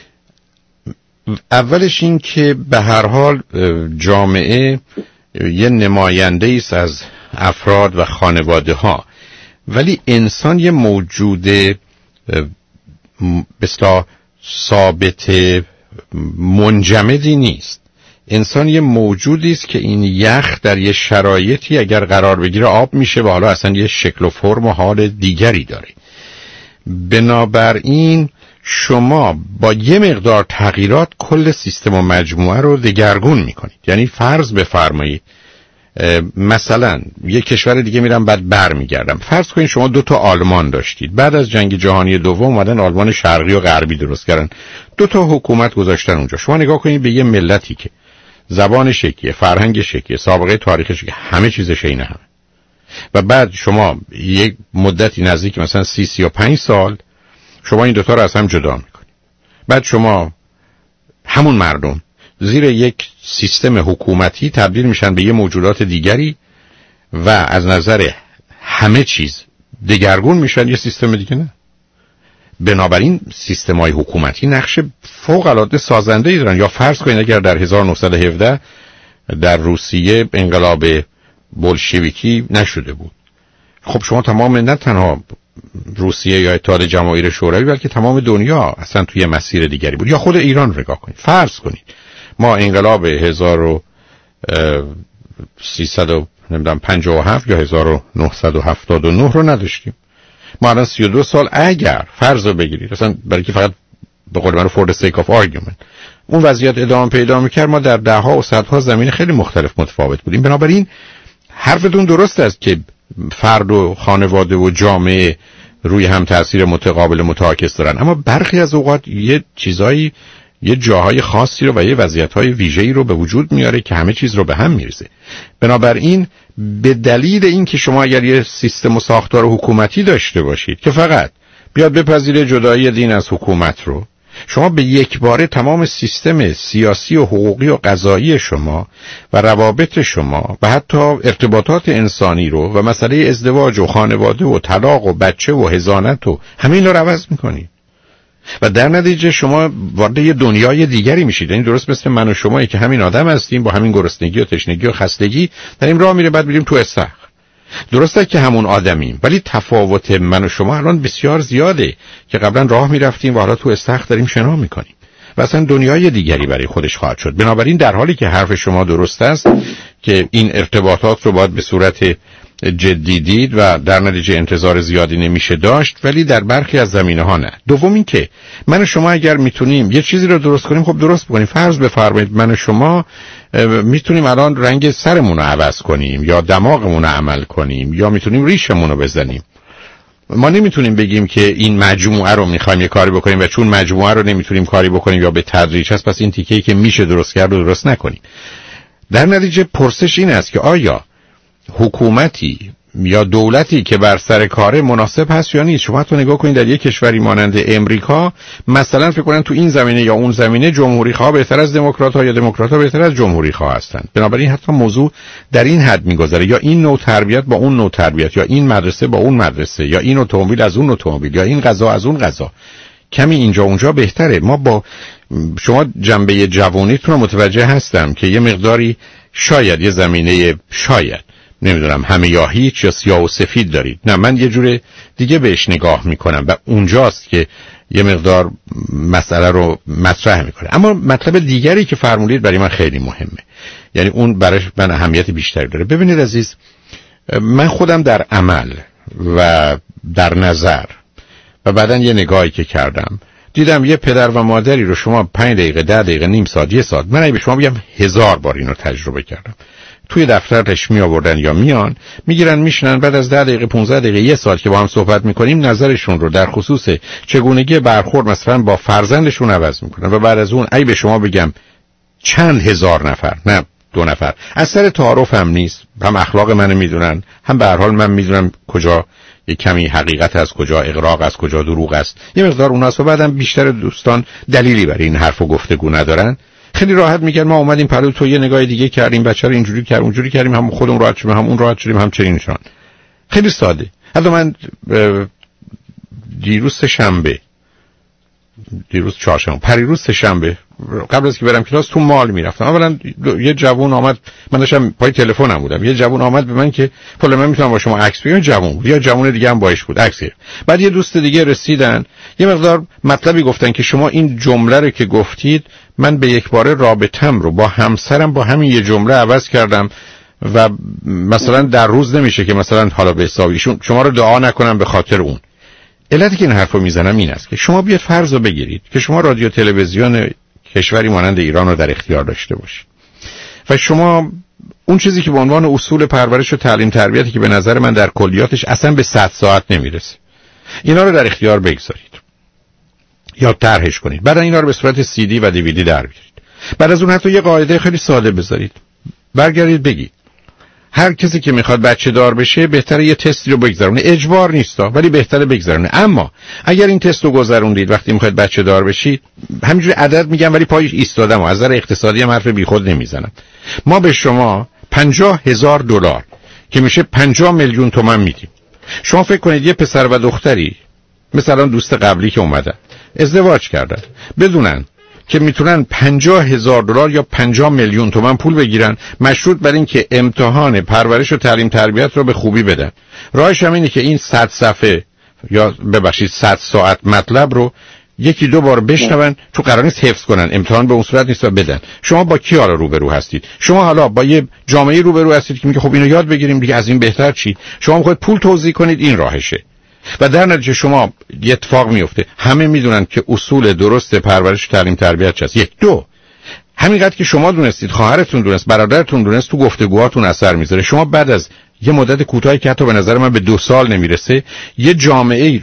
اولش این که به هر حال جامعه یه نماینده است از افراد و خانواده ها، ولی انسان یه موجود بسیار ثابت منجمدی نیست. انسان یه موجودی است که این یخ در یه شرایطی اگر قرار بگیره آب میشه و حالا اصلا یه شکل و فرم و حال دیگری داره. بنابراین شما با یه مقدار تغییرات کل سیستم و مجموعه رو دگرگون میکنید. یعنی فرض بفرمایید مثلا یه کشور دیگه میرم بعد برمیگردم. فرض کنید شما 2 تا آلمان داشتید، بعد از جنگ جهانی دوم اومدن آلمان شرقی و غربی درست کردن، 2 تا حکومت گذاشتن اونجا. شما نگاه کنید به یه ملتی که زبان شکیه، فرهنگ شکیه، سابقه تاریخ شکیه، همه چیزش اینه همه، و بعد شما یک مدتی نزدیک مثلا 30-35 سال شما این 2 تا رو از هم جدا میکنید. بعد شما همون مردم زیر یک سیستم حکومتی تبدیل میشن به یه موجودات دیگری و از نظر همه چیز دگرگون میشن یه سیستم دیگه. نه، بنابراین سیستم‌های حکومتی نقش فوق‌العاده سازنده‌ای دارن. یا فرض کنید اگر در 1917 در روسیه انقلاب بولشویکی نشده بود، خب شما تمام نه تنها روسیه یا اتحاد جماهیر شوروی بلکه تمام دنیا اصلا توی مسیر دیگری بود. یا خود ایران رو نگاه کنید. فرض کنید ما انقلاب 1357 یا 1979 رو نداشتیم. ما الان 32 سال اگر فرض رو بگیرید اصلا برای که فقط به قول من for the sake of argument اون وضعیت ادامه پیدا می‌کرد، ما در ده‌ها و صدها زمین خیلی مختلف متفاوت بودیم. بنابراین حرفتون درست است که فرد و خانواده و جامعه روی هم تأثیر متقابل متعاکس دارن، اما برخی از اوقات یه چیزایی یه جاهای خاصی رو و یه وضعیت‌های ویژه‌ای رو به وجود میاره که همه چیز رو به هم میریزه. بنابراین به دلیل این که شما اگر یه سیستم و ساختار حکومتی داشته باشید که فقط بیاد بپذیره جدایی دین از حکومت رو، شما به یک باره تمام سیستم سیاسی و حقوقی و قضایی شما و روابط شما و حتی ارتباطات انسانی رو و مسئله ازدواج و خانواده و طلاق و بچه و حضانت و همه اینا رو عوض میکنید و در نتیجه شما وارد یه دنیای دیگری میشید. یعنی درست مثل من و شمایی که همین آدم هستیم با همین گرسنگی و تشنگی و خستگی داریم راه میره، بعد میریم تو استخر. درسته که همون آدمیم ولی تفاوت من و شما الان بسیار زیاده که قبلا راه میرفتیم و حالا تو استخر داریم شنا میکنیم و اصلا دنیای دیگری برای خودش خواهد شد. بنابراین در حالی که حرف شما درست است که این ارتباطات رو باید به صورت جدی دید و در نتیجه انتظار زیادی نمیشه داشت، ولی در برخی از زمینه‌ها نه. دوم این که من و شما اگر میتونیم یه چیزی رو درست کنیم خب درست بکنیم. فرض بفرمایید من و شما میتونیم الان رنگ سرمون رو عوض کنیم یا دماغمون رو عمل کنیم یا میتونیم ریشمون رو بزنیم. ما نمیتونیم بگیم که این مجموعه رو میخوایم یه کاری بکنیم و چون مجموعه رو نمیتونیم کاری بکنیم یا به تدریج هست پس این تیکه‌ای که میشه درست کرد رو درست نکنیم. در نتیجه پرسش این است که آیا حکومتی یا دولتی که بر سر کار مناسب هست یا نیست. شما حتی نگاه کنید در یک کشوری مانند امریکا مثلا فکر کنن تو این زمینه یا اون زمینه جمهوری خواه بهتر از دموکرات ها یا دموکرات ها بهتر از جمهوری خواه هستند. بنابراین حتی موضوع در این حد میگذره، یا این نوع تربیت با اون نوع تربیت، یا این مدرسه با اون مدرسه، یا این اتومبیل از اون اتومبیل، یا این غذا از اون غذا. کمی اینجا اونجا بهتره. ما با شما جنبه جوانیتون رو متوجه هستم که یه مقداری شاید یه زمینه شاید نمیدونم همه یا هیچ یا سیاه و سفید دارید. نه، من یه جور دیگه بهش نگاه میکنم و اونجاست که یه مقدار مسئله رو مطرح میکنه. اما مطلب دیگری که فرمودید برای من خیلی مهمه، یعنی اون برای من اهمیت بیشتری داره. ببینید عزیز، من خودم در عمل و در نظر و بعداً یه نگاهی که کردم دیدم یه پدر و مادری رو شما 5 دقیقه 10 دقیقه نیم ساعت 1 ساعت، من اگه به شما بگم 1000 بار اینو تجربه کردم، توی دفترش می آوردن یا میان میگیرن میشنن، بعد از 10 دقیقه 15 دقیقه 1 ساعت که با هم صحبت میکنیم نظرشون رو در خصوص چگونگی برخورد مثلا با فرزندشون عوض میکنن و بعد از اون ای به شما بگم چند هزار نفر، نه 2 نفر، از سر تعارف هم نیست، هم اخلاق منو میدونن، هم به هر حال من میدونم کجا یه کمی حقیقت از کجا اغراق از کجا دروغ است، یه مقدار اوناست و بعدم بیشتر دوستان دلیلی برای این حرف و گفتگو ندارن. خیلی راحت میگن ما اومدیم پلو تو یه نگاه دیگه کردیم، بچه رو اینجوری کردیم اونجوری کردیم، هم خودمون راحت شدیم هم اون راحت شدیم هم چنین نشان. خیلی ساده. حتی من دیروز چهارشنبه پریروز سه‌شنبه قبل از که برم کلاس تو مال میرفتم، اولا یه جوون آمد، من داشتم پای تلفنم بودم، یه جوون آمد به من که فلان من میتونم با شما عکس بگیرم، جوون بود یا جوون دیگه هم باش بود عکس. بعد یه دوست دیگه رسیدن یه مقدار مطلبی گفتن که شما این جمله رو که گفتید من به یک باره رابطم رو با همسرم با همین یه جمله عوض کردم و مثلا در روز نمیشه که مثلا حالا به حسابیشون شما رو دعا نکنم به خاطر اون. علتی که این حرفو میزنم این است که شما بیاد فرض رو بگیرید که شما رادیو تلویزیون کشوری مانند ایران رو در اختیار داشته باشید و شما اون چیزی که به عنوان اصول پرورش و تعلیم تربیتی که به نظر من در کلیاتش اصلا به 100 ساعت نمیرسه، اینا رو در اختیار بگذارید یا طرحش کنید، بعد اینا رو به صورت CD و DVD در بیارید. بعد از اون حتی یه قاعده خیلی ساده بذارید، برگردید بگید هر کسی که میخواد بچه دار بشه بهتره یه تستی رو بگذرونه، اجبار نیستا ولی بهتره بگذرونه. اما اگر این تست رو گذروندید وقتی میخواید بچه دار بشید، همینجوری عدد میگم ولی پایش ایستادم و از نظر اقتصادی هم حرف بیخود نمیزنم، ما به شما $50,000 که میشه 50 میلیون تومان میدیم. شما فکر کنید یه پسر و دختری مثلا دوست قبلی که اومدن ازدواج کردن بدونن که میتونن $50,000 یا 50 میلیون تومان پول بگیرن مشروط بر این که امتحان پرورش و تعلیم تربیت رو به خوبی بدن. راهش هم اینه که این 100 صفحه یا ببخشید 100 ساعت مطلب رو 1-2 بار بشنون، تو قرار نیست حفظ کنن، امتحان به اون صورت نیست و بدن. شما با کی حالا روبرو هستید؟ شما حالا با یه جامعه روبرو هستید که میگه خب اینو یاد بگیریم دیگه، از این بهتر چی؟ شما میخواید پول توزیع کنید، این راهشه. و در نتیجه شما یه اتفاق میفته، همه میدونن که اصول درست پرورش و تعلیم تربیت چیست. 1-2 همینقدر که شما دونستید، خواهرتون دونست، برادرتون دونست، تو گفتگوهاتون اثر میذاره. شما بعد از یه مدت کوتاهی که حتی به نظر من به 2 سال نمیرسه، یه جامعه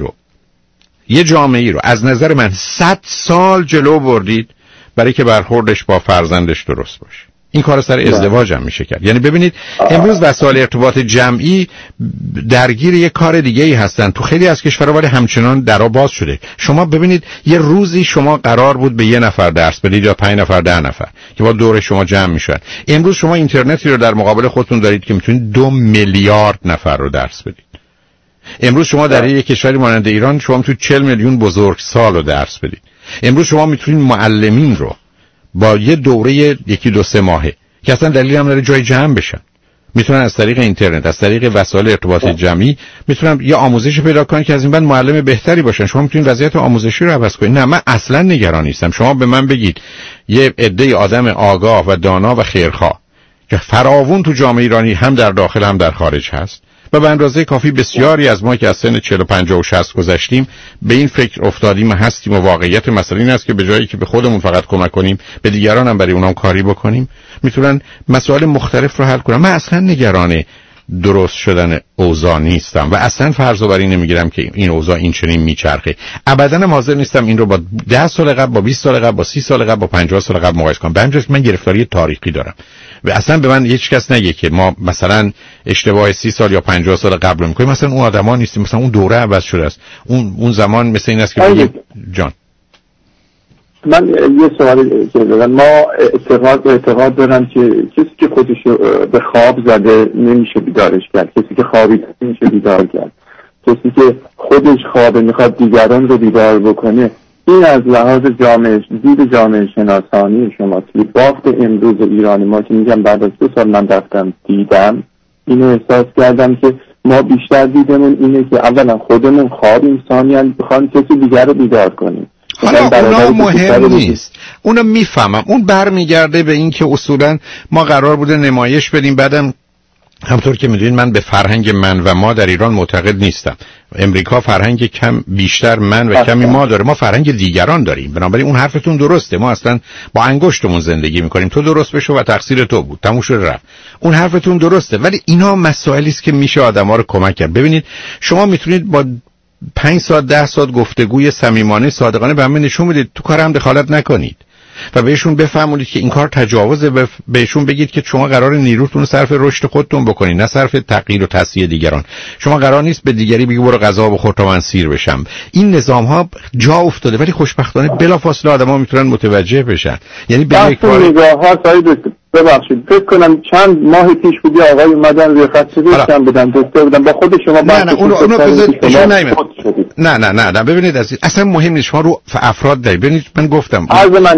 ای رو از نظر من 100 سال جلو بردید برای که برخوردش با فرزندش درست باشه. این کار سر ازدواج هم میشه کرد. یعنی ببینید امروز وسایل ارتباط جمعی درگیر یک کار دیگه ای هستن تو خیلی از کشورها، ولی همچنان درا باز شده. شما ببینید یه روزی شما قرار بود به 1 نفر درس بدید یا 5 نفر 10 نفر که با دور شما جمع میشن. امروز شما اینترنتی رو در مقابل خودتون دارید که میتونید 2 میلیارد نفر رو درس بدید. امروز شما در یک کشوری مانند ایران شما میتونید 40 میلیون بزرگسال رو درس بدید. امروز شما میتونید معلمین رو با یه دوره 1-2-3 ماهه که اصلا دلیل هم نداره جای جمع بشن، میتونن از طریق اینترنت، از طریق وسایل ارتباط جمعی میتونن یه آموزش پیدا کنن که از این بعد معلم بهتری باشن. شما میتونید وضعیت آموزشی رو عوض کنید. نه، من اصلا نگران نیستم. شما به من بگید یه عده آدم آگاه و دانا و خیرخواه که فراوون تو جامعه ایرانی هم در داخل هم در خارج هست و به اندازه کافی بسیاری از ما که از سن 40 و 50 و 60 گذشتیم به این فکر افتادیم و هستیم و واقعیت مسئله این است که به جایی که به خودمون فقط کمک کنیم به دیگران هم برای اونام کاری بکنیم، میتونن مسائل مختلف رو حل کنن. من اصلا نگران درست شدن اوضاع نیستم و اصلا فرض رو بر این نمیگیرم که این اوضاع این چنین میچرخه. ابدا حاضر نیستم این رو با 10 سال قبل، با 20 سال قبل، با 30 سال قبل، با 50 سال قبل مقایسه کنم. به من گرفتاری تاریخی دارم و اصلا به من هیچ کس نگه که ما مثلا اشتباه 30 سال یا 50 سال قبل رو میکنیم. مثلا اون آدما نیستیم، مثلا اون دوره عوض شده است. اون زمان مثل این است که بگیم جان من یه سوالی که دارم. ما اعتقاد دارم که کسی که خودش به خواب زده نمیشه بیدارش کرد، کسی که خوابیده نمیشه بیدار کرد، کسی که خودش خوابه میخواد دیگران رو بیدار بکنه. این از لحاظ دید جامعه شناسانی شما که بافت امروز ایرانی ما که میگم بعد از 2 سال من رفتم دیدم، اینو احساس کردم که ما بیشتر دیدمون اینه که اولا خودمون خوابیم، ثانیاً بخوایم کسی دیگر رو بیدار کنیم. حالا اونا مهم نیست، اونو میفهمم. اون برمیگرده به این که اصولا ما قرار بوده نمایش بدیم. بعدم همطور که میدونید من به فرهنگ من و ما در ایران معتقد نیستم. امریکا فرهنگ کم بیشتر من و کمی ما داره، ما فرهنگ دیگران داریم. بنابراین اون حرفتون درسته، ما اصلا با انگشتمون زندگی میکنیم. تو درست بشو و تقصیر تو بود، تموم شد رفت. اون حرفتون درسته، ولی اینا مسائلی است که میشه آدما رو کمک کرد. ببینید شما میتونید با 5 ساعت 10 ساعت گفتگوی صمیمانه صادقانه به من نشون بدید تو کارم دخالت نکنید و بهشون بفهمونید که این کار تجاوزه. بهشون بگید که شما قرار نیروتون رو صرف رشد خودتون بکنید، نه صرف تغییر و تصحیح دیگران. شما قرار نیست به دیگری بگی برو غذا بخور تا من سیر بشم. این نظام ها جا افتاده، ولی خوشبختانه بلافاصله آدما میتونن متوجه بشن. یعنی به یک کار ببخشید فکر کنم چند ماه پیش بودی آقای اومدن روی خط سفید بدن دکتر بودن با خود شما. نه اونو ببینید اصلا مهم نیست. شما رو نه ببینید من گفتم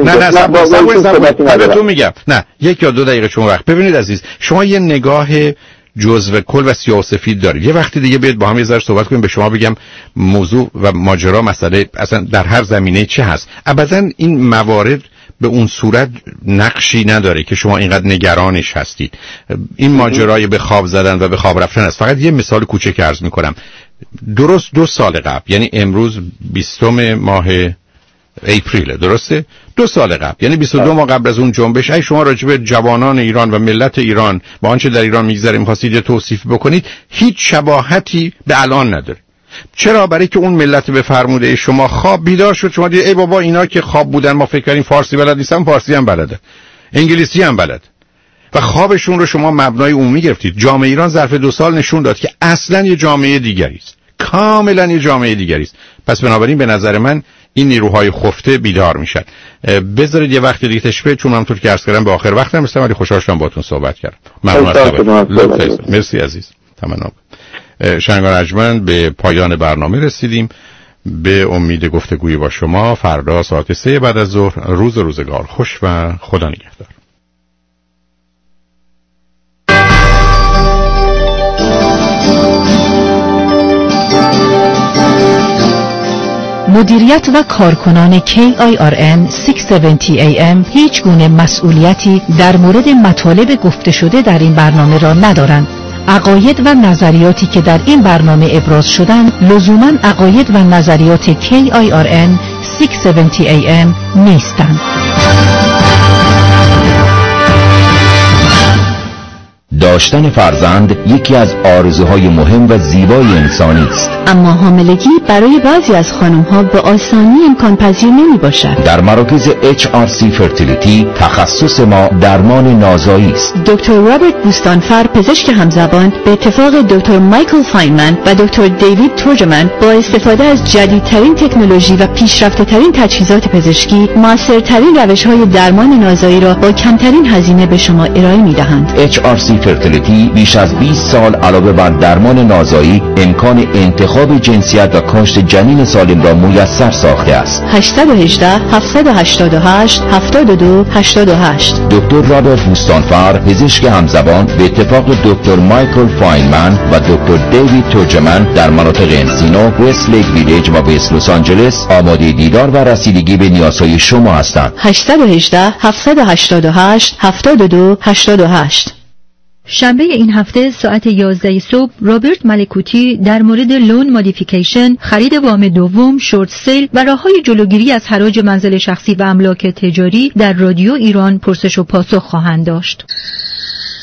نه تو میگم نه 1 یا 2 دقیقه شما وقت. ببینید عزیز، شما یه نگاه جزو کل و سیاه‌وسفید دارید. یه وقتی دیگه بیاید با هم یه ذره صحبت کنیم، به شما بگم موضوع و ماجرا مسئله اصلا در هر زمینه چه هست. ابدا این موارد به اون صورت نقشی نداره که شما اینقدر نگرانش هستید. این ماجرای به خواب زدن و به خواب رفتن است. فقط یه مثال کوچک عرض میکنم. درست 2 سال قبل، یعنی امروز 20 ماه اپریل، درسته؟ 2 سال قبل، یعنی 22 ماه قبل از اون جنبش، اگه شما راجع به جوانان ایران و ملت ایران با آنچه در ایران میگذره می‌خواستید توصیف بکنید، هیچ شباهتی به الان نداره. چرا؟ برای که اون ملت به فرموده شما خواب بیدار شد. شما دیدید ای بابا اینا که خواب بودن ما فکر کردیم فارسی بلد نیستن، فارسی هم بلده، انگلیسی هم بلد و خوابشون رو شما مبنای عمومی گرفتید. جامعه ایران ظرف 2 سال نشون داد که اصلا یه جامعه دیگری است، کاملا یه جامعه دیگری است. پس بنابراین به نظر من این نیروهای خفته بیدار میشن. بذارید یه وقت دیگه تشبیه، چون همونطور که عرض کردم به آخر وقتم رسیدم، ولی خوشحال شدم باهاتون صحبت کردم. ممنون. مرسی عزیز. تمام. شنوندگان ارجمند، به پایان برنامه رسیدیم. به امید گفتگوی با شما فردا ساعت 3 بعد از ظهر. روزگار خوش و خدا نگهدار. مدیریت و کارکنان KIRN 670 AM هیچ گونه مسئولیتی در مورد مطالب گفته شده در این برنامه را ندارند. عقاید و نظریاتی که در این برنامه ابراز شدند لزوماً عقاید و نظریات KIRN 670 AM نیستند. داشتن فرزند یکی از آرزوهای مهم و زیبای انسانی است. اما حاملگی برای بعضی از خانم‌ها به آسانی امکان پذیر نمی‌باشد. در مراکز HRC فرتیلیتی تخصص ما درمان نازایی است. دکتر رابرت بوستانفر پزشک همزبان به اتفاق دکتر مایکل فاینمن و دکتر دیوید تورجمن با استفاده از جدیدترین تکنولوژی و پیشرفته‌ترین تجهیزات پزشکی موثرترین روش‌های درمان نازایی را با کمترین هزینه به شما ارائه می‌دهند. HRC فرتیلیتی بیش از 20 سال علاوه بر درمان نازایی امکان انتخاب جنسیت و کاشت جنین سالم را میسر ساخته است. 818 788 72 88. دکتر رابرت بوستانفر پزشک همزبان به اتفاق دکتر مایکل فاینمن و دکتر دیوید تورجمن در مناطق انسینو، وست لیک ویلیج و وست لس آنجلس آماده دیدار و رسیدگی به نیازهای شما هستند. 818 788 72 88. شنبه این هفته ساعت 11 صبح رابرت ملکوتی در مورد لون مودیفیکیشن، خرید وام دوم، شورت سیل و راه‌های جلوگیری از حراج منزل شخصی و املاک تجاری در رادیو ایران پرسش و پاسخ خواهند داشت.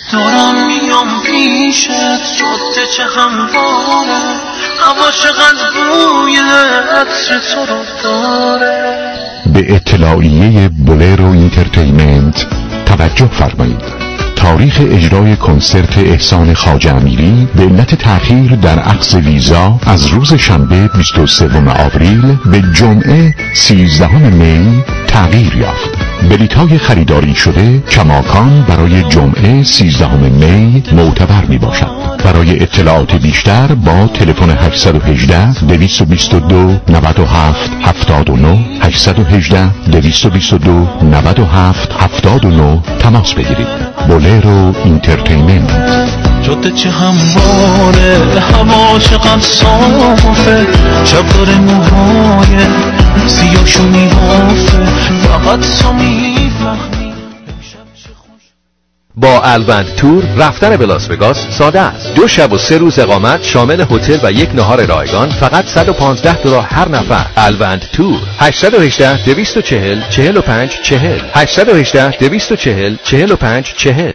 دارم میام پیشت جاده چه همواره هوا چقدر بوی عطر تو رو داره. به اطلاعیه بولرو اینترتینمنت توجه فرمایید. تاریخ اجرای کنسرت احسان خواجه امیری به علت تأخیر در اخذ ویزا از روز شنبه 23 آوریل به جمعه 13 می تغییر یافت. بلیط‌های خریداری شده کماکان برای جمعه 13 می معتبر می باشد. برای اطلاعات بیشتر با تلفن 818 222 97 79 818 222 97 79 تماس بگیرید. بولرو اینترتینمنت. جاده چه همواره هوا چقدر صافه شب داره موهای سیاهشو میبافه فقط تو میفهمی. با الوند تور رفتن به لاس وگاس ساده است. 2 شب و 3 روز اقامت شامل هتل و 1 نهار رایگان فقط $115 هر نفر. الوند تور 818 240 45 40 818 240 45 40.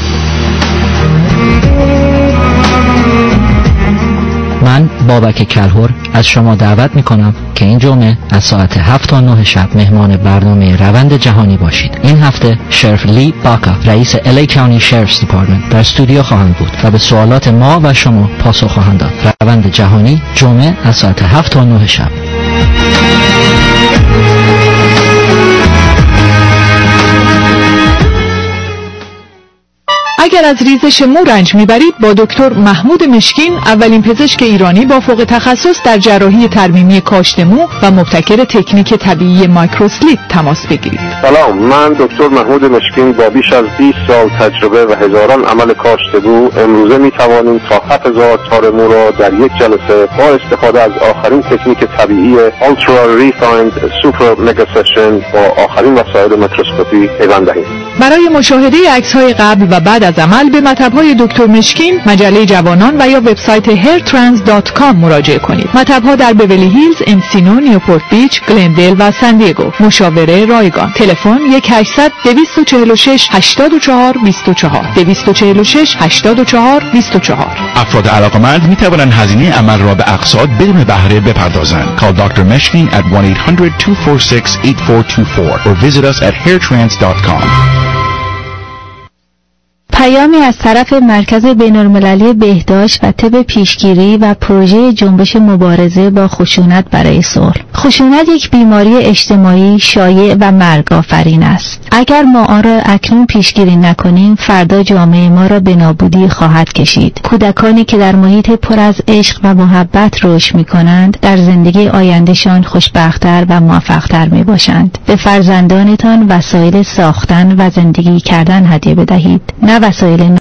من بابک کلهر از شما دعوت میکنم که این جمعه از ساعت 7 تا 9 شب مهمان برنامه روند جهانی باشید. این هفته شریف لی باکا رئیس LA County Sheriff's Department در استودیو خواهند بود و به سوالات ما و شما پاسخ خواهند داد. روند جهانی جمعه از ساعت 7 تا 9 شب. اگر از ریزش مو رنج میبرید با دکتر محمود مشکین، اولین پزشک ایرانی با فوق تخصص در جراحی ترمیمی کاشت مو و مبتکر تکنیک طبیعی مایکروسلیپ تماس بگیرید. سلام، من دکتر محمود مشکین با بیش از 20 سال تجربه و هزاران عمل کاشت مو امروزه میتوانیم تا 7000 تار مو را در یک جلسه با استفاده از آخرین تکنیک طبیعی Ultra Refined Super Mega Session با آخرین وسایل میکروسکوپی پیوند دهیم. برای مشاهده عکس‌های قبل و بعد از عمل به مطب‌های دکتر مشکین، مجله جوانان و یا وبسایت hairtrans.com مراجعه کنید. مطب‌ها در بیولی هیلز، انسینو، نیوپورت بیچ، گلندل و سان دیگو. مشاوره رایگان. تلفن 1-800-246-8424 246-8424. افراد علاقمند می توانند هزینه عمل را به اقساط بدون بهره بپردازند. Call Dr. Meshkin at 1-800-246-8424 or visit us at hairtrans.com. پیامی از طرف مرکز بین‌المللی بهداشت و طب پیشگیری و پروژه جنبش مبارزه با خشونت برای صلح. خشونت یک بیماری اجتماعی شایع و مرگ آفرین است. اگر ما آن را اکنون پیشگیری نکنیم، فردا جامعه ما را به نابودی خواهد کشید. کودکانی که در محیط پر از عشق و محبت رشد می‌کنند، در زندگی آیندهشان خوشبخت‌تر و موفق‌تر می‌باشند. به فرزندانتان وسایل ساختن و زندگی کردن هدیه بدهید، نه وسایل